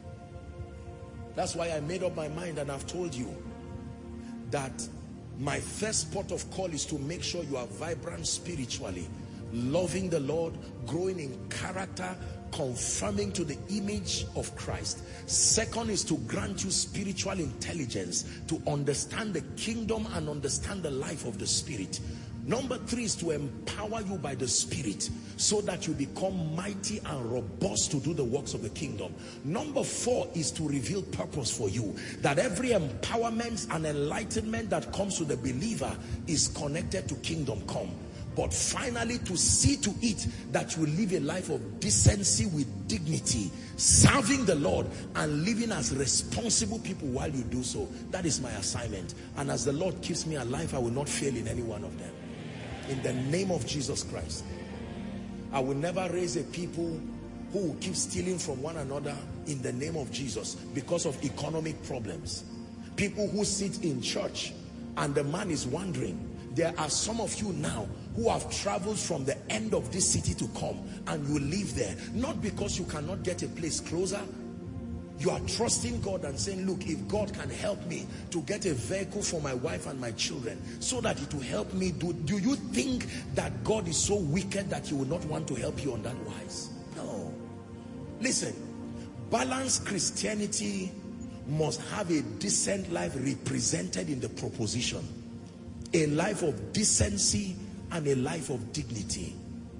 That's why I made up my mind, and I've told you that my first port of call is to make sure you are vibrant spiritually, loving the Lord, growing in character, confirming to the image of Christ. Second is to grant you spiritual intelligence to understand the kingdom and understand the life of the Spirit. Number three is to empower you by the Spirit so that you become mighty and robust to do the works of the kingdom. Number four is to reveal purpose for you, that every empowerment and enlightenment that comes to the believer is connected to kingdom come. But finally, to see to it that you live a life of decency with dignity, serving the Lord and living as responsible people while you do so. That is my assignment. And as the Lord keeps me alive, I will not fail in any one of them. In the name of Jesus Christ. I will never raise a people who will keep stealing from one another in the name of Jesus because of economic problems. People who sit in church and the man is wondering. There are some of you now who have traveled from the end of this city to come, and you live there. Not because you cannot get a place closer. You are trusting God and saying, look, if God can help me to get a vehicle for my wife and my children so that it will help me do. Do you think that God is so wicked that he will not want to help you on that wise? No. Listen, balanced Christianity must have a decent life represented in the proposition. A life of decency and a life of dignity.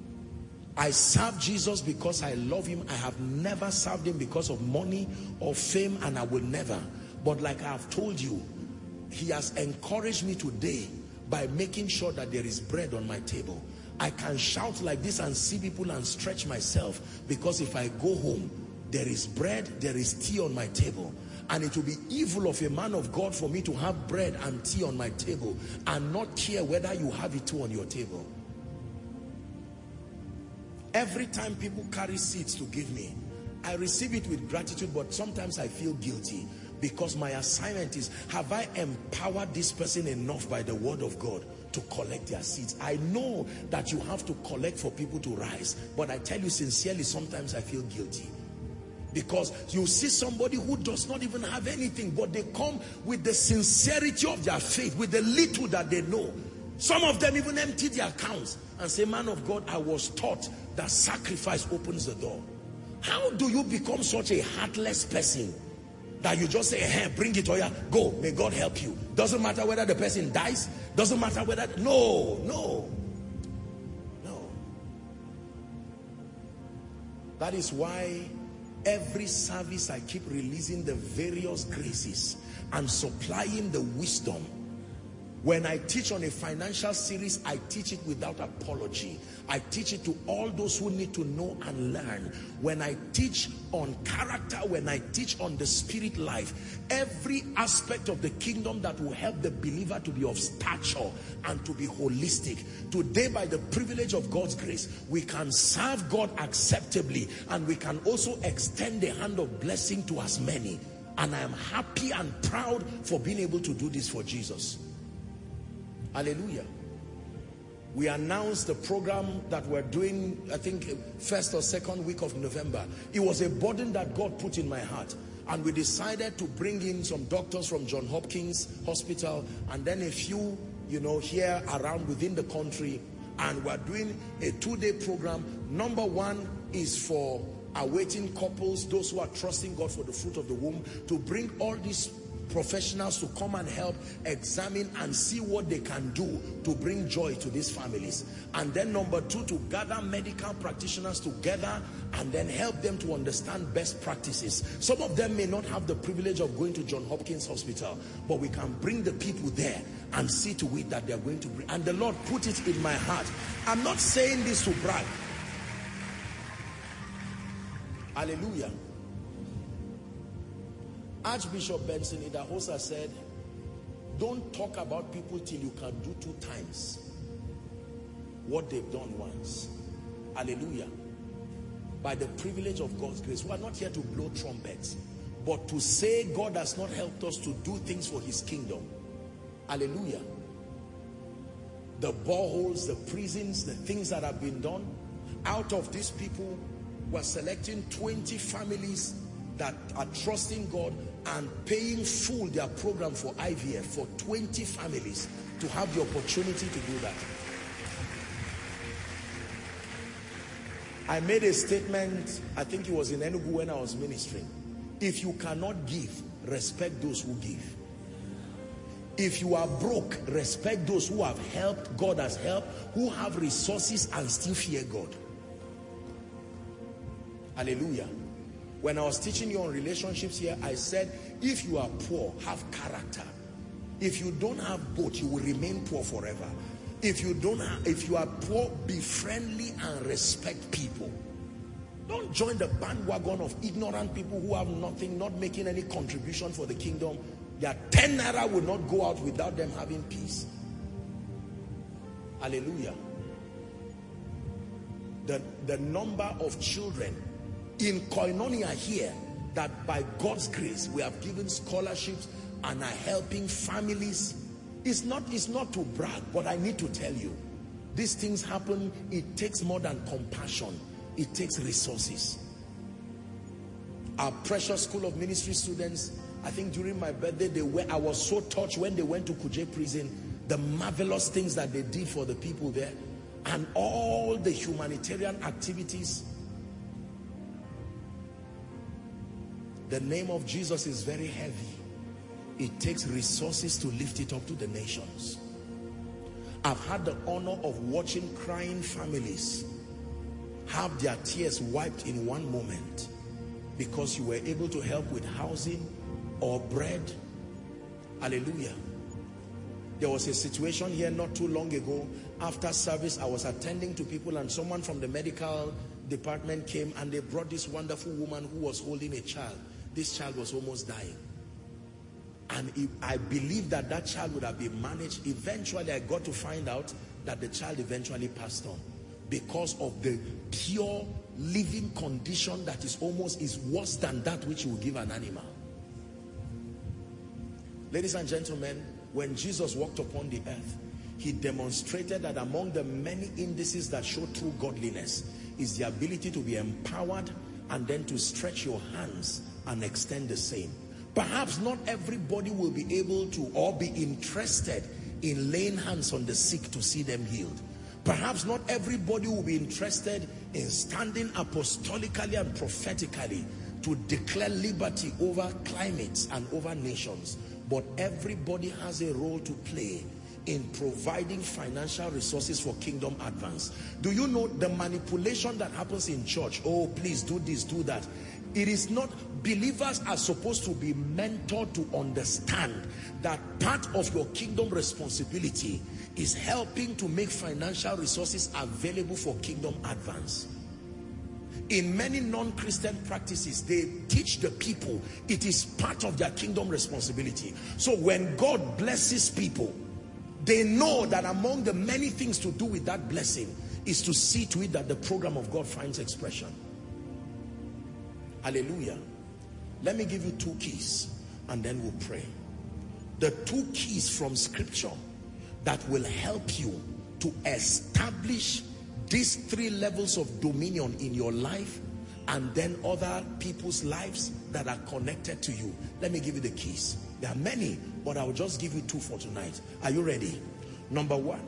I serve Jesus because I love him. I have never served him because of money or fame, and I will never. But like I have told you, he has encouraged me today by making sure that there is bread on my table. I can shout like this and see people and stretch myself, because if I go home, there is bread, there is tea on my table. And it will be evil of a man of God for me to have bread and tea on my table and not care whether you have it too on your table. Every time people carry seeds to give me, I receive it with gratitude, but sometimes I feel guilty, because my assignment is, have I empowered this person enough by the word of God to collect their seeds? I know that you have to collect for people to rise, but I tell you sincerely, sometimes I feel guilty. Because you see somebody who does not even have anything, but they come with the sincerity of their faith, with the little that they know. Some of them even empty their accounts and say, man of God, I was taught that sacrifice opens the door. How do you become such a heartless person that you just say, hey, bring it, or yeah, go, may God help you? Doesn't matter whether the person dies, doesn't matter whether, no, no, no. That is why every service I keep releasing the various graces and supplying the wisdom. When I teach on a financial series, I teach it without apology. I teach it to all those who need to know and learn. When I teach on character, when I teach on the spirit life, every aspect of the kingdom that will help the believer to be of stature and to be holistic. Today, by the privilege of God's grace, we can serve God acceptably, and we can also extend the hand of blessing to as many. And I am happy and proud for being able to do this for Jesus. Hallelujah. We announced the program that we're doing, I think first or second week of November. It was a burden that God put in my heart, and we decided to bring in some doctors from Johns Hopkins Hospital, and then a few, you know, here around within the country. And we're doing a two-day program. Number one is for awaiting couples, those who are trusting God for the fruit of the womb, to bring all these professionals to come and help examine and see what they can do to bring joy to these families. And then number two, to gather medical practitioners together and then help them to understand best practices. Some of them may not have the privilege of going to Johns Hopkins Hospital, but we can bring the people there and see to it that they're going to bring. And the Lord put it in my heart. I'm not saying this to brag. Hallelujah. Archbishop Benson Idahosa said, don't talk about people till you can do two times what they've done once. Hallelujah. By the privilege of God's grace, we are not here to blow trumpets, but to say God has not helped us to do things for his kingdom. Hallelujah. The boreholes, the prisons, the things that have been done. Out of these people, we're selecting twenty families that are trusting God and paying full their program for I V F for twenty families to have the opportunity to do that. I made a statement, I think it was in Enugu when I was ministering. If you cannot give, respect those who give. If you are broke, respect those who have helped, God has helped, who have resources and still fear God. Hallelujah. When I was teaching you on relationships here, I said, if you are poor, have character. If you don't have both, you will remain poor forever. If you don't have, if you are poor, be friendly and respect people. Don't join the bandwagon of ignorant people who have nothing, not making any contribution for the kingdom. Their ten naira will not go out without them having peace. Hallelujah. The, the number of children in Koinonia here that by God's grace we have given scholarships and are helping families. It's not, it's not to brag, but I need to tell you, these things happen. It takes more than compassion. It takes resources. Our precious School of Ministry students, I think during my birthday, they were, I was so touched when they went to Kuje prison, the marvelous things that they did for the people there, and all the humanitarian activities. The name of Jesus is very heavy. It takes resources to lift it up to the nations. I've had the honor of watching crying families have their tears wiped in one moment because you were able to help with housing or bread. Hallelujah. There was a situation here not too long ago. After service, I was attending to people and someone from the medical department came and they brought this wonderful woman who was holding a child. This child was almost dying. And if, I believe that that child would have been managed. Eventually, I got to find out that the child eventually passed on because of the pure living condition that is almost is worse than that which you would give an animal. Ladies and gentlemen, when Jesus walked upon the earth, he demonstrated that among the many indices that show true godliness is the ability to be empowered and then to stretch your hands and extend the same. Perhaps not everybody will be able to or be interested in laying hands on the sick to see them healed. Perhaps not everybody will be interested in standing apostolically and prophetically to declare liberty over climates and over nations. But everybody has a role to play in providing financial resources for kingdom advance. Do you know the manipulation that happens in church? Oh, please do this, do that. It is not, believers are supposed to be mentored to understand that part of your kingdom responsibility is helping to make financial resources available for kingdom advance. In many non-Christian practices, they teach the people it is part of their kingdom responsibility. So when God blesses people, they know that among the many things to do with that blessing is to see to it that the program of God finds expression. Hallelujah. Let me give you two keys and then we'll pray. The two keys from scripture that will help you to establish these three levels of dominion in your life and then other people's lives that are connected to you. Let me give you the keys. There are many, but I will just give you two for tonight. Are you ready? Number one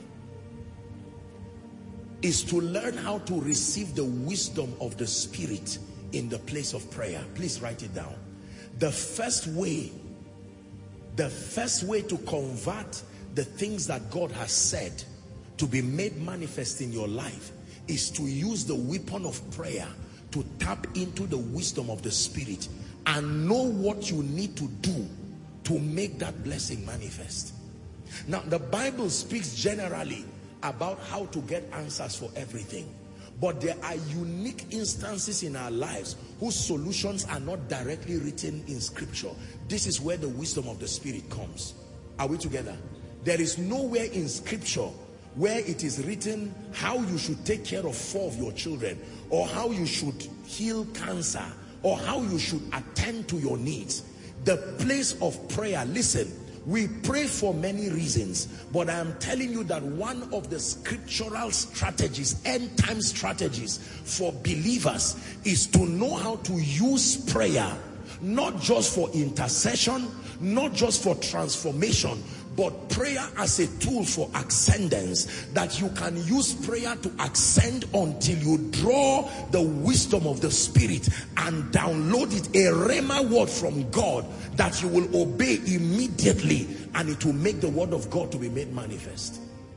is to learn how to receive the wisdom of the Spirit in the place of prayer. Please write it down. The first way, the first way to convert the things that God has said to be made manifest in your life is to use the weapon of prayer to tap into the wisdom of the Spirit and know what you need to do to make that blessing manifest. Now, the Bible speaks generally about how to get answers for everything. But there are unique instances in our lives whose solutions are not directly written in scripture. This is where the wisdom of the Spirit comes. Are we together? There is nowhere in scripture where it is written how you should take care of four of your children, or how you should heal cancer, or how you should attend to your needs. The place of prayer, listen, we pray for many reasons, but I am telling you that one of the scriptural strategies, end time strategies for believers, is to know how to use prayer, not just for intercession, not just for transformation, but prayer as a tool for ascendance, that you can use prayer to ascend until you draw the wisdom of the Spirit and download it, a rhema word from God that you will obey immediately, and it will make the word of God to be made manifest.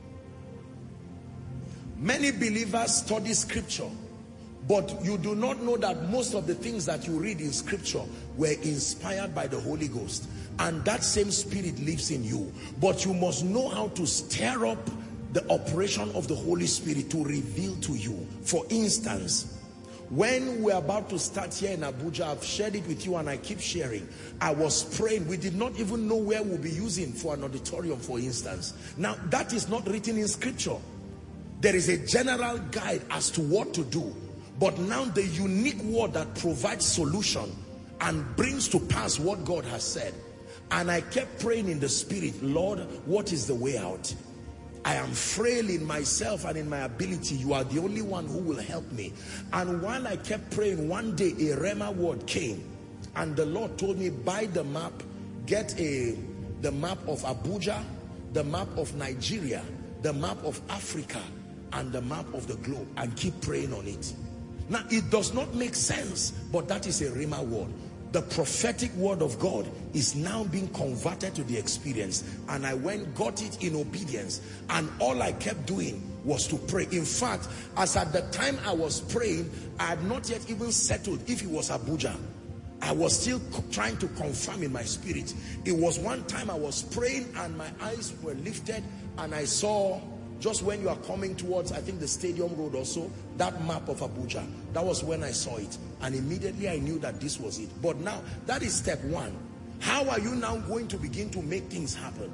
Many believers study scripture, but you do not know that most of the things that you read in scripture were inspired by the Holy Ghost. And that same Spirit lives in you. But you must know how to stir up the operation of the Holy Spirit to reveal to you. For instance, when we're about to start here in Abuja, I've shared it with you and I keep sharing. I was praying. We did not even know where we'll be using for an auditorium, for instance. Now, that is not written in scripture. There is a general guide as to what to do. But now the unique word that provides solution and brings to pass what God has said. And I kept praying in the Spirit, Lord, what is the way out? I am frail in myself and in my ability. You are the only one who will help me. And while I kept praying, one day a rhema word came. And the Lord told me, buy the map, get a the map of Abuja, the map of Nigeria, the map of Africa, and the map of the globe, and keep praying on it. Now, it does not make sense, but that is a rhema word. The prophetic word of God is now being converted to the experience. And I went, got it in obedience. And all I kept doing was to pray. In fact, as at the time I was praying, I had not yet even settled if it was Abuja. I was still trying to confirm in my spirit. It was one time I was praying and my eyes were lifted and I saw, just when you are coming towards, I think the Stadium Road also, that map of Abuja. That was when I saw it. And immediately I knew that this was it. But now, that is step one. How are you now going to begin to make things happen?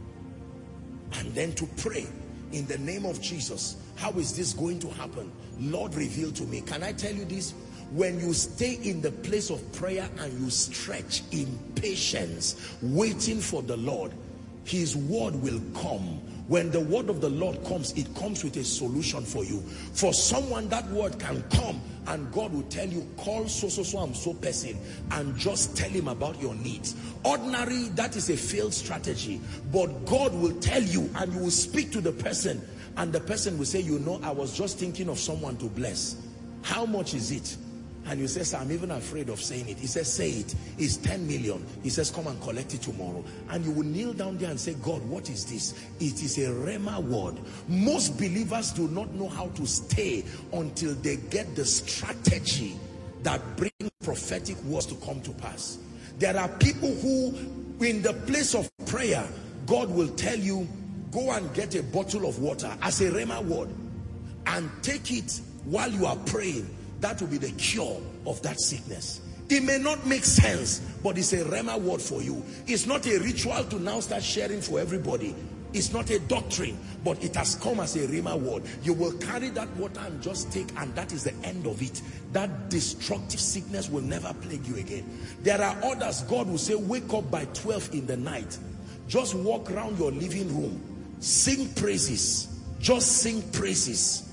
And then to pray in the name of Jesus. How is this going to happen? Lord, reveal to me. Can I tell you this? When you stay in the place of prayer and you stretch in patience, waiting for the Lord, His word will come. When the word of the Lord comes, it comes with a solution for you. For someone, that word can come and God will tell you, call so, so, so, and so person and just tell him about your needs. Ordinary, that is a failed strategy. But God will tell you and you will speak to the person and the person will say, you know, I was just thinking of someone to bless. How much is it? And you say, sir, I'm even afraid of saying it. He says, say it. It's ten million. He says, come and collect it tomorrow. And you will kneel down there and say, God, what is this? It is a rhema word. Most believers do not know how to stay until they get the strategy that brings prophetic words to come to pass. There are people who, in the place of prayer, God will tell you, go and get a bottle of water as a rhema word and take it while you are praying. That will be the cure of that sickness. It may not make sense, but it's a rhema word for you. It's not a ritual to now start sharing for everybody. It's not a doctrine, but it has come as a rhema word. You will carry that water and just take, and that is the end of it. That destructive sickness will never plague you again. There are others, God will say, wake up by twelve in the night. Just walk around your living room. Sing praises. Just sing praises.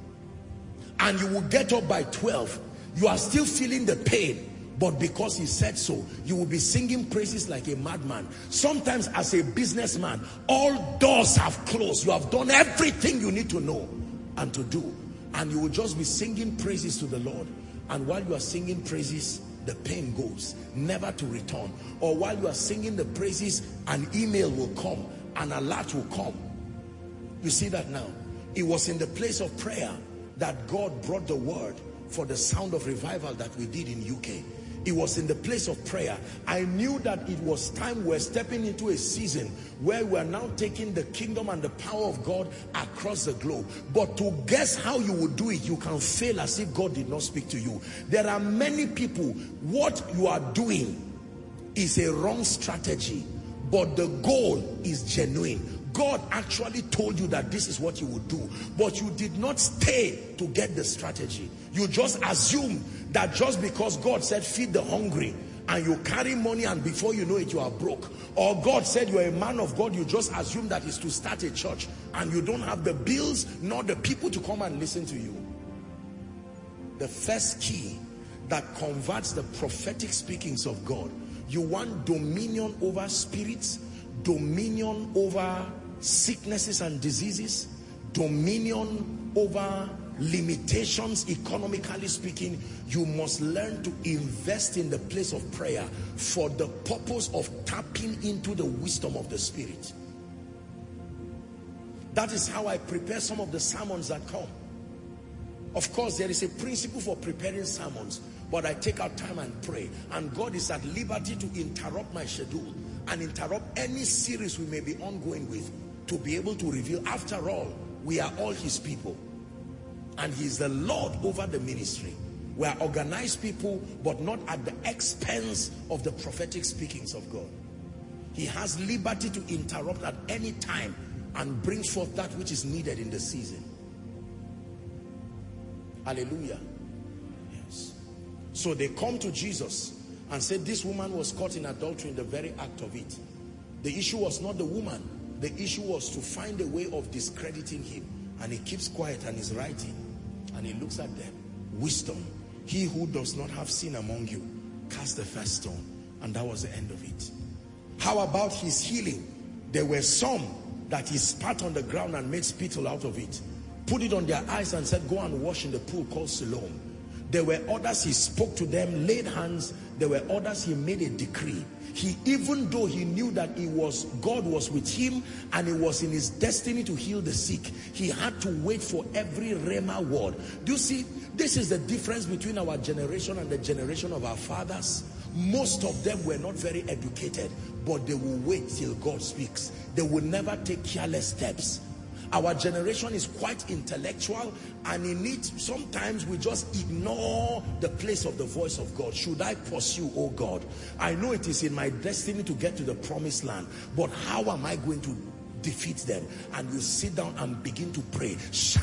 And you will get up by twelve. You are still feeling the pain, but because he said so, you will be singing praises like a madman. Sometimes as a businessman, all doors have closed. You have done everything you need to know and to do. And you will just be singing praises to the Lord. And while you are singing praises, the pain goes, never to return. Or while you are singing the praises, an email will come, an alert will come. You see that now? It was in the place of prayer that God brought the word for the sound of revival that we did in U K. It was in the place of prayer. I knew that it was time we're stepping into a season where we're now taking the kingdom and the power of God across the globe. But to guess how you would do it, you can fail as if God did not speak to you. There are many people, what you are doing is a wrong strategy, but the goal is genuine. God actually told you that this is what you would do, but you did not stay to get the strategy. You just assumed that just because God said feed the hungry and you carry money and before you know it you are broke, or God said you're a man of God, you just assume that is to start a church and you don't have the bills nor the people to come and listen to you. The first key that converts the prophetic speakings of God, you want dominion over spirits, dominion over sicknesses and diseases, dominion over limitations, economically speaking. You must learn to invest in the place of prayer for the purpose of tapping into the wisdom of the Spirit. That is how I prepare some of the sermons that come. Of course, there is a principle for preparing sermons, but I take out time and pray, and God is at liberty to interrupt my schedule and interrupt any series we may be ongoing with to be able to reveal. After all, we are all his people and he is the Lord over the ministry. We are organized people, but not at the expense of the prophetic speakings of God. He has liberty to interrupt at any time and bring forth that which is needed in the season. Hallelujah. Yes. So they come to Jesus and said this woman was caught in adultery in the very act of it. The issue was not the woman. The issue was to find a way of discrediting him. And he keeps quiet and is writing. And he looks at them. Wisdom. He who does not have sin among you, cast the first stone. And that was the end of it. How about his healing? There were some that he spat on the ground and made spittle out of it. Put it on their eyes and said, go and wash in the pool called Siloam. There were others he spoke to them, laid hands. There were others he made a decree. He, even though he knew that it was God was with him and it was in his destiny to heal the sick, he had to wait for every rhema word. Do you see? This is the difference between our generation and the generation of our fathers. Most of them were not very educated, but they will wait till God speaks. They will never take careless steps. Our generation is quite intellectual, and in it sometimes we just ignore the place of the voice of God. Should I pursue, oh God? I know it is in my destiny to get to the promised land, but how am I going to defeat them? And you sit down and begin to pray.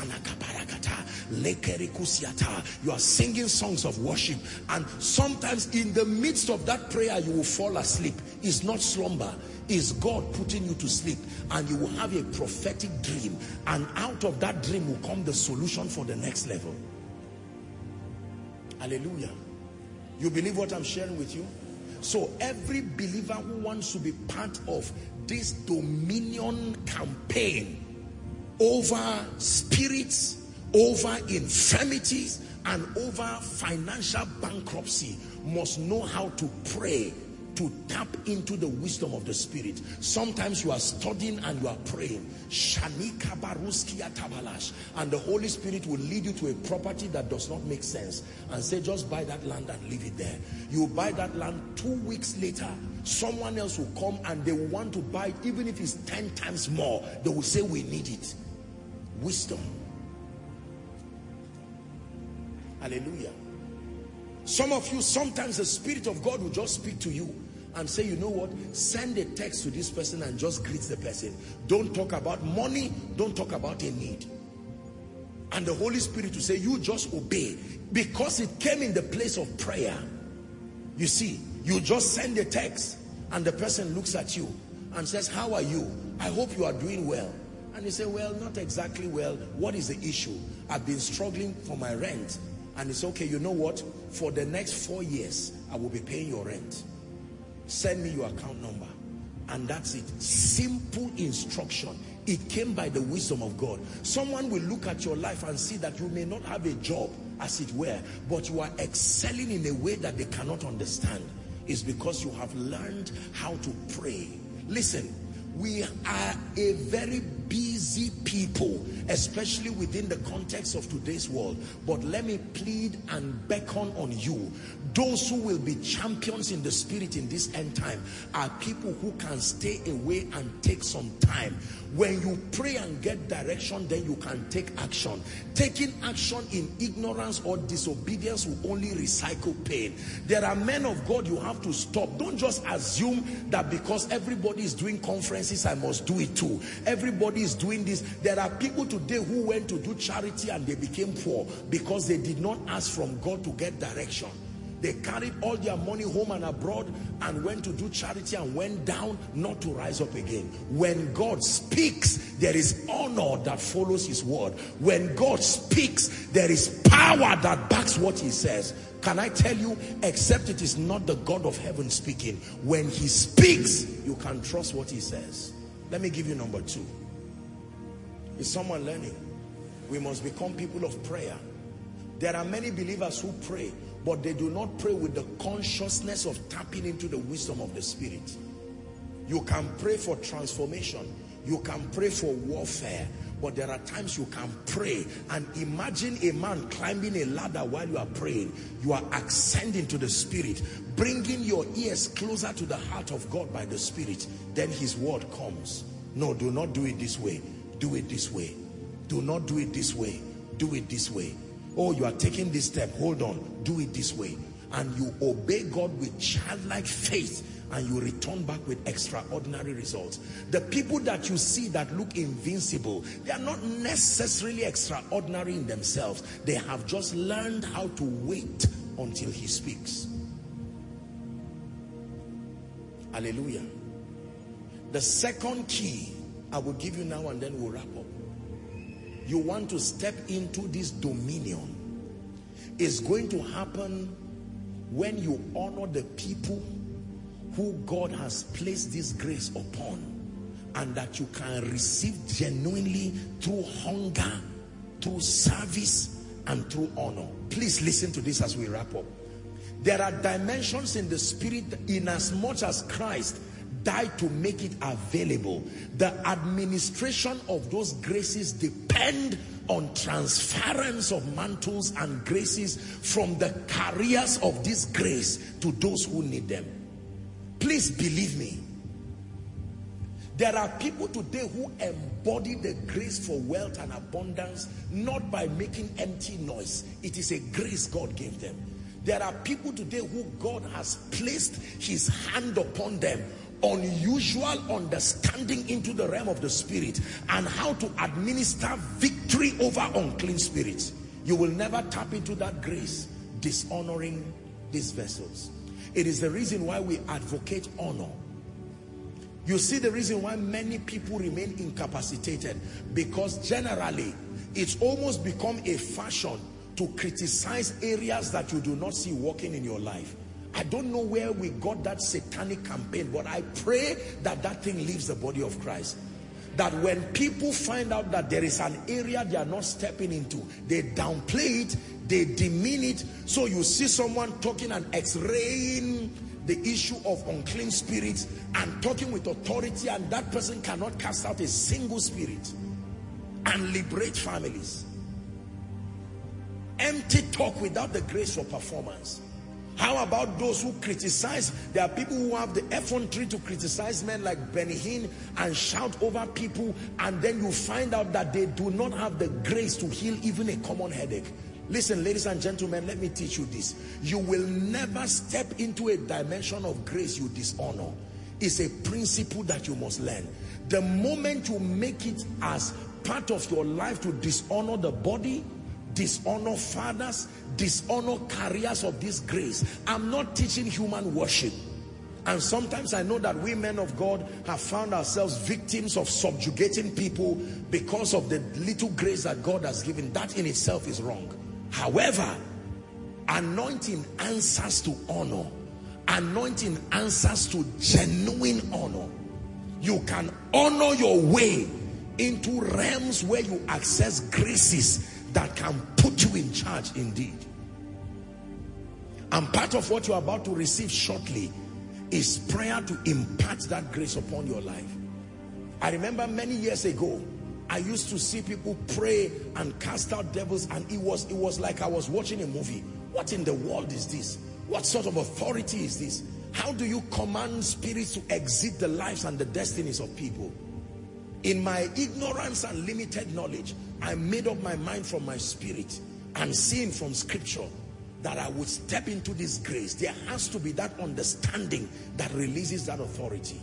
You are singing songs of worship, and sometimes in the midst of that prayer you will fall asleep. It's not slumber, it's God putting you to sleep, and you will have a prophetic dream, and out of that dream will come the solution for the next level. Hallelujah. You believe what I'm sharing with you? So every believer who wants to be part of this dominion campaign over spirits, over infirmities, and over financial bankruptcy must know how to pray to tap into the wisdom of the Spirit. Sometimes you are studying and you are praying, and the Holy Spirit will lead you to a property that does not make sense and say, just buy that land and leave it there. You buy that land, two weeks later someone else will come and they will want to buy it, even if it's ten times more. They will say, we need it. Wisdom. Hallelujah. Some of you, sometimes the Spirit of God will just speak to you and say, you know what, send a text to this person and just greet the person. Don't talk about money, don't talk about a need. And the Holy Spirit will say, you just obey, because it came in the place of prayer. You see, you just send a text and the person looks at you and says, how are you? I hope you are doing well. And you say, well, not exactly well. What is the issue? I've been struggling for my rent. And it's okay, you know what? For the next four years, I will be paying your rent. Send me your account number. And that's it. Simple instruction. It came by the wisdom of God. Someone will look at your life and see that you may not have a job, as it were, but you are excelling in a way that they cannot understand. It's because you have learned how to pray. Listen, We are a very busy people, especially within the context of today's world. But let me plead and beckon on you. Those who will be champions in the spirit in this end time are people who can stay away and take some time. When you pray and get direction, then you can take action. Taking action in ignorance or disobedience will only recycle pain. There are men of God you have to stop. Don't just assume that because everybody is doing conferences, I must do it too. Everybody is doing this. There are people today who went to do charity and they became poor because they did not ask from God to get direction. They carried all their money home and abroad and went to do charity and went down, not to rise up again. When God speaks, there is honor that follows his word. When God speaks, there is power that backs what he says. Can I tell you, except it is not the God of heaven speaking, when he speaks, you can trust what he says. Let me give you number two. Is someone learning? We must become people of prayer. There are many believers who pray, but they do not pray with the consciousness of tapping into the wisdom of the Spirit. You can pray for transformation. You can pray for warfare. But there are times you can pray and imagine a man climbing a ladder while you are praying. You are ascending to the Spirit, bringing your ears closer to the heart of God by the Spirit. Then his word comes. No, do not do it this way. Do it this way. Do not do it this way. Do it this way. Oh, you are taking this step. Hold on. Do it this way. And you obey God with childlike faith, and you return back with extraordinary results. The people that you see that look invincible, they are not necessarily extraordinary in themselves. They have just learned how to wait until he speaks. Hallelujah. The second key I will give you now, and then we'll wrap up. You want to step into this dominion. It's going to happen when you honor the people who God has placed this grace upon, and that you can receive genuinely through hunger, through service, and through honor. Please listen to this as we wrap up. There are dimensions in the spirit, in as much as Christ died to make it available. The administration of those graces depend on transference of mantles and graces from the carriers of this grace to those who need them. Please believe me. There are people today who embody the grace for wealth and abundance, not by making empty noise. It is a grace God gave them. There are people today who God has placed his hand upon them, unusual understanding into the realm of the spirit and how to administer victory over unclean spirits. You will never tap into that grace dishonoring these vessels. It is the reason why we advocate honor. You see the reason why many people remain incapacitated, because generally it's almost become a fashion to criticize areas that you do not see working in your life. I don't know where we got that satanic campaign, but I pray that that thing leaves the body of Christ. That when people find out that there is an area they are not stepping into, they downplay it, they demean it. So you see someone talking and x-raying the issue of unclean spirits and talking with authority, and that person cannot cast out a single spirit and liberate families. Empty talk without the grace for performance. How about those who criticize? There are people who have the effrontery to criticize men like Benny Hinn and shout over people, and then you find out that they do not have the grace to heal even a common headache. Listen, ladies and gentlemen, let me teach you this. You will never step into a dimension of grace you dishonor. It's a principle that you must learn. The moment you make it as part of your life to dishonor the body, dishonor fathers, dishonor carriers of this grace. I'm not teaching human worship. And sometimes I know that we men of God have found ourselves victims of subjugating people because of the little grace that God has given. That in itself is wrong. However, anointing answers to honor. Anointing answers to genuine honor. You can honor your way into realms where you access graces that can put you in charge indeed. And part of what you're about to receive shortly is prayer to impart that grace upon your life. I remember many years ago, I used to see people pray and cast out devils, and it was, it was like I was watching a movie. What in the world is this? What sort of authority is this? How do you command spirits to exit the lives and the destinies of people? In my ignorance and limited knowledge, I made up my mind from my spirit and seeing from scripture that I would step into this grace. There has to be that understanding that releases that authority.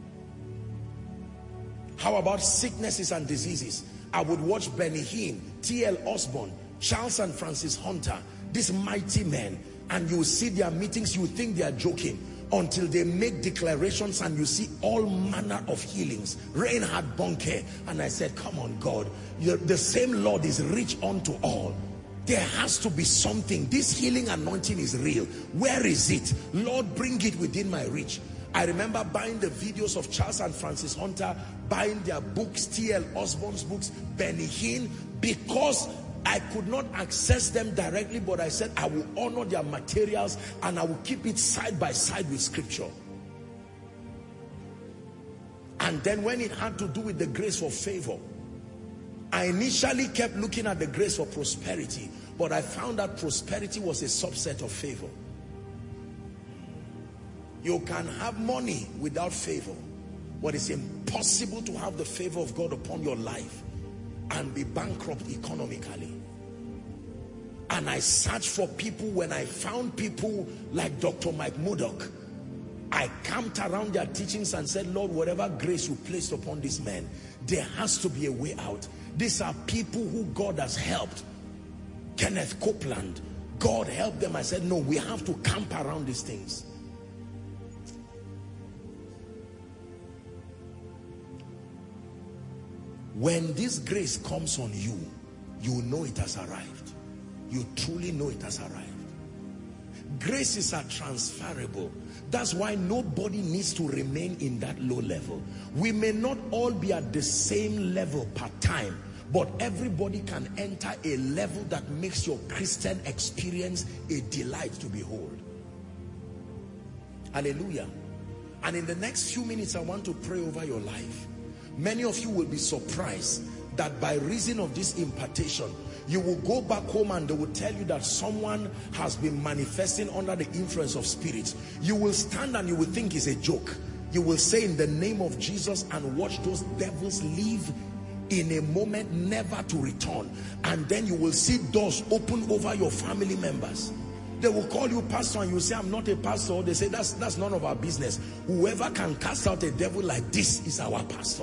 How about sicknesses and diseases? I would watch Benny Hinn, T L Osborne, Charles and Francis Hunter, these mighty men, and you see their meetings, you think they are joking, until they make declarations and you see all manner of healings. Reinhard Bonnke, and I said, come on God, you're, the same Lord is rich unto all. There has to be something. This healing anointing is real. Where is it? Lord, bring it within my reach. I remember buying the videos of Charles and Francis Hunter, buying their books, T L Osborne's books, Benny Hinn, because I could not access them directly, but I said I will honor their materials and I will keep it side by side with scripture. And then when it had to do with the grace for favor, I initially kept looking at the grace for prosperity, but I found that prosperity was a subset of favor. You can have money without favor, but it's impossible to have the favor of God upon your life and be bankrupt economically. And I searched for people. When I found people like Doctor Mike Murdoch, I camped around their teachings and said, Lord, whatever grace you placed upon these men, there has to be a way out. These are people who God has helped. Kenneth Copeland, God helped them. I said, no, we have to camp around these things. When this grace comes on you, you know it has arrived. You truly know it has arrived. Graces are transferable. That's why nobody needs to remain in that low level. We may not all be at the same level per time, but everybody can enter a level that makes your Christian experience a delight to behold. Hallelujah. And in the next few minutes, I want to pray over your life. Many of you will be surprised that by reason of this impartation, you will go back home and they will tell you that someone has been manifesting under the influence of spirits. You will stand and you will think it's a joke. You will say in the name of Jesus and watch those devils leave in a moment, never to return. And then you will see doors open over your family members. They will call you pastor and you say, I'm not a pastor. They say, that's, that's none of our business. Whoever can cast out a devil like this is our pastor.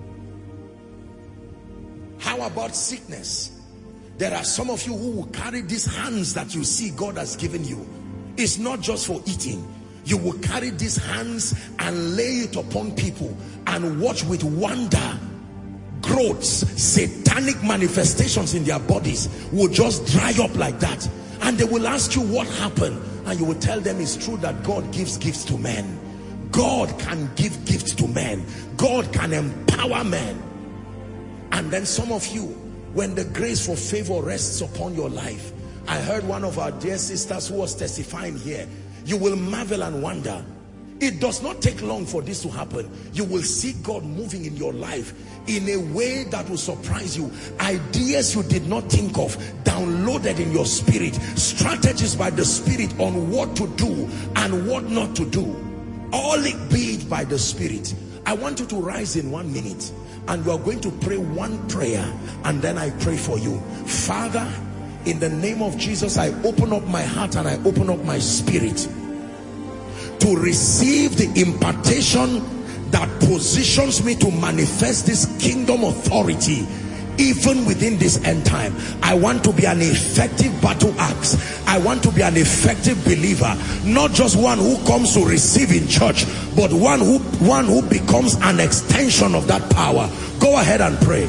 How about sickness? There are some of you who will carry these hands that you see God has given you. It's not just for eating. You will carry these hands and lay it upon people and watch with wonder. Growths, satanic manifestations in their bodies will just dry up like that. And they will ask you what happened. And you will tell them it's true that God gives gifts to men. God can give gifts to men. God can empower men. And then some of you, when the grace for favor rests upon your life, I heard one of our dear sisters who was testifying here, you will marvel and wonder. It does not take long for this to happen. You will see God moving in your life in a way that will surprise you. Ideas you did not think of, downloaded in your spirit, strategies by the spirit on what to do and what not to do. All it be it by the spirit. I want you to rise in one minute and you are going to pray one prayer, and then I pray for you. Father, in the name of Jesus, I open up my heart and I open up my spirit to receive the impartation that positions me to manifest this kingdom authority even within this end time. I want to be an effective battle axe. I want to be an effective believer, not just one who comes to receive in church, but one who one who becomes an extension of that power. Go ahead and pray.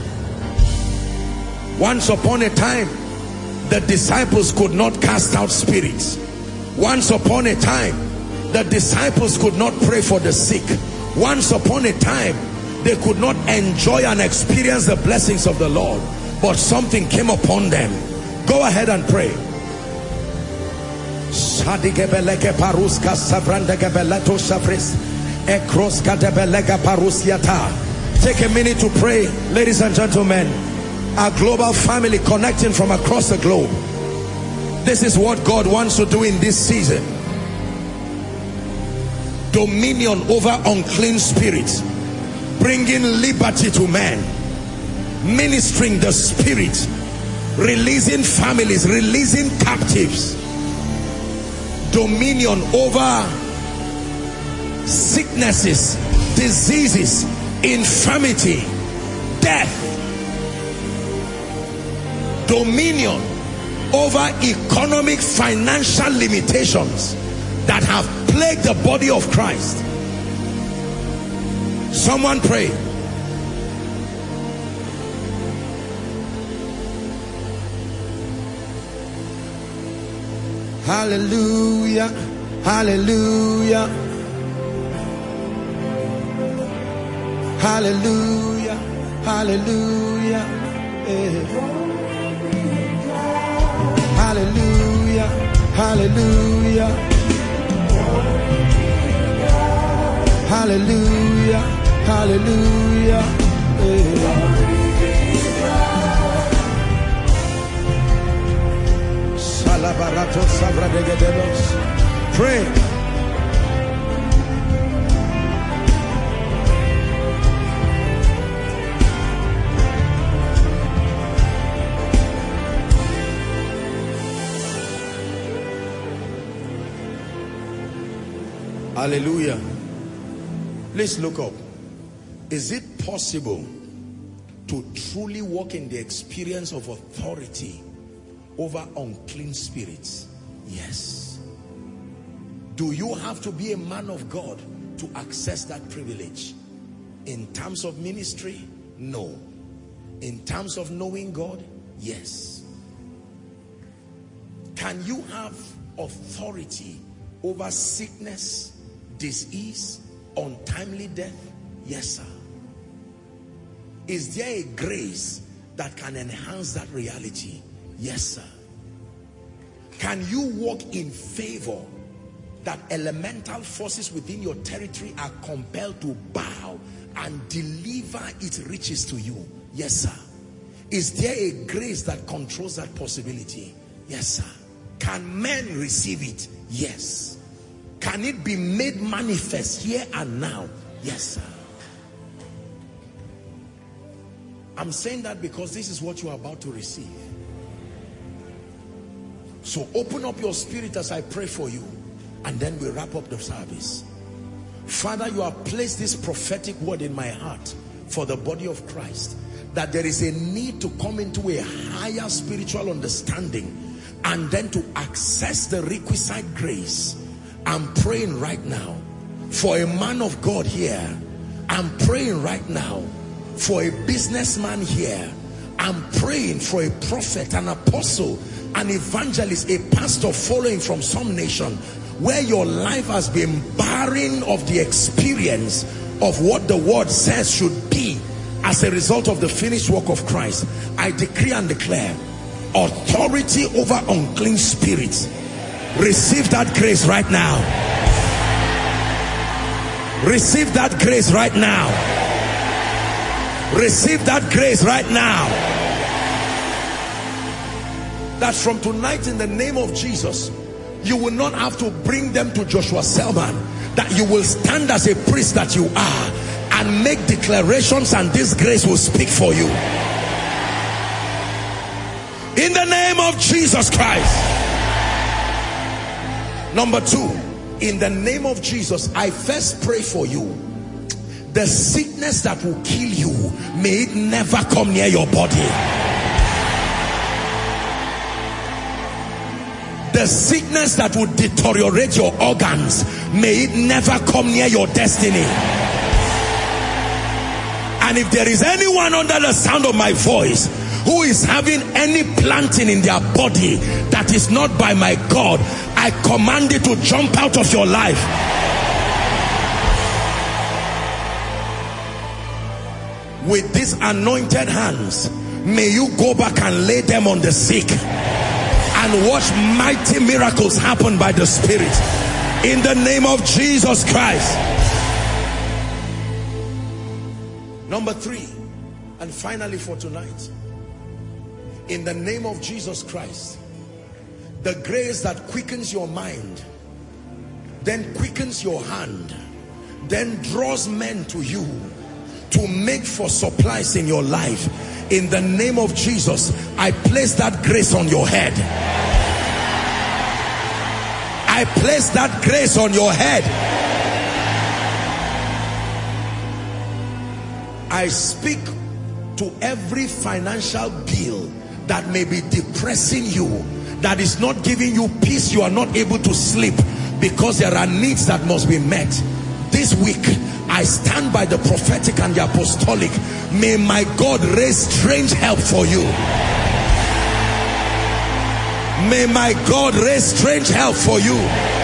Once upon a time, the disciples could not cast out spirits. Once upon a time, the disciples could not pray for the sick. Once upon a time, they could not enjoy and experience the blessings of the Lord, but something came upon them. Go ahead and pray. take a minute to pray, ladies and gentlemen. Our global family connecting from across the globe. This is what God wants to do in this season. Dominion over unclean spirits, bringing liberty to men, ministering the spirit, releasing families, releasing captives. Dominion over sicknesses, diseases, infirmity, death. Dominion over economic, financial limitations that have plagued the body of Christ. Someone pray. Hallelujah, hallelujah, hallelujah, hallelujah, eh. Hallelujah, hallelujah, hallelujah, hallelujah, eh. Pray. Hallelujah. Please look up. Is it possible to truly walk in the experience of authority over unclean spirits? Yes. Do you have to be a man of God to access that privilege? In terms of ministry, no. In terms of knowing God, yes. Can you have authority over sickness, disease, untimely death? Yes, sir. Is there a grace that can enhance that reality? Yes, sir. Can you walk in favor that elemental forces within your territory are compelled to bow and deliver its riches to you? Yes, sir. Is there a grace that controls that possibility? Yes, sir. Can men receive it? Yes. Can it be made manifest here and now? Yes, sir. I'm saying that because this is what you are about to receive. So open up your spirit as I pray for you, and then we wrap up the service. Father, you have placed this prophetic word in my heart for the body of Christ, that there is a need to come into a higher spiritual understanding and then to access the requisite grace. I'm praying right now for a man of God here. I'm praying right now for a businessman here. I'm praying for a prophet, an apostle, an evangelist, a pastor following from some nation where your life has been barren of the experience of what the word says should be as a result of the finished work of Christ. I decree and declare authority over unclean spirits. Receive that grace right now. Receive that grace right now. Receive that grace right now. That from tonight, in the name of Jesus, you will not have to bring them to Joshua Selman. That you will stand as a priest that you are and make declarations, and this grace will speak for you. In the name of Jesus Christ. Number two, in the name of Jesus, I first pray for you. The sickness that will kill you, may it never come near your body. The sickness that would deteriorate your organs, may it never come near your destiny. And if there is anyone under the sound of my voice who is having any planting in their body that is not by my God, I command it to jump out of your life. With these anointed hands, may you go back and lay them on the sick and watch mighty miracles happen by the Spirit. In the name of Jesus Christ. Number three, and finally for tonight, in the name of Jesus Christ, the grace that quickens your mind, then quickens your hand, then draws men to you to make for supplies in your life. In the name of Jesus, I place that grace on your head. I place that grace on your head. I speak to every financial bill that may be depressing you, that is not giving you peace. You are not able to sleep because there are needs that must be met. This week, I stand by the prophetic and the apostolic. May my God raise strange help for you. May my God raise strange help for you.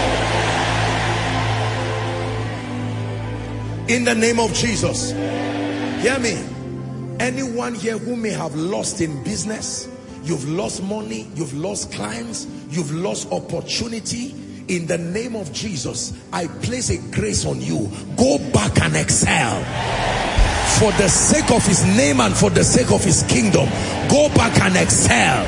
In the name of Jesus. Hear me. Anyone here who may have lost in business, you've lost money, you've lost clients, you've lost opportunity, in the name of Jesus, I place a grace on you. Go back and excel. For the sake of his name and for the sake of his kingdom, go back and excel.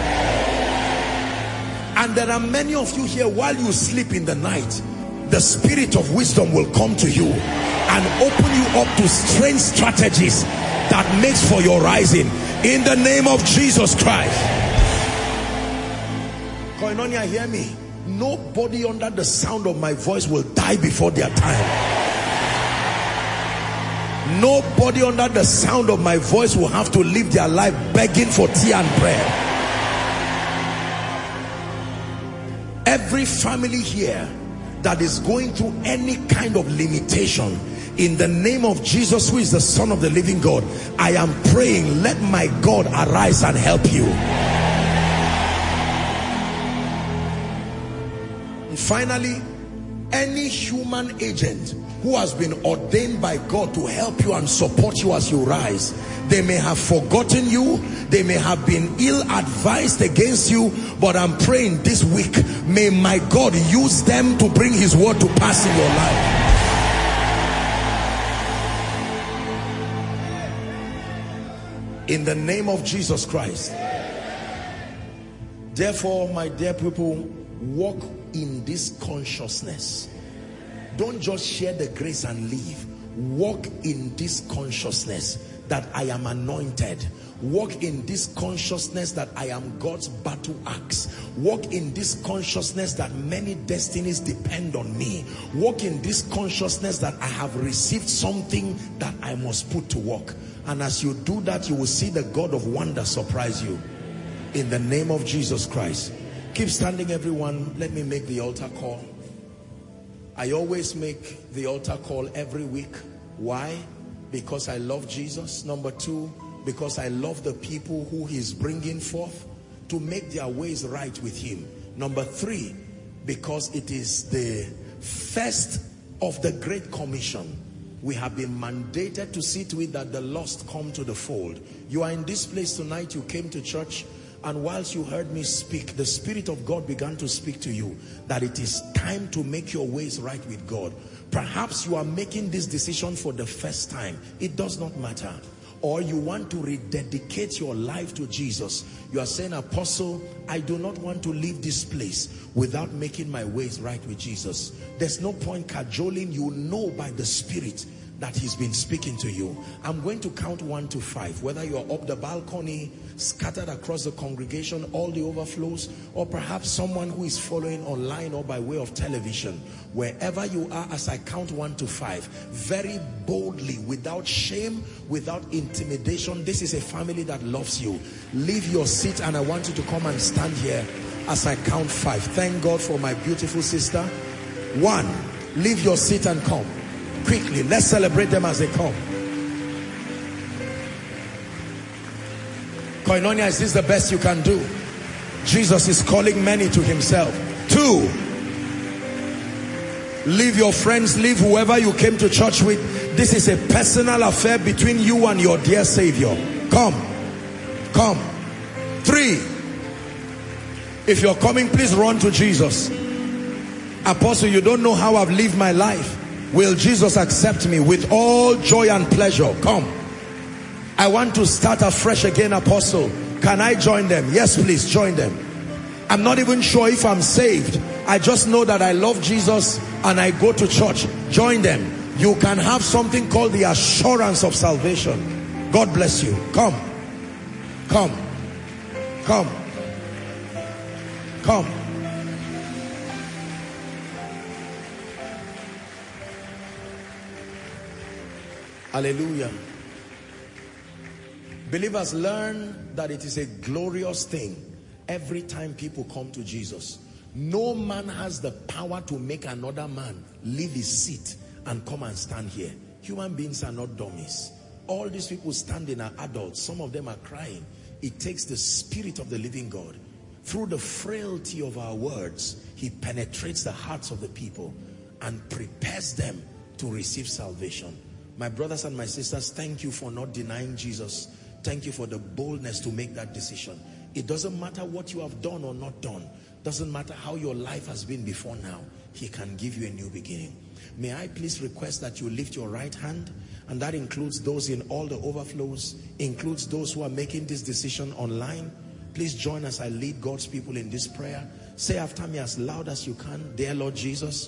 And there are many of you here, while you sleep in the night, the spirit of wisdom will come to you and open you up to strange strategies that makes for your rising. In the name of Jesus Christ. Koinonia, hear me. Nobody under the sound of my voice will die before their time. Nobody under the sound of my voice will have to live their life begging for tea and bread. Every family here that is going through any kind of limitation, in the name of Jesus, who is the Son of the living God, I am praying, let my God arise and help you. And finally, any human agent who has been ordained by God to help you and support you as you rise, they may have forgotten you, they may have been ill-advised against you, but I'm praying this week, may my God use them to bring his word to pass in your life. In the name of Jesus Christ. Therefore, my dear people, walk in this consciousness. Don't just share the grace and leave. Walk in this consciousness that I am anointed. Walk in this consciousness that I am God's battle axe. Walk in this consciousness that many destinies depend on me. Walk in this consciousness that I have received something that I must put to work. And as you do that, you will see the God of wonder surprise you. In the name of Jesus Christ. Keep standing, everyone. Let me make the altar call. I always make the altar call every week. Why? Because I love Jesus. Number two, because I love the people who he's bringing forth to make their ways right with him. Number three, because it is the first of the Great Commission. We have been mandated to see to it that the lost come to the fold. You are in this place tonight, you came to church, and whilst you heard me speak, the Spirit of God began to speak to you that it is time to make your ways right with God. Perhaps you are making this decision for the first time. It does not matter. Or you want to rededicate your life to Jesus. You are saying, Apostle, I do not want to leave this place without making my ways right with Jesus. There's no point cajoling. You know by the Spirit that he's been speaking to you. I'm going to count one to five. Whether you're up the balcony, scattered across the congregation, all the overflows, or perhaps someone who is following online or by way of television, wherever you are, as I count one to five, very boldly, without shame, without intimidation, this is a family that loves you. Leave your seat and I want you to come and stand here as I count five. Thank God for my beautiful sister. One, leave your seat and come. Quickly, let's celebrate them as they come. Koinonia, is this the best you can do? Jesus is calling many to himself. Two, leave your friends, leave whoever you came to church with. This is a personal affair between you and your dear Savior. Come, come. Three, if you're coming, please run to Jesus. Apostle, you don't know how I've lived my life. Will Jesus accept me? With all joy and pleasure. Come. I want to start afresh again, Apostle. Can I join them? Yes, please join them. I'm not even sure if I'm saved. I just know that I love Jesus and I go to church. Join them. You can have something called the assurance of salvation. God bless you. Come. Come. Come. Come. Hallelujah. Believers, learn that it is a glorious thing every time people come to Jesus. No man has the power to make another man leave his seat and come and stand here. Human beings are not dummies. All these people standing are adults. Some of them are crying. It takes the Spirit of the living God. Through the frailty of our words, he penetrates the hearts of the people and prepares them to receive salvation. My brothers and my sisters, thank you for not denying Jesus. Thank you for the boldness to make that decision. It doesn't matter what you have done or not done. Doesn't matter how your life has been before now. He can give you a new beginning. May I please request that you lift your right hand, and that includes those in all the overflows, includes those who are making this decision online. Please join as I lead God's people in this prayer. Say after me as loud as you can. Dear Lord Jesus,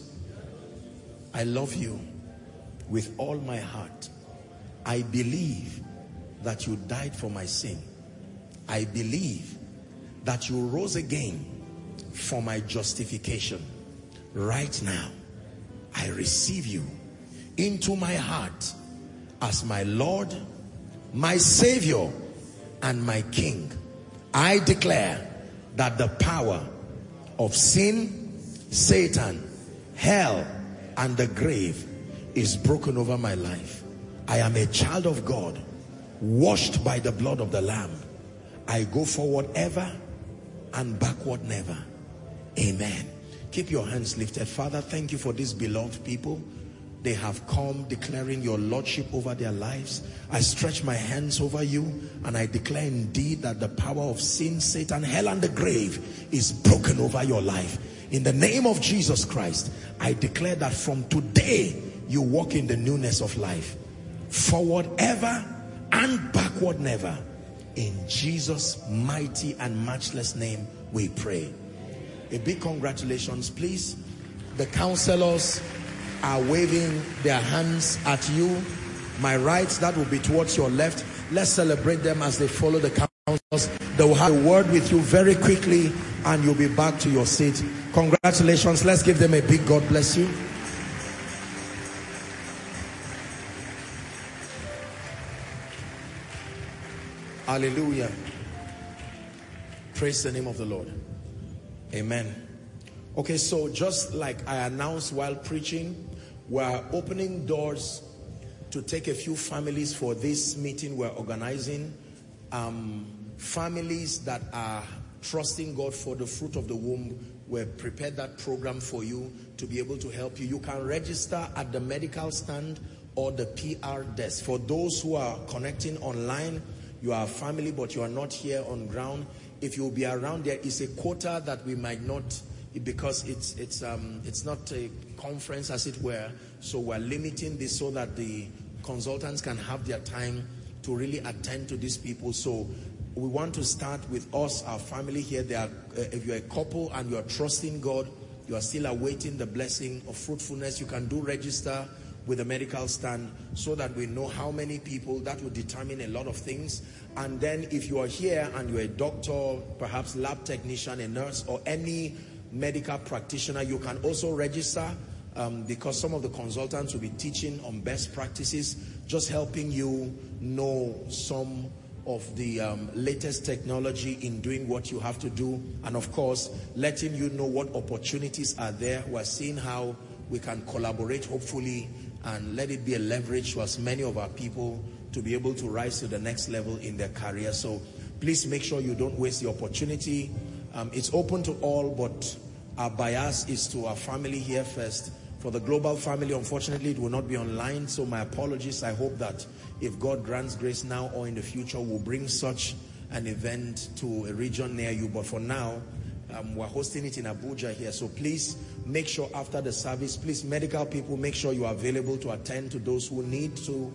I love you with all my heart. I believe that you died for my sin. I believe that you rose again for my justification. Right now, I receive you into my heart as my Lord, my Savior, and my King. I declare that the power of sin, Satan, hell, and the grave is broken over my life. I am a child of God, washed by the blood of the Lamb. I go forward ever and backward never. Amen. Keep your hands lifted. Father, thank you for these beloved people. They have come declaring your lordship over their lives. I stretch my hands over you and I declare indeed that the power of sin, Satan, hell, and the grave is broken over your life. In the name of Jesus Christ, I declare that from today you walk in the newness of life. Forward ever and backward never. In Jesus' mighty and matchless name we pray. A big congratulations, please. The counselors are waving their hands at you. My right, that will be towards your left. Let's celebrate them as they follow the counselors. They will have a word with you very quickly and you'll be back to your seat. Congratulations. Let's give them a big God bless you. Hallelujah. Praise the name of the Lord. Amen. Okay, so just like I announced while preaching, we're opening doors to take a few families for this meeting we're organizing. Um, families that are trusting God for the fruit of the womb. We've prepared that program for you to be able to help you. You can register at the medical stand or the P R desk. For those who are connecting online, you are a family but you are not here on ground. If you'll be around, there is a quota that we might not, because it's it's um it's not a conference as it were, so we're limiting this so that the consultants can have their time to really attend to these people. So we want to start with us, our family here. There are, uh, if you're a couple and you're trusting God, you are still awaiting the blessing of fruitfulness, you can do register with the medical stand so that we know how many people. That will determine a lot of things. And then if you are here and you're a doctor, perhaps lab technician, a nurse, or any medical practitioner, you can also register um, because some of the consultants will be teaching on best practices, just helping you know some of the um, latest technology in doing what you have to do, and of course letting you know what opportunities are there. We're seeing how we can collaborate, hopefully, and let it be a leverage to as many of our people to be able to rise to the next level in their career. So please make sure you don't waste the opportunity. Um, it's open to all, but our bias is to our family here first. For the global family, unfortunately, it will not be online, so my apologies. I hope that if God grants grace now or in the future, we'll bring such an event to a region near you. But for now, um, we're hosting it in Abuja here. So please make sure after the service, please, medical people, make sure you are available to attend to those who need to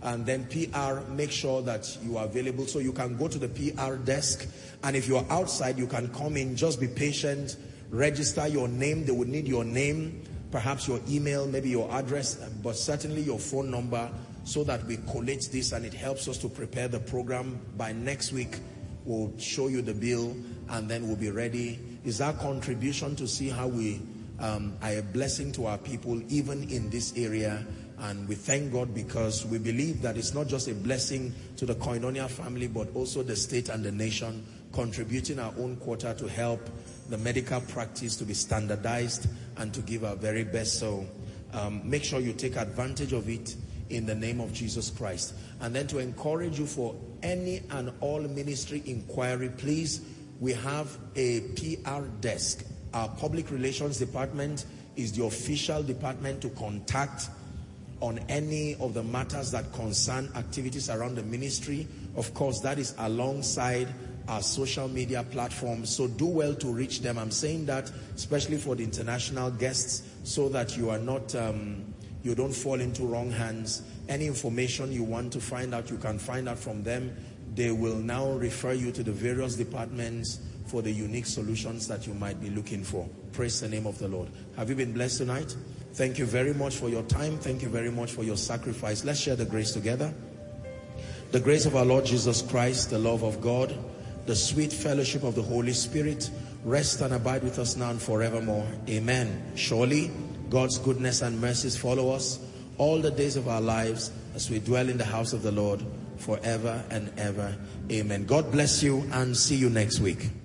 And then P R, make sure that you are available. So you can go to the P R desk. And if you are outside, you can come in. Just be patient. Register your name. They would need your name, perhaps your email, maybe your address, but certainly your phone number, so that we collate this and it helps us to prepare the program. By next week, we'll show you the bill and then we'll be ready. It's our contribution to see how we um, are a blessing to our people, even in this area. And we thank God because we believe that it's not just a blessing to the Koinonia family, but also the state and the nation, contributing our own quota to help the medical practice to be standardized and to give our very best. So um, make sure you take advantage of it in the name of Jesus Christ. And then to encourage you for any and all ministry inquiry, please, we have a P R desk. Our public relations department is the official department to contact on any of the matters that concern activities around the ministry. Of course, that is alongside our social media platforms, so do well to reach them. I'm saying that especially for the international guests, so that you are not um, you don't fall into wrong hands. Any information you want to find out, you can find out from them. They will now refer you to the various departments for the unique solutions that you might be looking for. Praise the name of the Lord. Have you been blessed tonight? Thank you very much for your time. Thank you very much for your sacrifice. Let's share the grace together. The grace of our Lord Jesus Christ, the love of God, the sweet fellowship of the Holy Spirit rest and abide with us now and forevermore. Amen. Surely God's goodness and mercies follow us all the days of our lives as we dwell in the house of the Lord forever and ever. Amen. God bless you and see you next week.